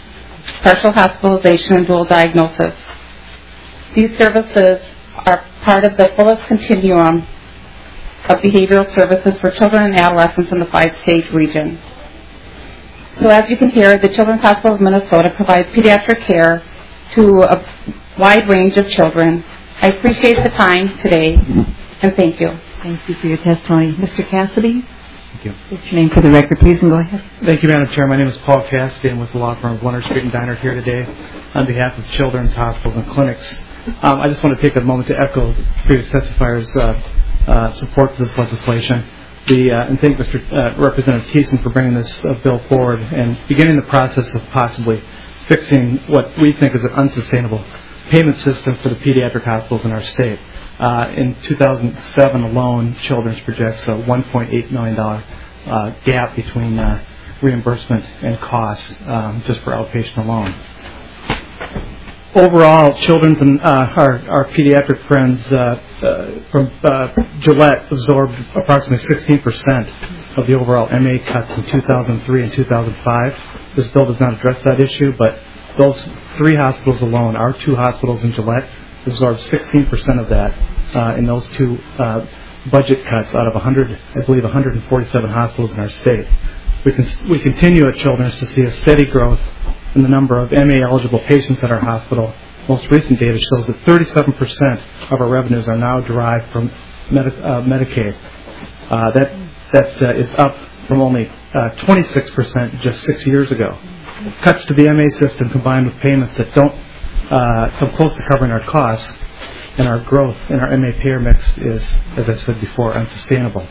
partial hospitalization, and dual diagnosis. These services are part of the fullest continuum of behavioral services for children and adolescents in the 5-state region. So as you can hear, the Children's Hospital of Minnesota provides pediatric care to a wide range of children. I appreciate the time today, and thank you. Thank you for your testimony. Mr. Cassidy? Thank you. State your name for the record, please, and go ahead. Thank you, Madam Chair. My name is Paul Cassidy. I'm with the law firm of Leonard Street and Diner here today on behalf of children's hospitals and clinics. I just want to take a moment to echo previous testifiers' support for this legislation. And thank Representative Thiessen for bringing this bill forward and beginning the process of possibly fixing what we think is an unsustainable payment system for the pediatric hospitals in our state. In 2007 alone, Children's projects a $1.8 million gap between reimbursement and costs just for outpatient alone. Overall, children's and our pediatric friends from Gillette absorbed approximately 16% of the overall MA cuts in 2003 and 2005. This bill does not address that issue, but those three hospitals alone, our two hospitals in Gillette, absorbed 16% of that in those two budget cuts out of 147 hospitals in our state. We continue at Children's to see a steady growth in the number of MA-eligible patients at our hospital. Most recent data shows that 37% of our revenues are now derived from Medicaid. That is up from only 26% just 6 years ago. Cuts to the MA system combined with payments that don't come close to covering our costs and our growth in our MA payer mix is, as I said before, unsustainable.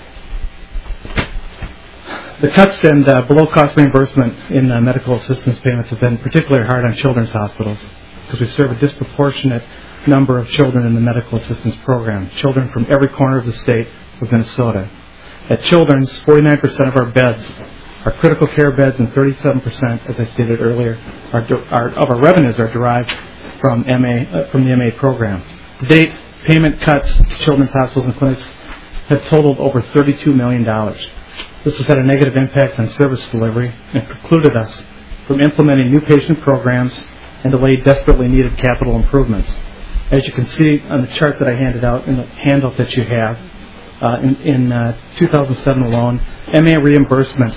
The cuts and below-cost reimbursement in medical assistance payments have been particularly hard on children's hospitals because we serve a disproportionate number of children in the medical assistance program, children from every corner of the state of Minnesota. At Children's, 49% of our beds are critical care beds and 37%, as I stated earlier, of our revenues are derived from the MA program. To date, payment cuts to children's hospitals and clinics have totaled over $32 million. This has had a negative impact on service delivery and precluded us from implementing new patient programs and delayed desperately needed capital improvements. As you can see on the chart that I handed out in the handout that you have, in 2007 alone, MA reimbursement,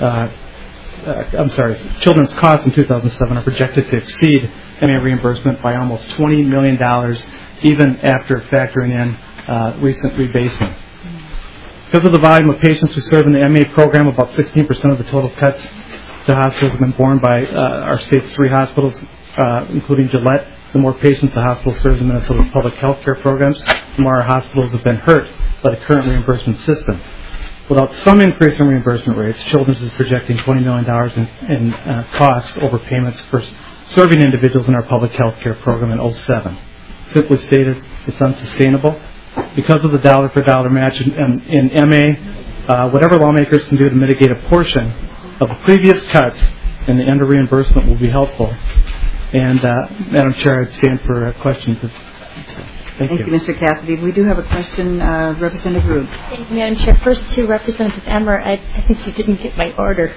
children's costs in 2007 are projected to exceed MA reimbursement by almost $20 million, even after factoring in recent rebasing. Because of the volume of patients we serve in the MA program, about 16% of the total cuts to hospitals have been borne by our state's three hospitals, including Gillette. The more patients the hospital serves in Minnesota's public health care programs, the more our hospitals have been hurt by the current reimbursement system. Without some increase in reimbursement rates, Children's is projecting $20 million in costs over payments for serving individuals in our public health care program in 2007. Simply stated, it's unsustainable. Because of the dollar-for-dollar match in MA, whatever lawmakers can do to mitigate a portion of the previous cuts and the under reimbursement will be helpful. And Madam Chair, I'd stand for questions. Thank you. Mr. Cassidy. We do have a question, Representative Rude. Thank you, Madam Chair. First to Representative Emmer, I think you didn't get my order.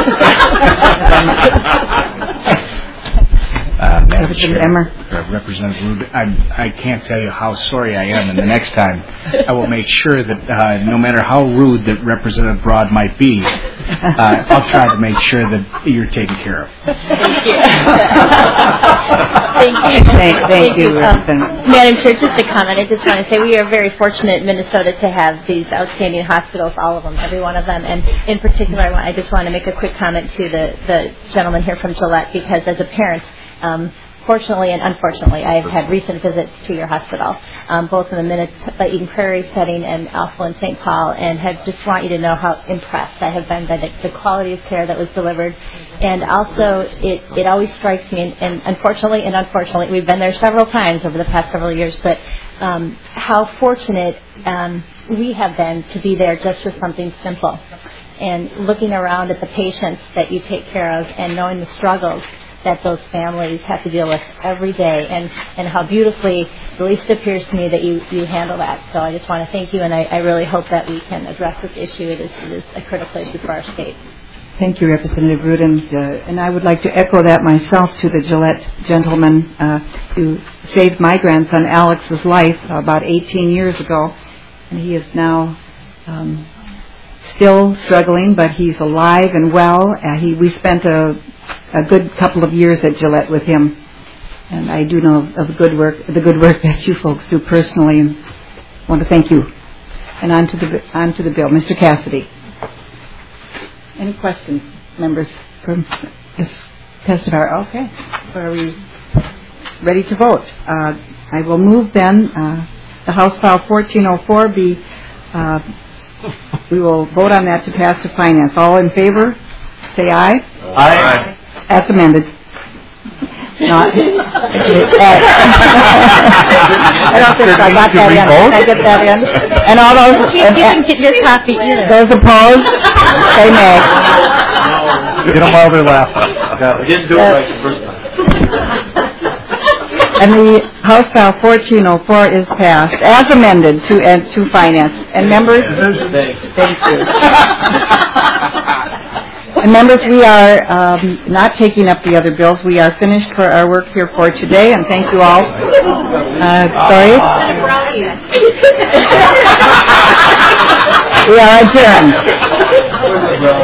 Madam Chair, Representative Rude, I can't tell you how sorry I am, and the next time I will make sure that no matter how rude that Representative Broad might be, I'll try to make sure that you're taken care of. Thank you. Thank you, Representative. Madam Chair, just a comment. I just want to say we are very fortunate in Minnesota to have these outstanding hospitals, all of them, every one of them. And in particular, I just want to make a quick comment to the gentleman here from Gillette, because as a parent, fortunately and unfortunately, I've had recent visits to your hospital, both in the Eden Prairie setting and also in St. Paul, and just want you to know how impressed I have been by the quality of care that was delivered. And also, it always strikes me, and unfortunately, we've been there several times over the past several years, but how fortunate we have been to be there just for something simple. And looking around at the patients that you take care of and knowing the struggles that those families have to deal with every day, and how beautifully, at least it appears to me, that you handle that. So I just want to thank you, and I really hope that we can address this issue. It is a critical issue for our state. Thank you, Representative Rudin. And I would like to echo that myself to the Gillette gentleman who saved my grandson Alex's life about 18 years ago. And he is now still struggling, but he's alive and well. We spent a good couple of years at Gillette with him. And I do know of the good work that you folks do personally, and want to thank you. And on to the bill. Mr. Cassidy. Any questions, members, from this testifier? Okay. So are we ready to vote? I will move then the House File 1404 be, we will vote on that to pass to Finance. All in favor, say aye. Aye. As amended. Not, I don't think I got that in. Did I get that in? And all those... You didn't get your copy either. Those opposed, say nay. Get them while they're laughing. We didn't do it right the first time. And the House File 1404 is passed as amended to Finance. And members... Thank you. And members, we are not taking up the other bills. We are finished for our work here for today, and thank you all. Sorry? We are adjourned.